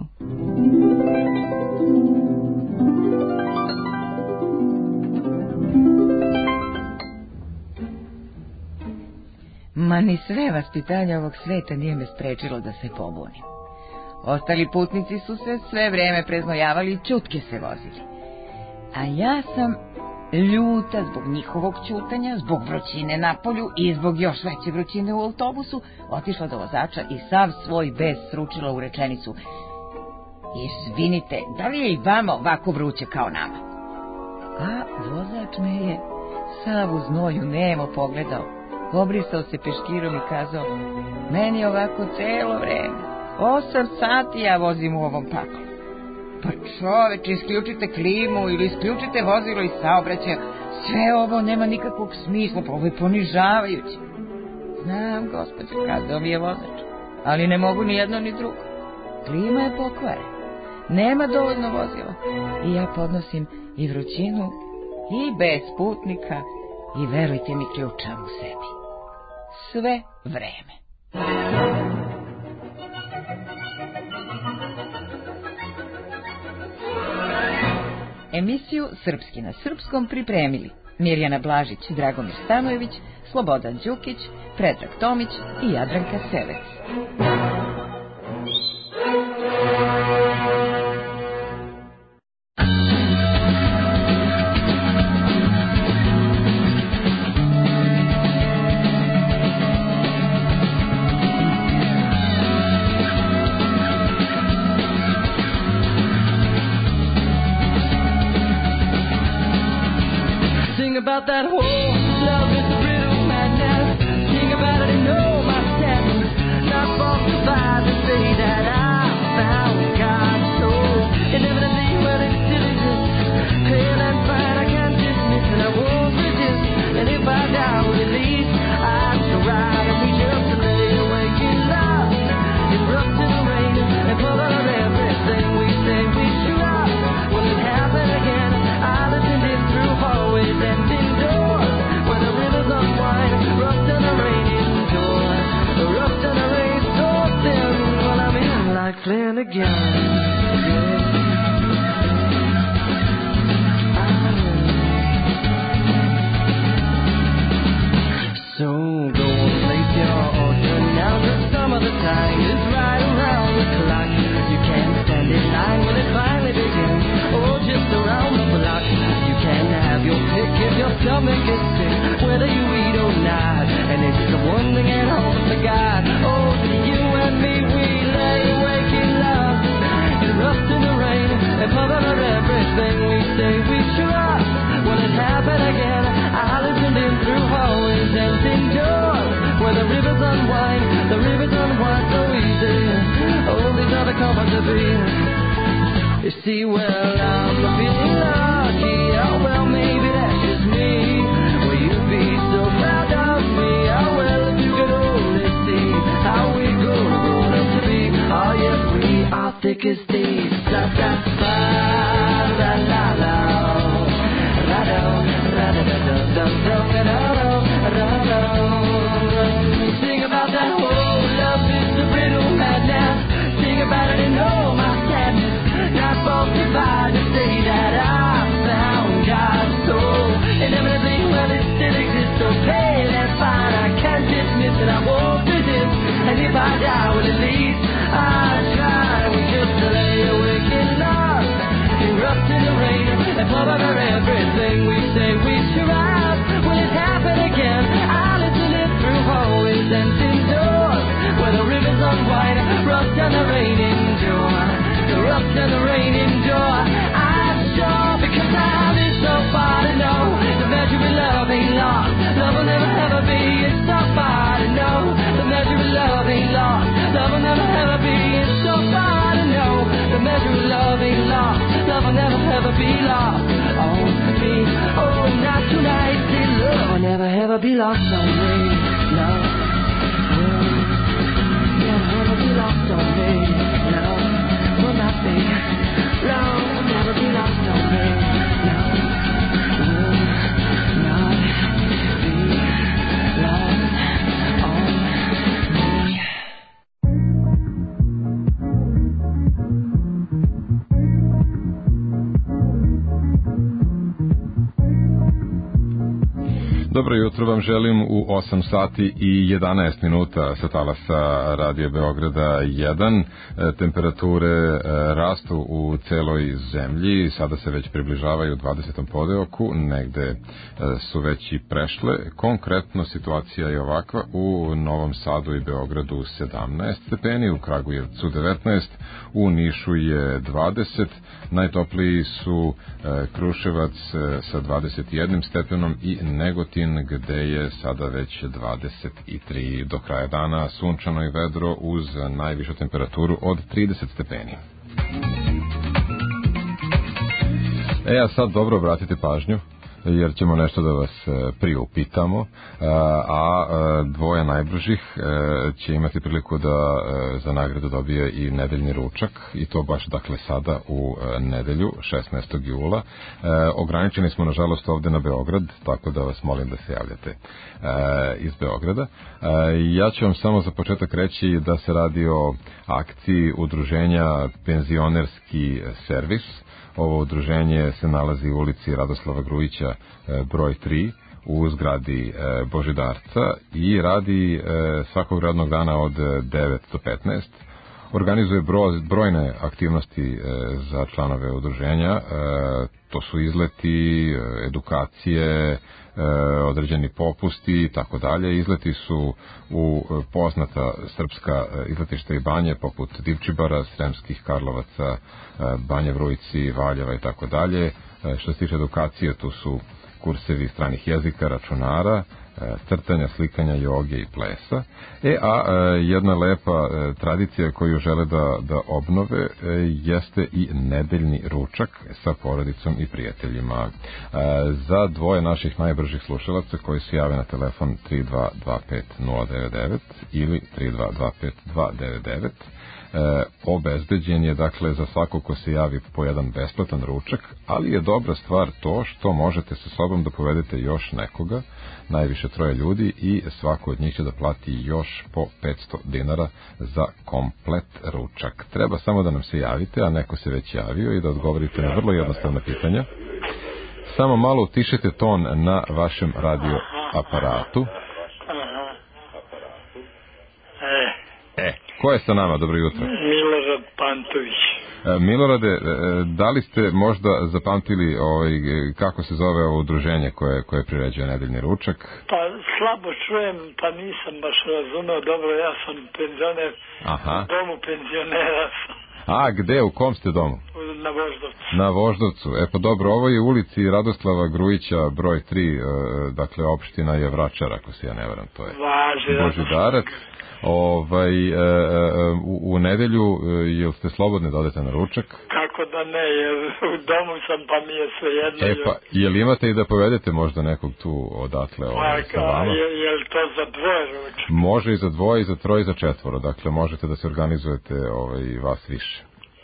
Ma ni sve vaspitanje ovog sveta nije me sprečilo da se pobunim. Ostali putnici su se sve vreme preznojavali i čutke se vozili. A ja sam ljuta zbog njihovog ćutanja, zbog vrućine na polju i zbog još veće vrućine u autobusu, otišla do vozača i sav svoj bes sručila u rečenicu: izvinite, da li je i vama ovako vruće kao nama? A vozač me je sav u znoju nemo pogledao, obrisao se peškirom i kazao: meni je ovako celo vreme. Osam sati ja vozim u ovom paklu. Pa čoveče, isključite klimu ili isključite vozilo iz saobraćaja. Sve ovo nema nikakvog smisla, pa ovo je ponižavajuće. Znam, gospođo, kazao mi je vozač, ali ne mogu ni jedno ni drugo. Klima je pokvarena, nema dovoljno vozila i ja podnosim i vrućinu i bez putnika i verujte mi, ključam u sebi. Sve vreme. Emisiju Srpski na srpskom pripremili Mirjana Blažić, Dragomir Stanojević, Slobodan Đukić, Predrag Tomić i Jadranka Sevec. About that whole love is a riddle madness. Sing about it and know my sadness. Not falsified to say that I found God's soul. Inevitably, well, it still exists. Pale and fine, I can't dismiss, and I won't resist. And if I die, well, at least I shall ride and reach up to lay awake in love. Erupt in the rain and pull out everything we say we should have. Will it happen again? I listened in through hallways and indoors, where the rivers unwind, rough and a rainy door. Rough and a rain so thin, well, I'm in like Flynn again. So go and place your order now, 'cause some of the time is right around the clock. You can't stand in line when it finally begins, or just around the block. You can have your pick if your stomach is sick, whether you eat or not. And it's the one thing at home for God. Oh, you and me, we lay awake in love, erupt in the rain and cover everything we say we should. Will it happen again? I listened in through hallways and indoors, where the rivers unwind, the rivers unwind so easy. Oh, these are the comforts to be. You see, well, I'm feeling lucky. Oh, well, thickest days. Da da ba la la la. Ra da ra da da da da da da da. Sing about that whole love is a brittle madness. Sing about it and oh my sadness. Not falsified to say that I found God's soul. Inevitably, well, it still exists, so pale and fine. I can't dismiss it, I won't resist. And if I die, well, at least I'll try. We just lay awake in love, erupt in the rain, and pour over everything we say we survive. Will it happen again? I'll listen it through hallways and indoors, where the rivers unwind, rust on the raining door, the rust on the raining door. I'm sure because I live so far to know the measure of love ain't lost. Love will never ever be. It's so far to know the measure of love ain't lost. Love will never ever be. It's so far to know the measure of love ain't lost. Love will never ever be lost on me. Oh, not tonight. See, love will never ever be lost on me. Love will never ever be lost on me. Love will not be. Love will never be lost on me. Love will not be lost on me. Dobro jutro vam želim u osam sati i jedanaest minuta sa talasa Radio Beograda jedan. Temperature rastu u celoj zemlji, sada se već približavaju dvadesetom podeoku, negde su već i prešle. Konkretno situacija je ovakva: u Novom Sadu i Beogradu sedamnaest stepeni, u Kragujevcu devetnaest, u Nišu je dvadeset, najtopliji su Kruševac sa dvadeset jednim stepenom i Negotin gde je sada već dvadeset tri. Do kraja dana sunčano i vedro uz najvišu temperaturu od trideset stepeni. E, a sad dobro obratite pažnju, jer ćemo nešto da vas priupitamo, a dvoje najbržih će imati priliku da za nagradu dobije i nedeljni ručak, i to baš dakle sada u nedelju šesnaestog jula. Ograničeni smo nažalost ovde na Beograd, tako da vas molim da se javljate iz Beograda. Ja ću vam samo za početak reći da se radi o akciji udruženja Penzionerski servis. Ovo udruženje se nalazi u ulici Radoslava Grujića broj tri u zgradi Božidarca i radi svakog radnog dana od devet do petnaest. Organizuje brojne aktivnosti za članove udruženja. To su izleti, edukacije, određeni popusti i tako dalje. Izleti su u poznata srpska izletišta i banje poput Divčibara, Sremskih Karlovaca, Banje Vrujci, Valjeva i tako dalje. Što se tiče edukacije, tu su kursevi stranih jezika, računara, crtanja, slikanja, joge i plesa. E, a jedna lepa tradicija koju žele da, da obnove jeste i nedeljni ručak sa porodicom i prijateljima. Za dvoje naših najbržih slušalaca koji se jave na telefon tri dva dva pet nula devet devet ili tri dva dva pet dva devet devet, E, obezbeđen je dakle za svako ko se javi po jedan besplatan ručak, ali je dobra stvar to što možete sa sobom da povedete još nekoga, najviše troje ljudi, i svako od njih će da plati još po petsto dinara za komplet ručak. Treba samo da nam se javite, a neko se već javio, i da odgovorite na vrlo jednostavna pitanja. Samo malo utišite ton na vašem radio aparatu. E, ko je sa nama? Dobro jutro. Milorad Pantović. E, Milorade, e, da li ste možda zapamtili ovaj, kako se zove ovo udruženje koje, koje priređuje nedeljni ručak? Pa slabo čujem, pa nisam baš razumeo dobro, ja sam penzioner, Aha. u domu penzionera sam. A, gde, u kom ste domu? Na Voždovcu. Na Voždovcu. E pa dobro, ovo je ulici Radoslava Grujića broj tri, e, dakle opština je Vračar, ako se ja ne varam, to je Važi, Božidarac. Ovaj, e, e, u, u nedelju, e, jel ste slobodni da odete na ručak? Kako da ne, jer u domu sam, pa mi je sve jedno. E pa, jel imate i da povedete možda nekog tu odatle ovaj, sa vama? Je, je li to za dvoje ručak? Može i za dvoje, i za troje, i za četvoro. Dakle, možete da se organizujete ovaj, vas više.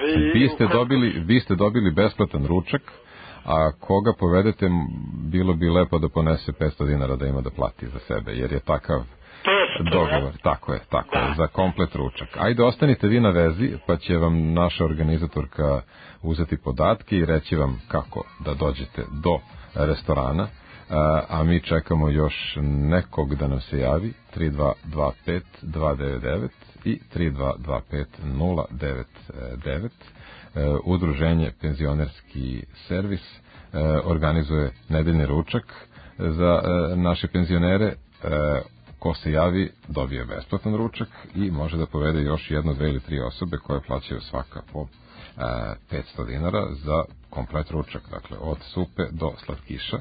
vi ste dobili, vi ste dobili besplatan ručak, a koga povedete, bilo bi lepo da ponese petsto dinara da ima da plati za sebe, jer je takav dogovor. Tako je, tako je, za komplet ručak. Ajde, ostanite vi na vezi, pa će vam naša organizatorka uzeti podatke i reći vam kako da dođete do restorana, a mi čekamo još nekog da nam se javi. Tri dva dva pet dva devet devet i tri dva dva pet nula devet devet. Udruženje Penzionerski servis organizuje nedeljni ručak za naše penzionere. Ko se javi dobije besplatan ručak i može da povede još jedno, dve ili tri osobe koje plaćaju svaka po petsto dinara za komplet ručak, dakle od supe do slatkiša.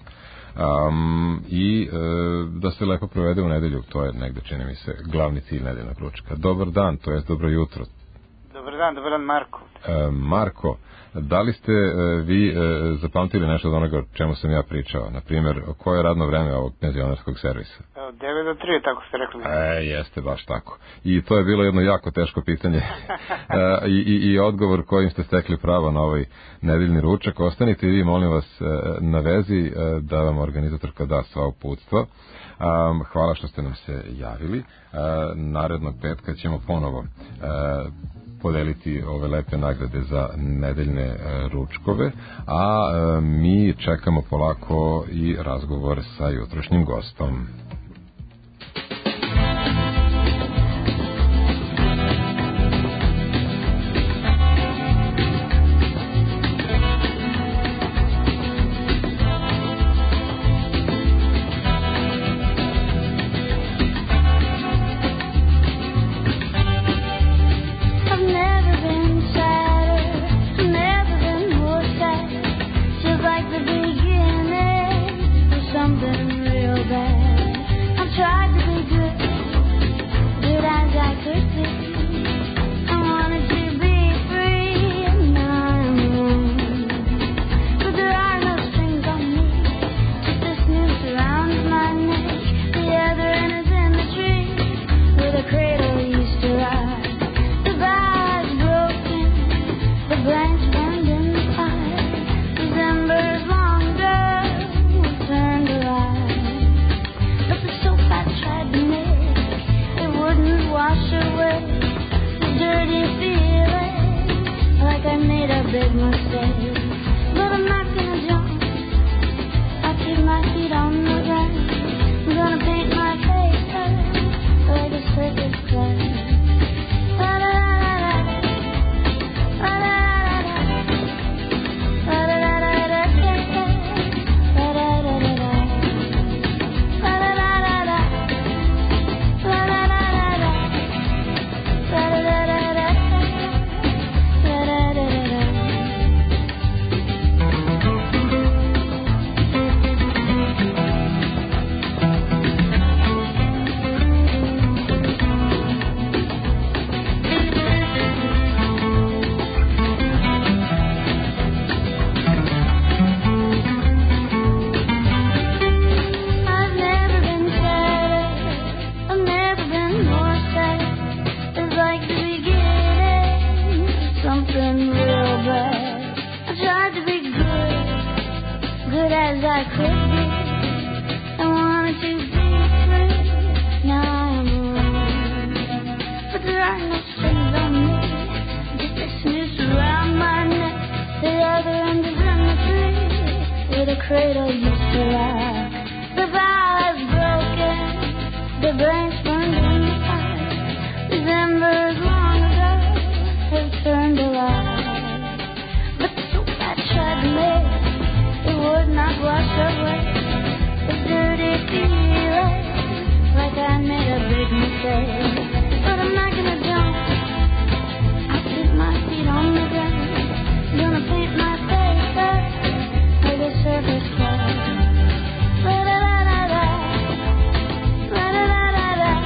Um, i e, da se lepo provede u nedelju, to je negde, čini mi se, glavni cilj nedeljnog ručka. Dobar dan, to je dobro jutro. Dobar dan, dobar dan, Marko. E, Marko, da li ste e, vi e, zapamtili nešto od onoga o čemu sam ja pričao? Naprimjer, koje je radno vreme ovog penzionerskog servisa? Od devet do tri, tako ste rekli. E, jeste, baš tako. I to je bilo jedno jako teško pitanje. e, i, i, I odgovor kojim ste stekli pravo na ovaj nedeljni ručak. Ostanite vi, molim vas, e, na vezi e, da vam organizatorka da sva uputstva. Um, hvala što ste nam se javili. Uh, narednog petka ćemo ponovo uh, podeliti ove lepe nagrade za nedeljne uh, ručkove, a uh, mi čekamo polako i razgovor sa jutrošnjim gostom. La la la la la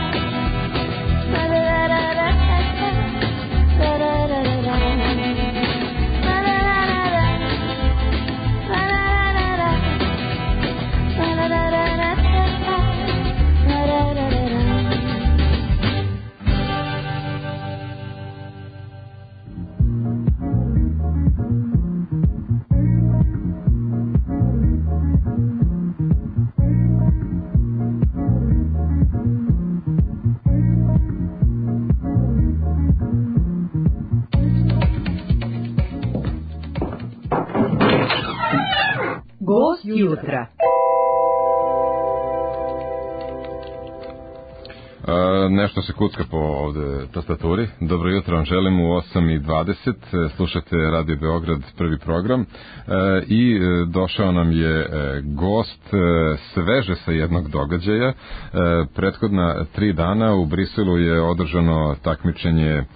jutra. E, nešto se kucka po ovde tastaturi. Dobro jutro vam želim u osam i dvadeset. Slušate Radio Beograd, prvi program. E, I e, došao nam je e, gost e, sveže sa jednog događaja. E, prethodna tri dana u Briselu je održano takmičenje e,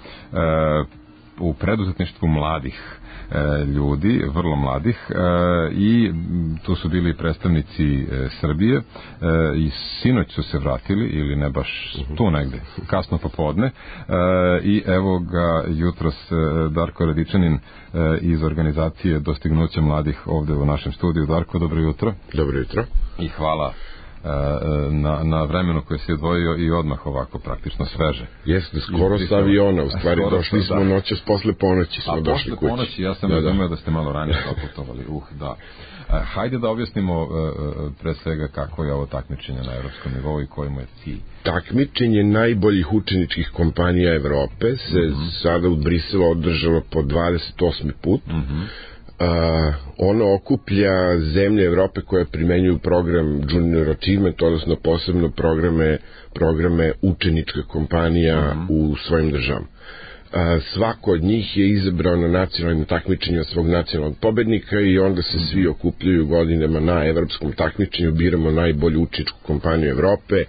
u preduzetništvu mladih ljudi, vrlo mladih, i tu su bili predstavnici Srbije i sinoć su se vratili, ili ne baš tu negde, kasno popodne, i evo ga jutros Darko Radičanin iz organizacije Dostignuća mladih ovde u našem studiju. Darko, dobro jutro. Dobro jutro. I hvala na, na vremenu koje si odvojio i odmah ovako praktično sveže. Jeste, skoro sa aviona, u stvari došli smo noćas posle ponoći smo došli kući. Posle ponoći, ja sam da, razumio da ste malo ranije otputovali. Uh, da. Hajde da objasnimo pre svega kako je ovo takmičenje na evropskom nivou i koji mu je cilj. Takmičenje najboljih učeničkih kompanija Evrope se mm-hmm. sada u Briselu održalo po dvadeset osmi put. Mm-hmm. Uh, ono okuplja zemlje Evrope koje primenjuju program Junior Achievement, odnosno posebno programe, programe učeničkih kompanija mm-hmm. u svojim državama. Uh, svako od njih je izabrao na nacionalnom takmičenju svog nacionalnog pobednika i onda se mm-hmm. svi okupljaju godinama na evropskom takmičenju, biramo najbolju učeničku kompaniju Evrope,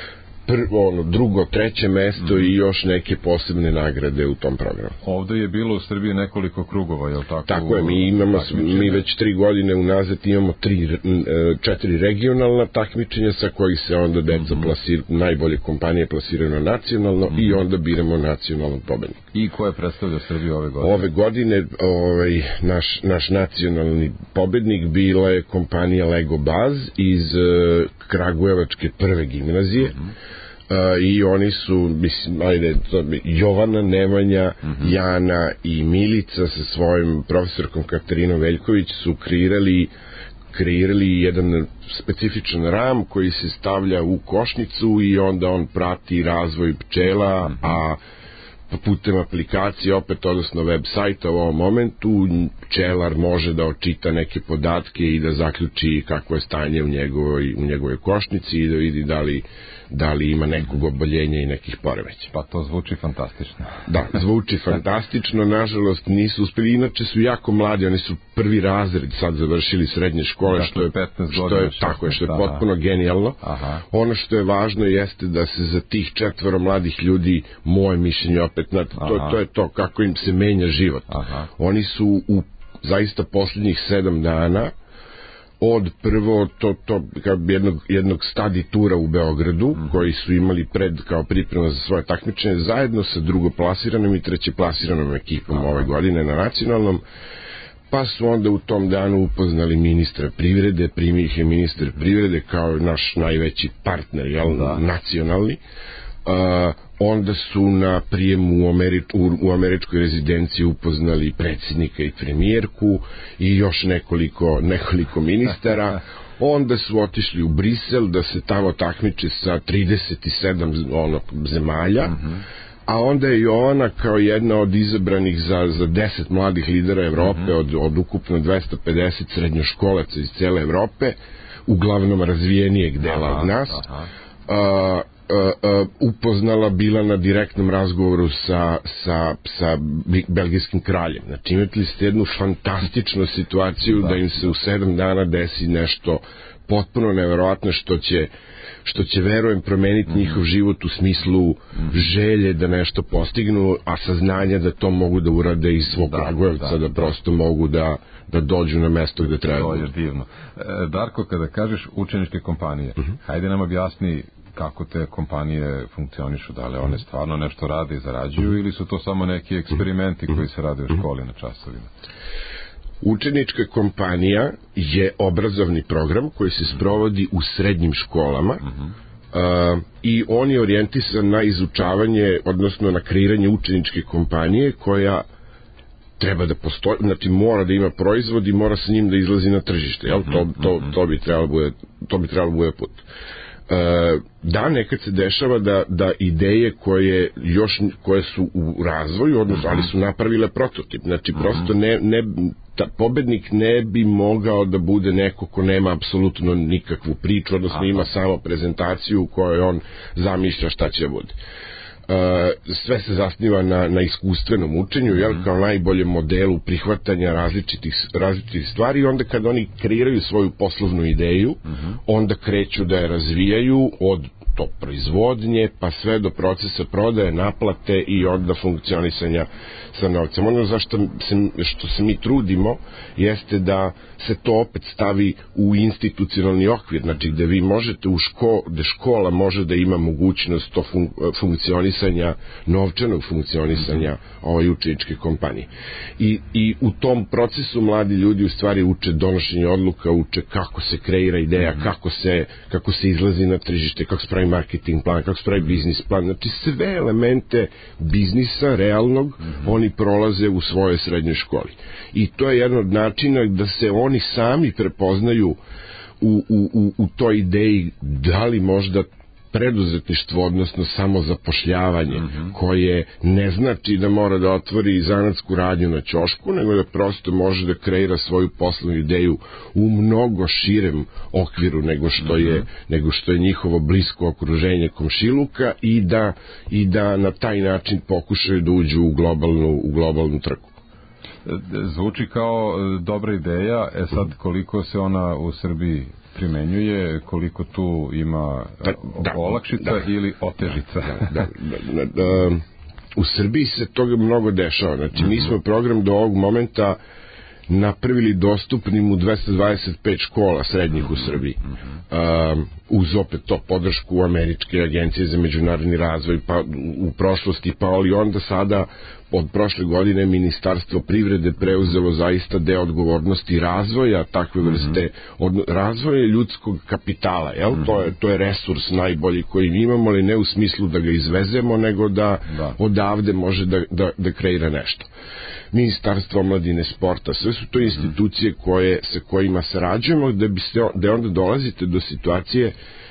prvo, ono, drugo, treće mesto mm. i još neke posebne nagrade u tom programu. Ovde je bilo u Srbiji nekoliko krugova, je li tako? Tako je, mi imamo, mi već tri godine unazad imamo tri, četiri regionalna takmičenja sa kojih se onda deca mm-hmm. plasir, najbolje kompanije plasiraju na nacionalno mm-hmm. i onda biramo nacionalnog pobednika. I ko je predstavljao Srbiju ove godine? Ove godine ovaj, naš, naš nacionalni pobednik bila je kompanija Lego Baz iz uh, Kragujevačke prve gimnazije. Mm-hmm. Uh, i oni su, mislim, ajde, to, Jovana, Nemanja, mm-hmm. Jana i Milica sa svojim profesorkom Katarinom Veljković su kreirali kreirali jedan specifičan ram koji se stavlja u košnicu i onda on prati razvoj pčela, mm-hmm. a putem aplikacije, opet, odnosno web sajta u ovom momentu, pčelar može da očita neke podatke i da zaključi kakvo je stanje u njegovoj, u njegovoj košnici i da vidi da li, da li ima nekog oboljenja i nekih poremeća. Pa to zvuči fantastično. Da, zvuči fantastično, nažalost nisu uspeli, inače su jako mladi, oni su prvi razred sad završili srednje škole, dakle, što je, petnaest što je, tako je, što je potpuno genijalno. Aha. Ono što je važno jeste da se za tih četvoro mladih ljudi, moje mišljenje opet, na, to, to je to kako im se menja život. Aha. Oni su u zaista posljednjih sedam dana od prvo to, to kao jednog, jednog study tura u Beogradu, mm-hmm. koji su imali pred kao priprema za svoje takmičenje, zajedno sa drugoplasiranom i trećeplasiranom ekipom Aha. ove godine na nacionalnom, pa su onda u tom danu upoznali ministra privrede, primio ih je ministar privrede kao naš najveći partner, jel, da. nacionalni. Uh, onda su na prijemu u, Američ, u, u američkoj rezidenciji upoznali predsjednika i premijerku i još nekoliko, nekoliko ministara. Onda su otišli u Brisel da se tamo takmiče sa trideset sedam ono, zemalja. Mm-hmm. A onda je Jovana kao jedna od izabranih za, za deset mladih lidera Evrope, mm-hmm. od, od ukupno dvesta pedeset srednjoškolaca iz cele Evrope, uglavnom razvijenijeg dela aha, od nas, aha. Uh, Uh, uh, upoznala bila na direktnom razgovoru sa, sa, sa belgijskim kraljem. Znači imali ste jednu fantastičnu situaciju da, da im se u sedam dana desi nešto potpuno neverovatno što će, što će verujem promeniti mm-hmm. njihov život u smislu mm-hmm. želje da nešto postignu, a saznanja da to mogu da urade iz svog Kragujevca, da, da, da prosto mogu da, da dođu na mesto gde treba. To je divno. E, Darko, kada kažeš učeničke kompanije, mm-hmm. hajde nam objasni kako te kompanije funkcionišu, da li one stvarno nešto rade i zarađuju ili su to samo neki eksperimenti koji se rade u školi na časovima? Učenička kompanija je obrazovni program koji se sprovodi u srednjim školama uh-huh. uh, i on je orijentisan na izučavanje, odnosno na kreiranje učeničke kompanije koja treba da postoji, znači mora da ima proizvod i mora sa njim da izlazi na tržište, jel? To, to, to bi trebalo bude, to bi trebalo bude put. da, nekad se dešava da, da ideje koje još koje su u razvoju, odnosno, ali su napravile prototip. Znači, prosto ne, ne, ta, pobednik ne bi mogao da bude neko ko nema apsolutno nikakvu priču, odnosno Aha. ima samo prezentaciju u kojoj on zamišlja šta će bude. Uh, sve se zasniva na, na iskustvenom učenju, jel, kao najboljem modelu prihvatanja različitih, različitih stvari, i onda kad oni kreiraju svoju poslovnu ideju, uh-huh. onda kreću da je razvijaju od to proizvodnje, pa sve do procesa prodaje, naplate i onda funkcionisanja sa novcem. Ono zašto se, što se mi trudimo jeste da se to opet stavi u institucionalni okvir, znači gde vi možete u ško, gde škola može da ima mogućnost to fun, funkcionisanja, novčanog funkcionisanja ove učeničke kompanije. I, I u tom procesu mladi ljudi u stvari uče donošenje odluka, uče kako se kreira ideja, mm-hmm. kako, se, kako se izlazi na tržište, kako se pravi marketing plan, kako se pravi biznis plan, znači sve elemente biznisa realnog mm-hmm. oni prolaze u svojoj srednjoj školi. I to je jedan od načina da se oni sami prepoznaju u, u, u, u toj ideji da li možda preduzetništvo, odnosno samozapošljavanje, mm-hmm. koje ne znači da mora da otvori zanatsku radnju na ćošku, nego da prosto može da kreira svoju poslovnu ideju u mnogo širem okviru nego što je, mm-hmm. nego što je njihovo blisko okruženje komšiluka i da, i da na taj način pokušaju da uđu u globalnu, u globalnu trku. Zvuči kao dobra ideja, e sad koliko se ona u Srbiji primenjuje, koliko tu ima da, da, olakšica da, ili otežica? Da, da, da, da, da, u Srbiji se toga mnogo dešava. Znači, mm-hmm. mi smo program do ovog momenta napravili dostupnim u dvesta dvadeset pet škola srednjih u Srbiji. Mm-hmm. Um, uz opet to podršku Američke agencije za međunarodni razvoj pa u prošlosti, pa ali onda sada od prošle godine Ministarstvo privrede preuzelo zaista deo odgovornosti razvoja takve vrste, mm-hmm. od, razvoja ljudskog kapitala, jel? Mm-hmm. To je, to je resurs najbolji koji imamo, ali ne u smislu da ga izvezemo, nego da, da. odavde može da, da, da kreira nešto. Ministarstvo omladine, sporta, sve su to institucije koje, sa kojima sarađujemo, da, biste, da onda dolazite do situacije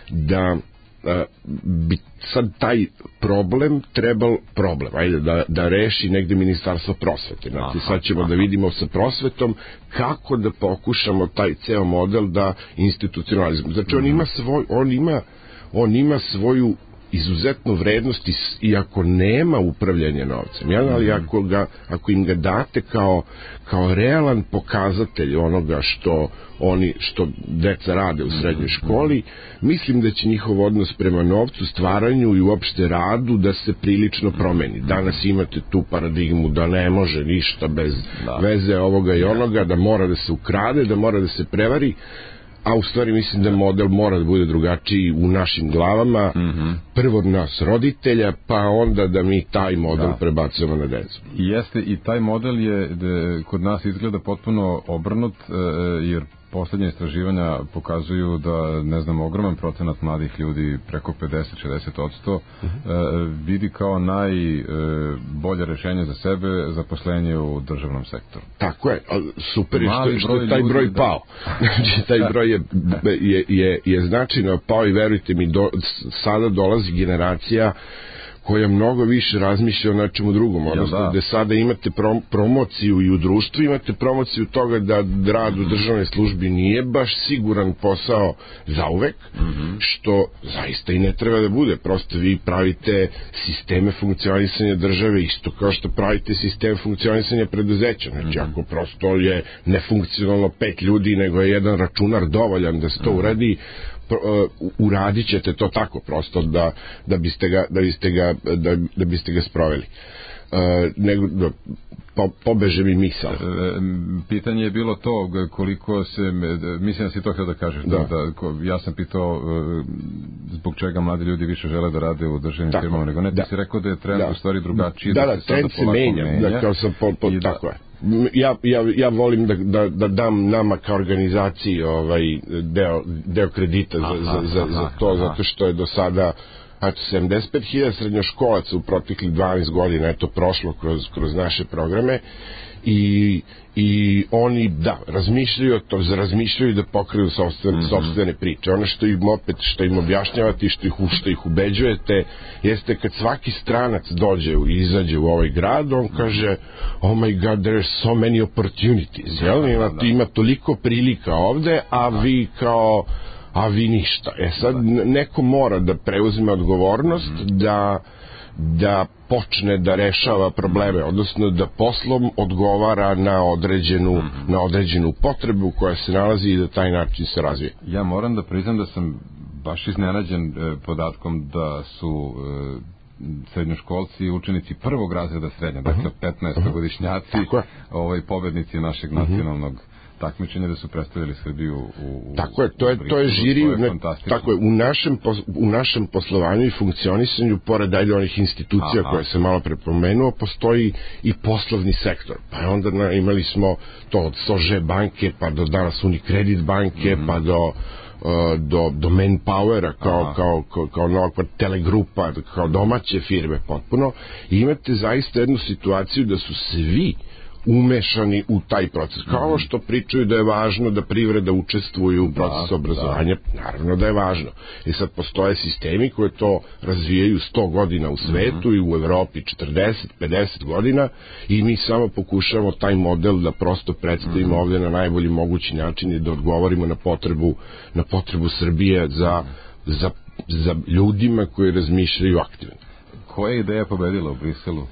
da a, bi sad taj problem trebal problem, ajde, da, da reši negde Ministarstvo prosvete. Znači, sad ćemo aha. da vidimo sa prosvetom kako da pokušamo taj ceo model da institucionalizujemo. Znači, on ima, svoj, on ima, on ima svoju izuzetnu vrednost, iako nema upravljanja novcem, ja, ali ako, ga, ako im ga date kao, kao realan pokazatelj onoga što oni, što deca rade u srednjoj školi, mislim da će njihov odnos prema novcu, stvaranju i uopšte radu da se prilično promeni. Danas imate tu paradigmu da ne može ništa bez da. veze ovoga i onoga, da mora da se ukrade, da mora da se prevari, a u stvari mislim da model mora da bude drugačiji u našim glavama, mm-hmm. prvo nas roditelja, pa onda da mi taj model da. prebacujemo na decu. I jeste, i taj model je de, kod nas izgleda potpuno obrnut, e, jer poslednje istraživanja pokazuju da, ne znam, ogroman procenat mladih ljudi, preko pedeset do šezdeset odsto, uh-huh. e, vidi kao najbolje e, rešenje za sebe zaposlenje u državnom sektoru. Tako je, super je što, što je taj broj pao. Znači, taj broj je, je, je, je značajno pao i verujte mi, do, sada dolazi generacija koja mnogo više razmišlja o nečemu drugom, odnosno ja, da. gde sada imate prom, promociju i u društvu, imate promociju toga da rad u državnoj službi nije baš siguran posao zauvek, mm-hmm. što zaista i ne treba da bude, prosto vi pravite sisteme funkcionisanja države isto kao što pravite sistem funkcionisanja preduzeća, znači mm-hmm. ako prosto je nefunkcionalno pet ljudi, nego je jedan računar dovoljan da se to mm-hmm. uradi, uradit ćete to tako prosto da, da biste ga da biste ga, da, da biste ga sproveli. Uh, nego da, po, pobeže mi misao. Pitanje je bilo to koliko se, mislim da si to htio da kažeš, da. Da, da, ja sam pitao zbog čega mladi ljudi više žele da rade u državnim firmama nego ne, ti da. si rekao da je trend da. u stvari drugačiji, da, da, da se trend se menja, menja da, kao sam po, po, tako je. Ja, ja, ja volim da, da, da dam nama kao organizaciji ovaj deo, deo kredita aha, za, za, za, za to, aha. zato što je do sada eto, sedamdeset pet hiljada srednjoškolaca u proteklih dvanaest godina je to prošlo kroz, kroz naše programe i, i oni, da, razmišljaju o to, razmišljaju da pokriju sopstvene, mm-hmm. sopstvene priče. Ono što im opet, što im objašnjavate i što ih, što ih ubeđujete, jeste kad svaki stranac dođe i izađe u ovaj grad, on kaže, oh my god, there are so many opportunities, jel? Ima, ima toliko prilika ovde, a vi kao, a vi ništa. E sad, neko mora da preuzme odgovornost, mm-hmm. da da počne da rešava probleme, odnosno da poslom odgovara na određenu, mm-hmm. na određenu potrebu koja se nalazi i da taj način se razvije. Ja moram da priznam da sam baš iznenađen e, podatkom da su e, srednjoškolci i učenici prvog razreda srednje, uh-huh. dakle petnaestogodišnjaci, uh-huh. ovaj, pobednici našeg uh-huh. nacionalnog takmičenja da su predstavili Srbiju u, u tako je, to je, to je žiri, ne, tako je, u našem, u našem poslovanju i funkcionisanju, pored ajde onih institucija Aha. koje sam malo prepomenuo, postoji i poslovni sektor. Pa onda na, imali smo to od Sože banke, pa do danas Unicredit banke, mm-hmm. pa do do, do Manpowera kao, kao, kao, kao nova telegrupa, kao domaće firme potpuno. I imate zaista jednu situaciju da su svi umešani u taj proces. Kao što pričaju da je važno da privreda učestvuje u procesu da, obrazovanja, da. Naravno da je važno. I sad postoje sistemi koje to razvijaju sto godina u svetu mm-hmm. i u Evropi četrdeset pedeset godina i mi samo pokušavamo taj model da prosto predstavimo mm-hmm. ovdje na najbolji mogući način i da odgovorimo na potrebu, na potrebu Srbije za, mm-hmm. za, za ljudima koji razmišljaju aktivno. Koja je ideja pobedila u Briselu?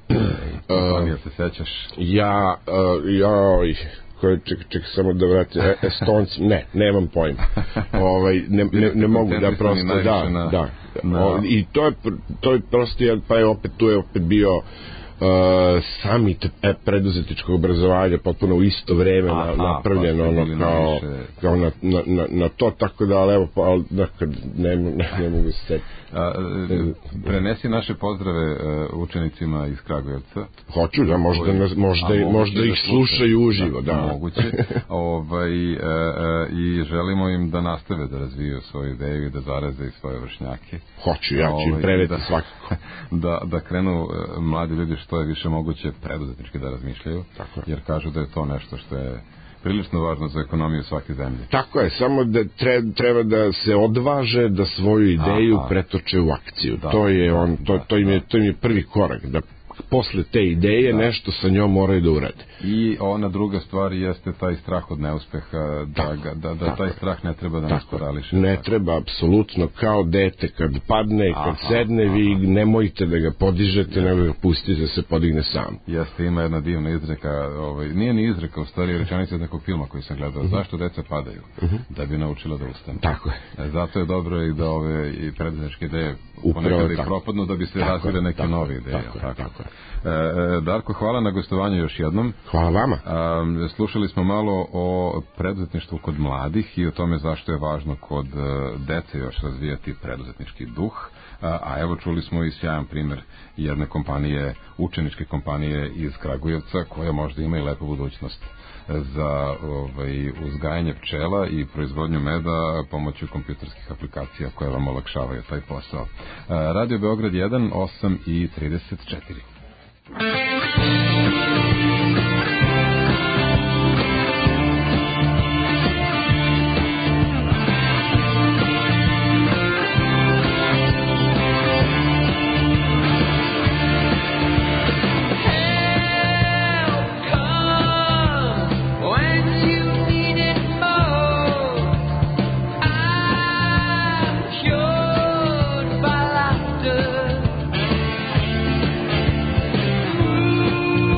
Uh, se sećaš? Ja, uh, joj, koje, ček, ček, samo da vratim, e, Estonci, ne, nemam pojma. Ovaj, ne, ne, ne mogu da prosto, da, na, da. Na... O, i to je, to je prosto, pa je opet, tu je opet bio Uh, summit preduzetničkog obrazovanja potpuno u isto vreme Aha, napravljeno pa ono kao, kao na, na, na, na to, tako da, ali evo, pa, ali, dakle, ne, ne, ne mogu se setiti. Prenesi naše pozdrave uh, učenicima iz Kragujevca. Hoću, da, možda, koji, možda, a, možda ih slušaju uživo, da. da. Moguće. ovaj, uh, uh, I želimo im da nastave da razvijaju svoju ideju i da zaraze i svoje vršnjake. Hoću, ja ću im preneti da, svakako. Da, da krenu uh, mladi ljudi što je više moguće preduzetnički da razmišljaju, tako jer kažu da je to nešto što je prilično važno za ekonomiju svake zemlje. Tako je, samo da treba da se odvaže da svoju ideju Aha. pretoče u akciju. Da, to je on, to, to, im je, to im je prvi korak, da posle te ideje da. nešto sa njom moraju da urade. I ona druga stvar jeste taj strah od neuspeha, da, ga, da, da taj strah ne treba da nas parališe. Ne tako. treba, apsolutno, kao dete, kad padne, kad aha, sedne, aha. vi nemojte da ga podižete, jeste. nego ga pustite da se podigne sam. Jeste, ima jedna divna izreka, ovaj, nije ni izreka, u stvari rečenica od nekog filma koji sam gledao, uh-huh. zašto deca padaju? Uh-huh. Da bi naučila da ustane. Tako je. E, zato je dobro i da ove i preduzetničke ideje ponekad i propadnu, da bi se razvile neke tako, nove ideje. Tako, tako, tako. E, Darko, hvala na gostovanju još jednom. Hvala vama. E, slušali smo malo o preduzetništvu kod mladih i o tome zašto je važno kod dece još razvijati preduzetnički duh. A, a evo čuli smo i sjajan primjer jedne kompanije, učeničke kompanije iz Kragujevca, koja možda ima i lepu budućnost za ovaj, uzgajanje pčela i proizvodnju meda pomoću kompjuterskih aplikacija koje vam olakšavaju taj posao. Radio Beograd jedan, osam i trideset četiri. Ooh.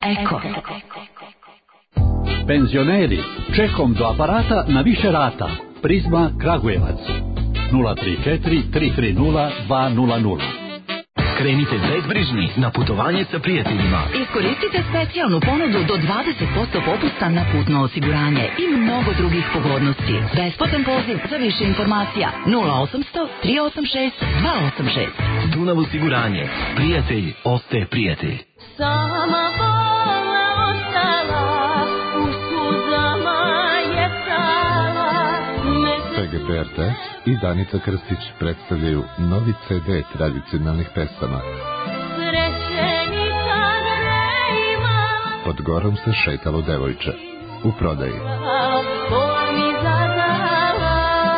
Eko. Penzioneri, čekom do aparata na više rata. Prizma Kragujevac. nula tri četiri tri tri nula dva nula nula. Krenite bezbrižni na putovanje sa prijateljima. Iskoristite specijalnu ponudu do dvadeset posto popusta na putno osiguranje i mnogo drugih pogodnosti. Besplatan poziv za više informacija nula osamsto tri osam šest dva osam šest. Dunav osiguranje. Prijatelj ostaje prijatelj. Sama vola ostala, u suzama je stala. P G P R T S i Danica Krstić predstavljaju novi C D tradicionalnih pesama. Srećenica grejma, Pod gorom se šetalo devojče. U prodaji. pola mi zadala.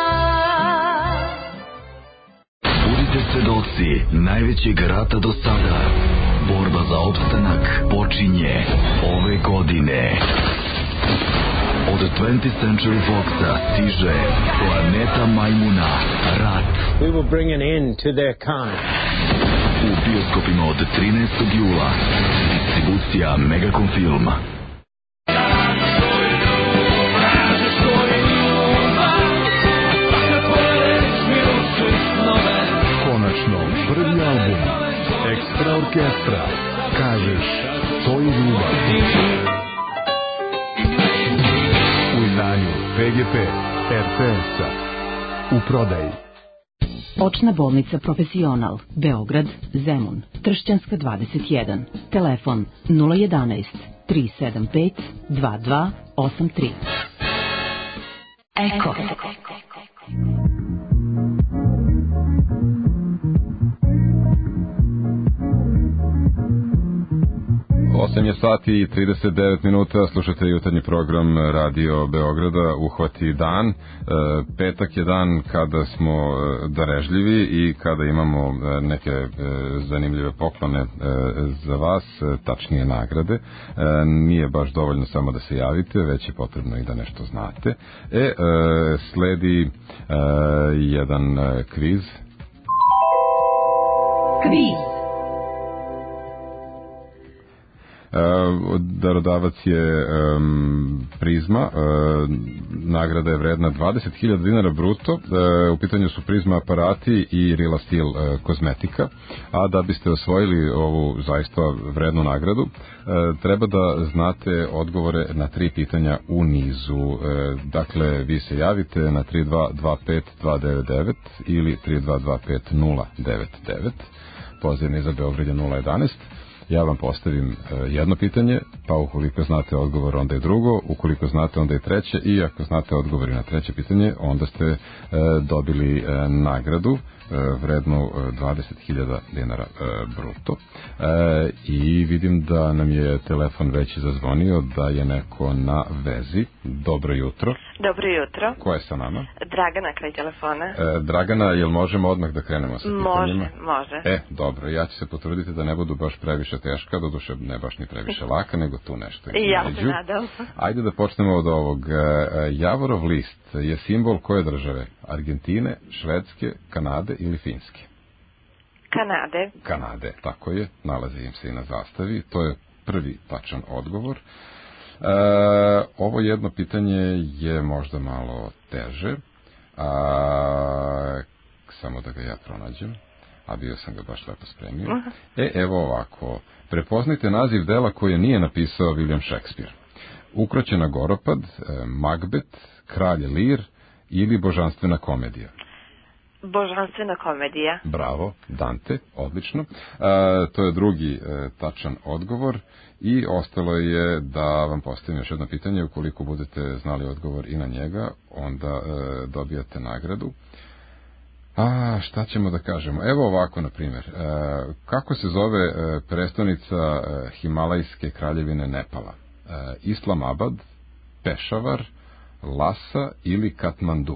Budite svedoci najvećeg rata do sada. Borba za opstanak počinje ove godine. Od twentieth Century Foxa stiže Planeta Majmuna, rat. We will bring an end to their kind. U bioskopima od trinaestog jula. Distribucija Megacom Filma. Konačno, prvi album Ekstra Orkestra. Kažeš, to je ljubav. U izdanju P G P R T S-a. U prodaji. Očna bolnica Profesional, Beograd, Zemun, Tršćanska dvadeset jedan. Telefon nula jedanaest tri sedam pet dva dva osam tri. Eko. osam je sati i trideset devet minuta, slušate jutarnji program Radio Beograda, Uhvati dan. E, petak je dan kada smo e, darežljivi i kada imamo e, neke e, zanimljive poklone e, za vas, e, tačnije nagrade. E, nije baš dovoljno samo da se javite, već je potrebno i da nešto znate. E, e sledi e, jedan e, kviz. Kviz. Darodavac je um, Prizma, uh, nagrada je vredna dvadeset hiljada dinara bruto, uh, u pitanju su Prizma aparati i Rila Steel uh, kozmetika, a da biste osvojili ovu zaista vrednu nagradu, uh, treba da znate odgovore na tri pitanja u nizu. Uh, dakle, vi se javite na tri dva dva pet dva devet devet ili tri dva dva pet nula devet devet, pozivni za Beograd nula jedanaest. Ja vam postavim uh, jedno pitanje, pa ukoliko znate odgovor, onda je drugo, ukoliko znate, onda je treće, i ako znate odgovor na treće pitanje, onda ste uh, dobili uh, nagradu uh, vrednu uh, dvadeset hiljada dinara uh, bruto. Uh, I vidim da nam je telefon već zazvonio, da je neko na vezi. Dobro jutro. Dobro jutro. Ko je sa nama? Dragana kraj telefona. Uh, Dragana, jel možemo odmah da krenemo sa pitanjima? Može, može. E, dobro, ja ću se potruditi da ne budu baš previše teška, doduše ne baš ni previše laka, nego tu nešto. I ja se nadam. Ajde da počnemo od ovog. Javorov list je simbol koje države? Argentine, Švedske, Kanade ili Finske? Kanade. Kanade, tako je. Nalazi im se i na zastavi. To je prvi tačan odgovor. E, ovo jedno pitanje je možda malo teže. A, samo da ga ja pronađem. A bio sam ga baš lepo spremio. Uh-huh. E, evo ovako. Prepoznajte naziv dela koje nije napisao William Shakespeare. Ukroćena goropad, Macbeth, Kralj Lear ili Božanstvena komedija? Božanstvena komedija. Bravo, Dante, odlično. E, to je drugi e, tačan odgovor i ostalo je da vam postavim još jedno pitanje. Ukoliko budete znali odgovor i na njega, onda e, dobijate nagradu. A, šta ćemo da kažemo? Evo ovako, na primjer. E, kako se zove e, prestonica e, Himalajske kraljevine Nepala? E, Islamabad, Pešavar, Lhasa ili Katmandu?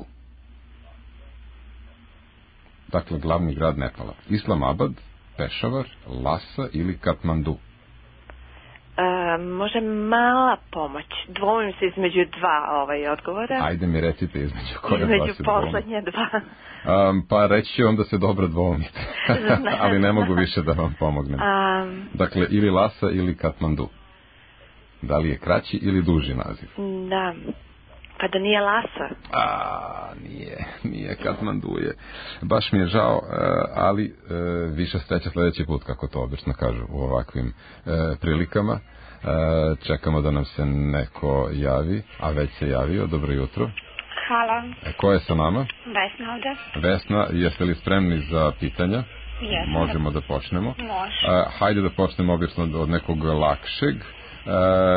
Dakle, glavni grad Nepala. Islamabad, Pešavar, Lhasa ili Katmandu? E, može mala pomoć. Dvomim se između dva ovaj odgovora. Ajde mi recite između koje između dva se poslednje dva. Um, pa reći ću vam da se dobro dvomite. Ali ne mogu više da vam pomognem. Um, dakle, ili Lhasa ili Katmandu. Da li je kraći ili duži naziv? Da. Pa da nije Lhasa. A, nije, nije Katmanduje. Baš mi je žao, ali više sreća sljedeći put, kako to obično kažu u ovakvim prilikama. Čekamo da nam se neko javi, a već se javio. Dobro jutro. Halo. Ko je sa nama? Vesna ovde. Vesna, jeste li spremni za pitanja? Jesam. Možemo da počnemo. Može. Hajde da počnemo obično od nekog lakšeg. E,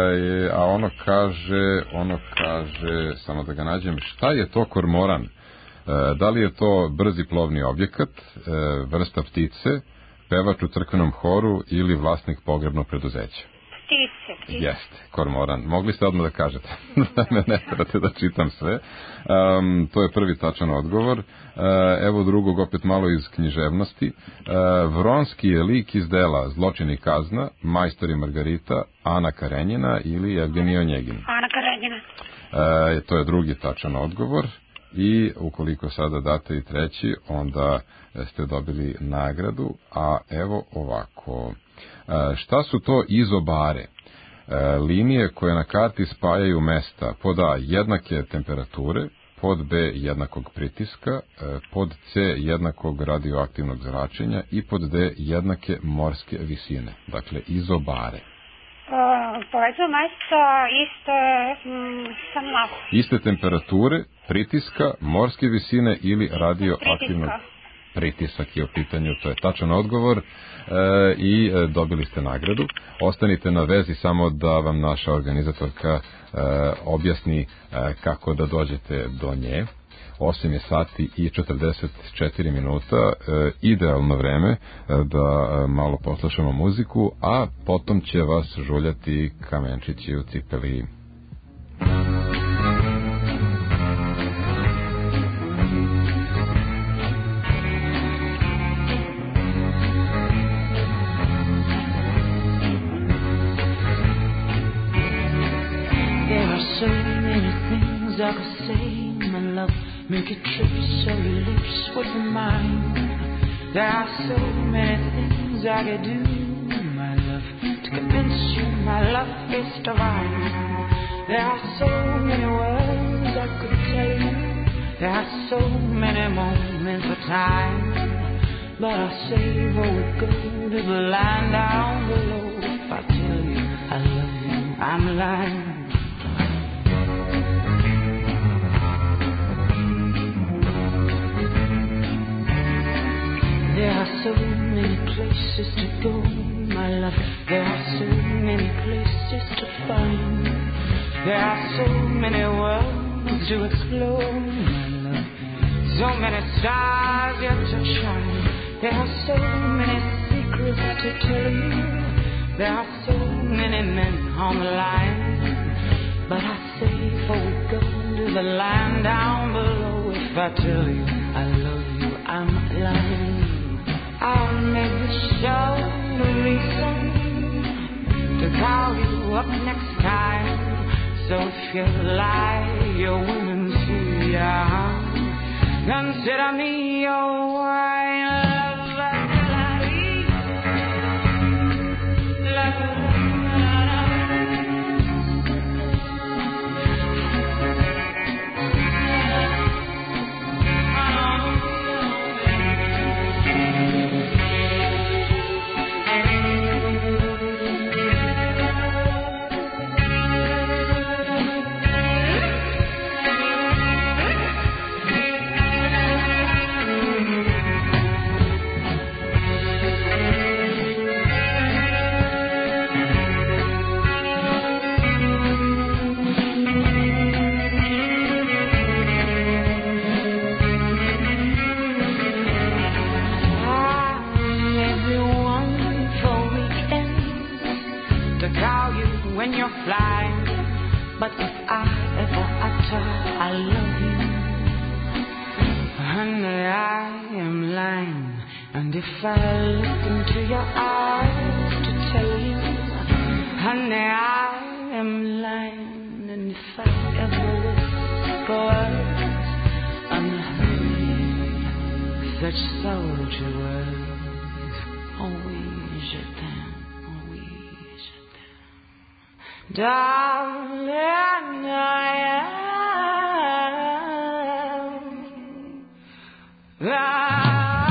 a ono kaže, ono kaže, samo da ga nađem, šta je to kormoran? E, da li je to brzi plovni objekat, e, vrsta ptice, pevač u crkvenom horu ili vlasnik pogrebnog preduzeća? Ptice, ptice. Jeste, kormoran. Mogli ste odmah da kažete, da me ne trebate da čitam sve. Um, to je prvi tačan odgovor. Uh, evo drugog, opet malo iz književnosti. Uh, Vronski je lik iz dela Zločin i kazna, Majstor i Margarita, Ana Karenjina ili Evgenija Onjegin. Ana Karenjina. Uh, to je drugi tačan odgovor. I ukoliko sada date i treći, onda ste dobili nagradu. A evo ovako. Šta su to izobare? Linije koje na karti spajaju mesta pod A jednake temperature, pod B jednakog pritiska, pod C jednakog radioaktivnog zračenja i pod D jednake morske visine. Dakle, izobare. Povezuju mesta iste, mm, sam lako. Iste temperature, pritiska, morske visine ili radioaktivnog pritiska. Pritisak je u pitanju, to je tačan odgovor e, i e, dobili ste nagradu. Ostanite na vezi samo da vam naša organizatorka e, objasni e, kako da dođete do nje. osam je sati i četrdeset četiri minuta, e, idealno vreme e, da e, malo poslušamo muziku, a potom će vas žuljati kamenčići u cipeli. I could say, my love, make a trip so your lips would be mine. There are so many things I could do, my love, to convince you my love is divine. There are so many words I could tell you, there are so many moments of time, but I'll save what would go to the line down below. If I tell you I love you, I'm lying. There are so many places to go, my love. There are so many places to find. There are so many worlds to explore, my love. So many stars yet to shine. There are so many secrets to tell you. There are so many men on the line. But I say before we go to the line down below, if I tell you I love you, I'm lying. I'll make show the reason to call you up next time. So if you lie, your woman's here. Consider me your wine. When you're flying, but if I ever utter I love you, honey, I am lying. And if I look into your eyes to tell you, honey, I am lying. And if I ever whisper words unheard, such soldier words, oh oui, je t'aime. Darling, I am. I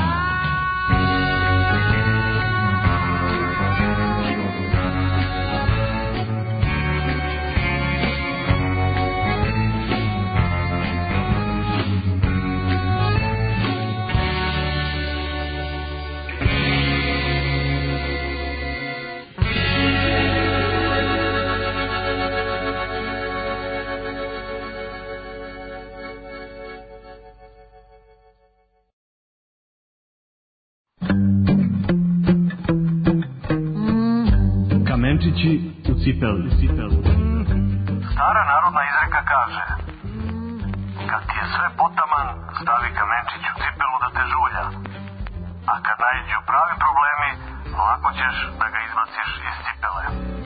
Kamenčići u cipeli. Stara narodna izreka kaže: kad ti je sve potaman, stavi kamenčić u cipelu da te žulja. A kad naiđu pravi problemi, lako ćeš da ga izbaciš iz cipele.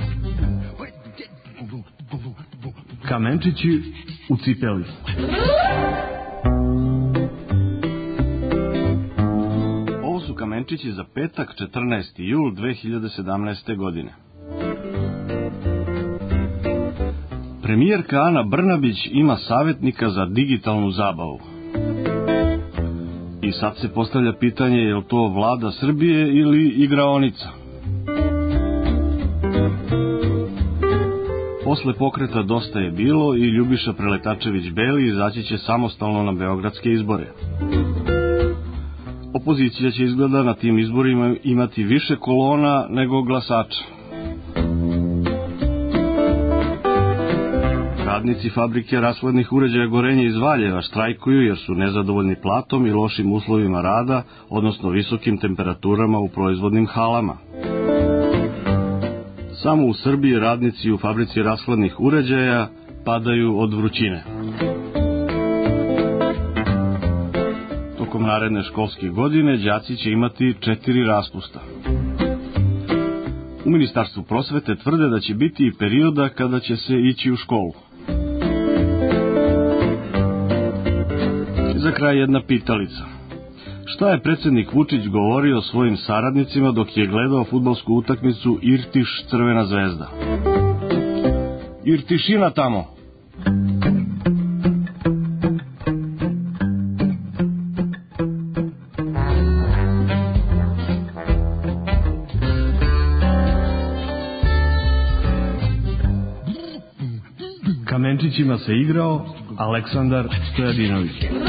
Kamenčići u cipeli. Ovo su kamenčići za petak, četrnaesti jul dve hiljade sedamnaeste. godine. Premijerka Ana Brnabić ima savjetnika za digitalnu zabavu. I sad se postavlja pitanje, je li to Vlada Srbije ili igraonica? Posle pokreta Dosta je bilo i Ljubiša Preletačević-Beli izaći će samostalno na beogradske izbore. Opozicija će izgleda na tim izborima imati više kolona nego glasača. Radnici fabrike rashladnih uređaja Gorenja iz Valjeva štrajkuju jer su nezadovoljni platom i lošim uslovima rada, odnosno visokim temperaturama u proizvodnim halama. Samo u Srbiji radnici u fabrici rashladnih uređaja padaju od vrućine. Tokom naredne školske godine đaci će imati četiri raspusta. U Ministarstvu prosvete tvrde da će biti i perioda kada će se ići u školu. Za kraj jedna pitalica. Šta je predsjednik Vučić govorio svojim saradnicima dok je gledao fudbalsku utakmicu Irtiš Crvena zvezda? Irtišina tamo! Kamenčićima se igrao Aleksandar Stojadinović.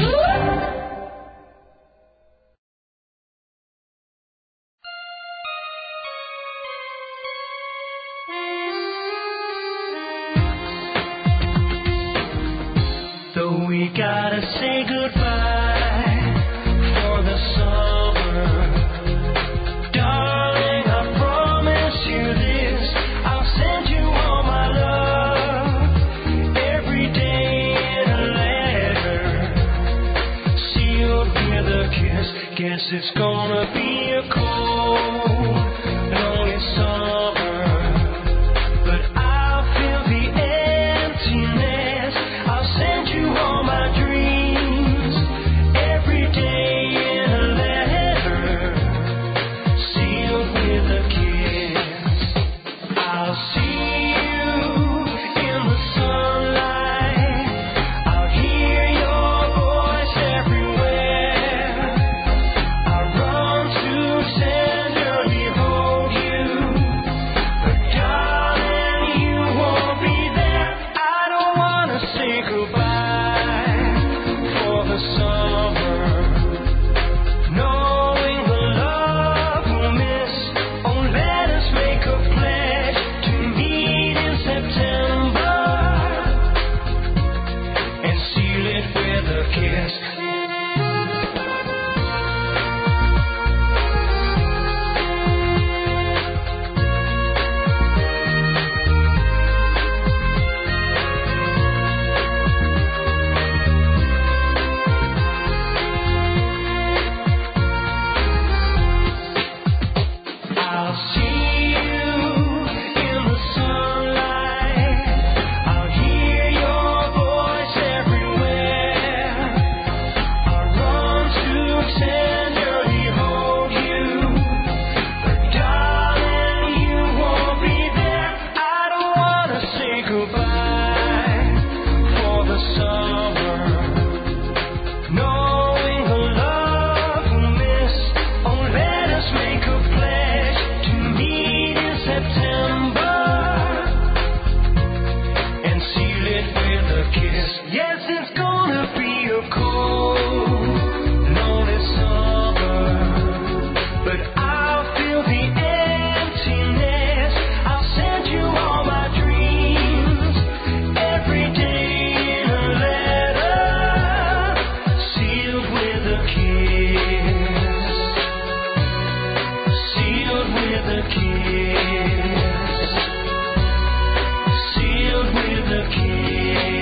Though we gotta say goodbye for the summer, darling, I promise you this, I'll send you all my love every day in a letter, sealed with a kiss. Guess it's gonna be a cold, lonely summer, but I'll feel the emptiness. I'll send you all my dreams every day in a letter, sealed with a kiss. I'll see you in the sunlight, I'll hear your voice everywhere, I'll run to tenderly hold you, but darling, you won't be there. I don't wanna say goodbye for the summer, knowing the love we'll miss. Oh, let us make a pledge to meet in September and seal it with a kiss. I'll see you in the sunlight, I'll hear your voice everywhere, It's gonna be a cold, lonely summer, but I'll feel the emptiness. I'll send you all my dreams every day in a letter sealed with a kiss, sealed with a kiss, sealed with a kiss.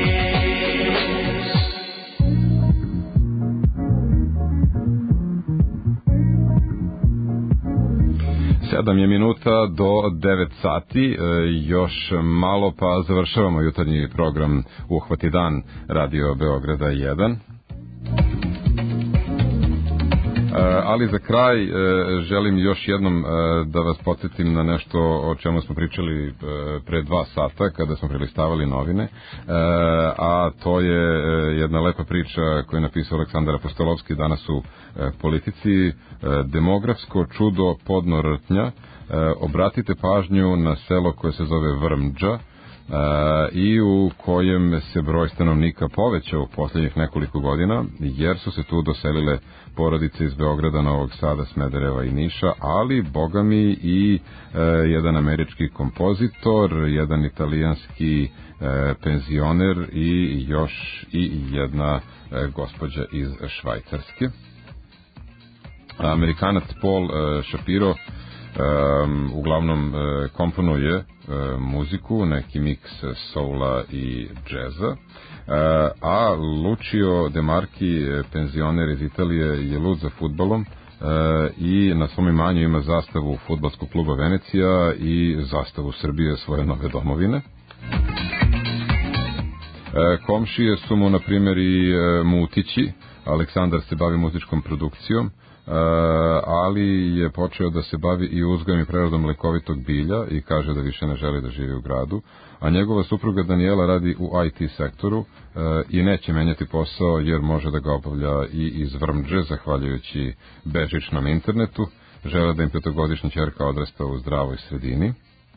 sedam je minuta do devet sati, e, još malo pa završavamo jutarnji program Uhvati dan Radio Beograda jedan. E, ali za kraj e, želim još jednom e, da vas podsjetim na nešto o čemu smo pričali e, pre dva sata kada smo prelistavali novine, e, a to je e, jedna lepa priča koju je napisao Aleksandar Apostolovski danas u e, Politici, e, demografsko čudo Podnorrtnja. E, obratite pažnju na selo koje se zove Vrmđa e, i u kojem se broj stanovnika povećao u posljednjih nekoliko godina, jer su se tu doselile porodice iz Beograda, Novog Sada, Smedereva i Niša, ali bogami i e, jedan američki kompozitor, jedan italijanski e, penzioner i još i jedna e, gospođa iz Švajcarske. Amerikanac Paul e, Shapiro Um, uglavnom uh, komponuje uh, muziku, neki miks soula i džeza, uh, a Lucio De Marchi, penzioner iz Italije, je lud za fudbalom uh, i na svom imanju ima zastavu fudbalskog kluba Venecija i zastavu Srbije, svoje nove domovine. Uh, komšije su mu na primjer i uh, Mutići. Aleksandar se bavi muzičkom produkcijom, Uh, ali je počeo da se bavi i uzgojem i preradom lekovitog bilja i kaže da više ne želi da živi u gradu, a njegova supruga Daniela radi u I T sektoru uh, i neće menjati posao jer može da ga obavlja i iz Vrmđe zahvaljujući bežičnom internetu. Žele da im petogodišnja ćerka odrasta u zdravoj sredini.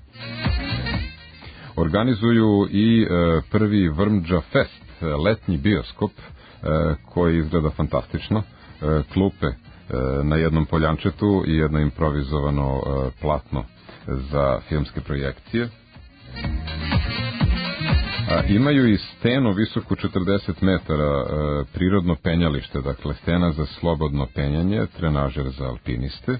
Organizuju i uh, prvi Vrmđa Fest, letnji bioskop uh, koji izgleda fantastično, uh, klupe na jednom poljančetu i jedno improvizovano uh, platno za filmske projekcije. A, imaju i stenu visoku četrdeset metara, uh, prirodno penjalište, dakle stena za slobodno penjanje, trenažer za alpiniste.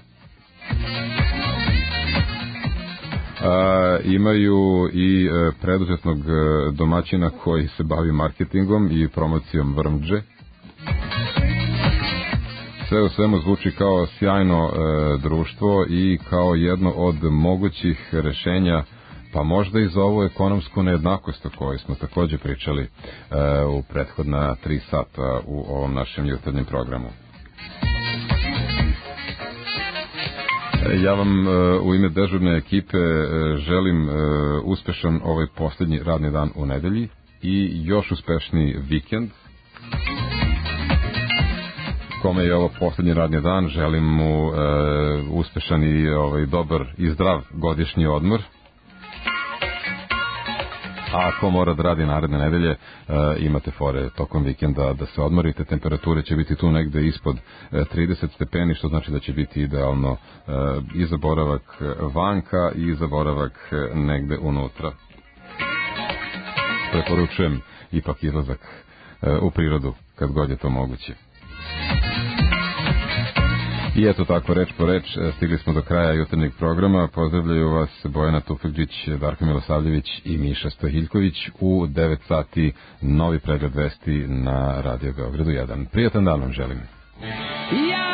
A, imaju i uh, preduzetnog uh, domaćina koji se bavi marketingom i promocijom Vrmđe. Sve u svemu zvuči kao sjajno e, društvo i kao jedno od mogućih rešenja, pa možda i za ovu ekonomsku nejednakost o kojoj smo također pričali e, u prethodna tri sata u ovom našem jutarnjem programu. E, ja vam e, u ime dežurne ekipe e, želim e, uspešan ovaj posljednji radni dan u nedelji i još uspešniji vikend. Kome je ovo posljednji radni dan, želim mu e, uspešan i ovaj, dobar i zdrav godišnji odmor. A ako mora da radi naredne nedelje, e, imate fore tokom vikenda da se odmorite. Temperature će biti tu negde ispod e, trideset stepeni, što znači da će biti idealno e, i za boravak vanka i za boravak negde unutra. Preporučujem ipak izlazak e, u prirodu kad god je to moguće. I eto tako, reč po reč, stigli smo do kraja jutarnjeg programa. Pozdravljaju vas Bojana Tufekđić, Darko Milosavljević i Miša Stojiljković. U devet sati novi pregled vesti na Radio Beogradu jedan. Prijatan dan vam želim. Ja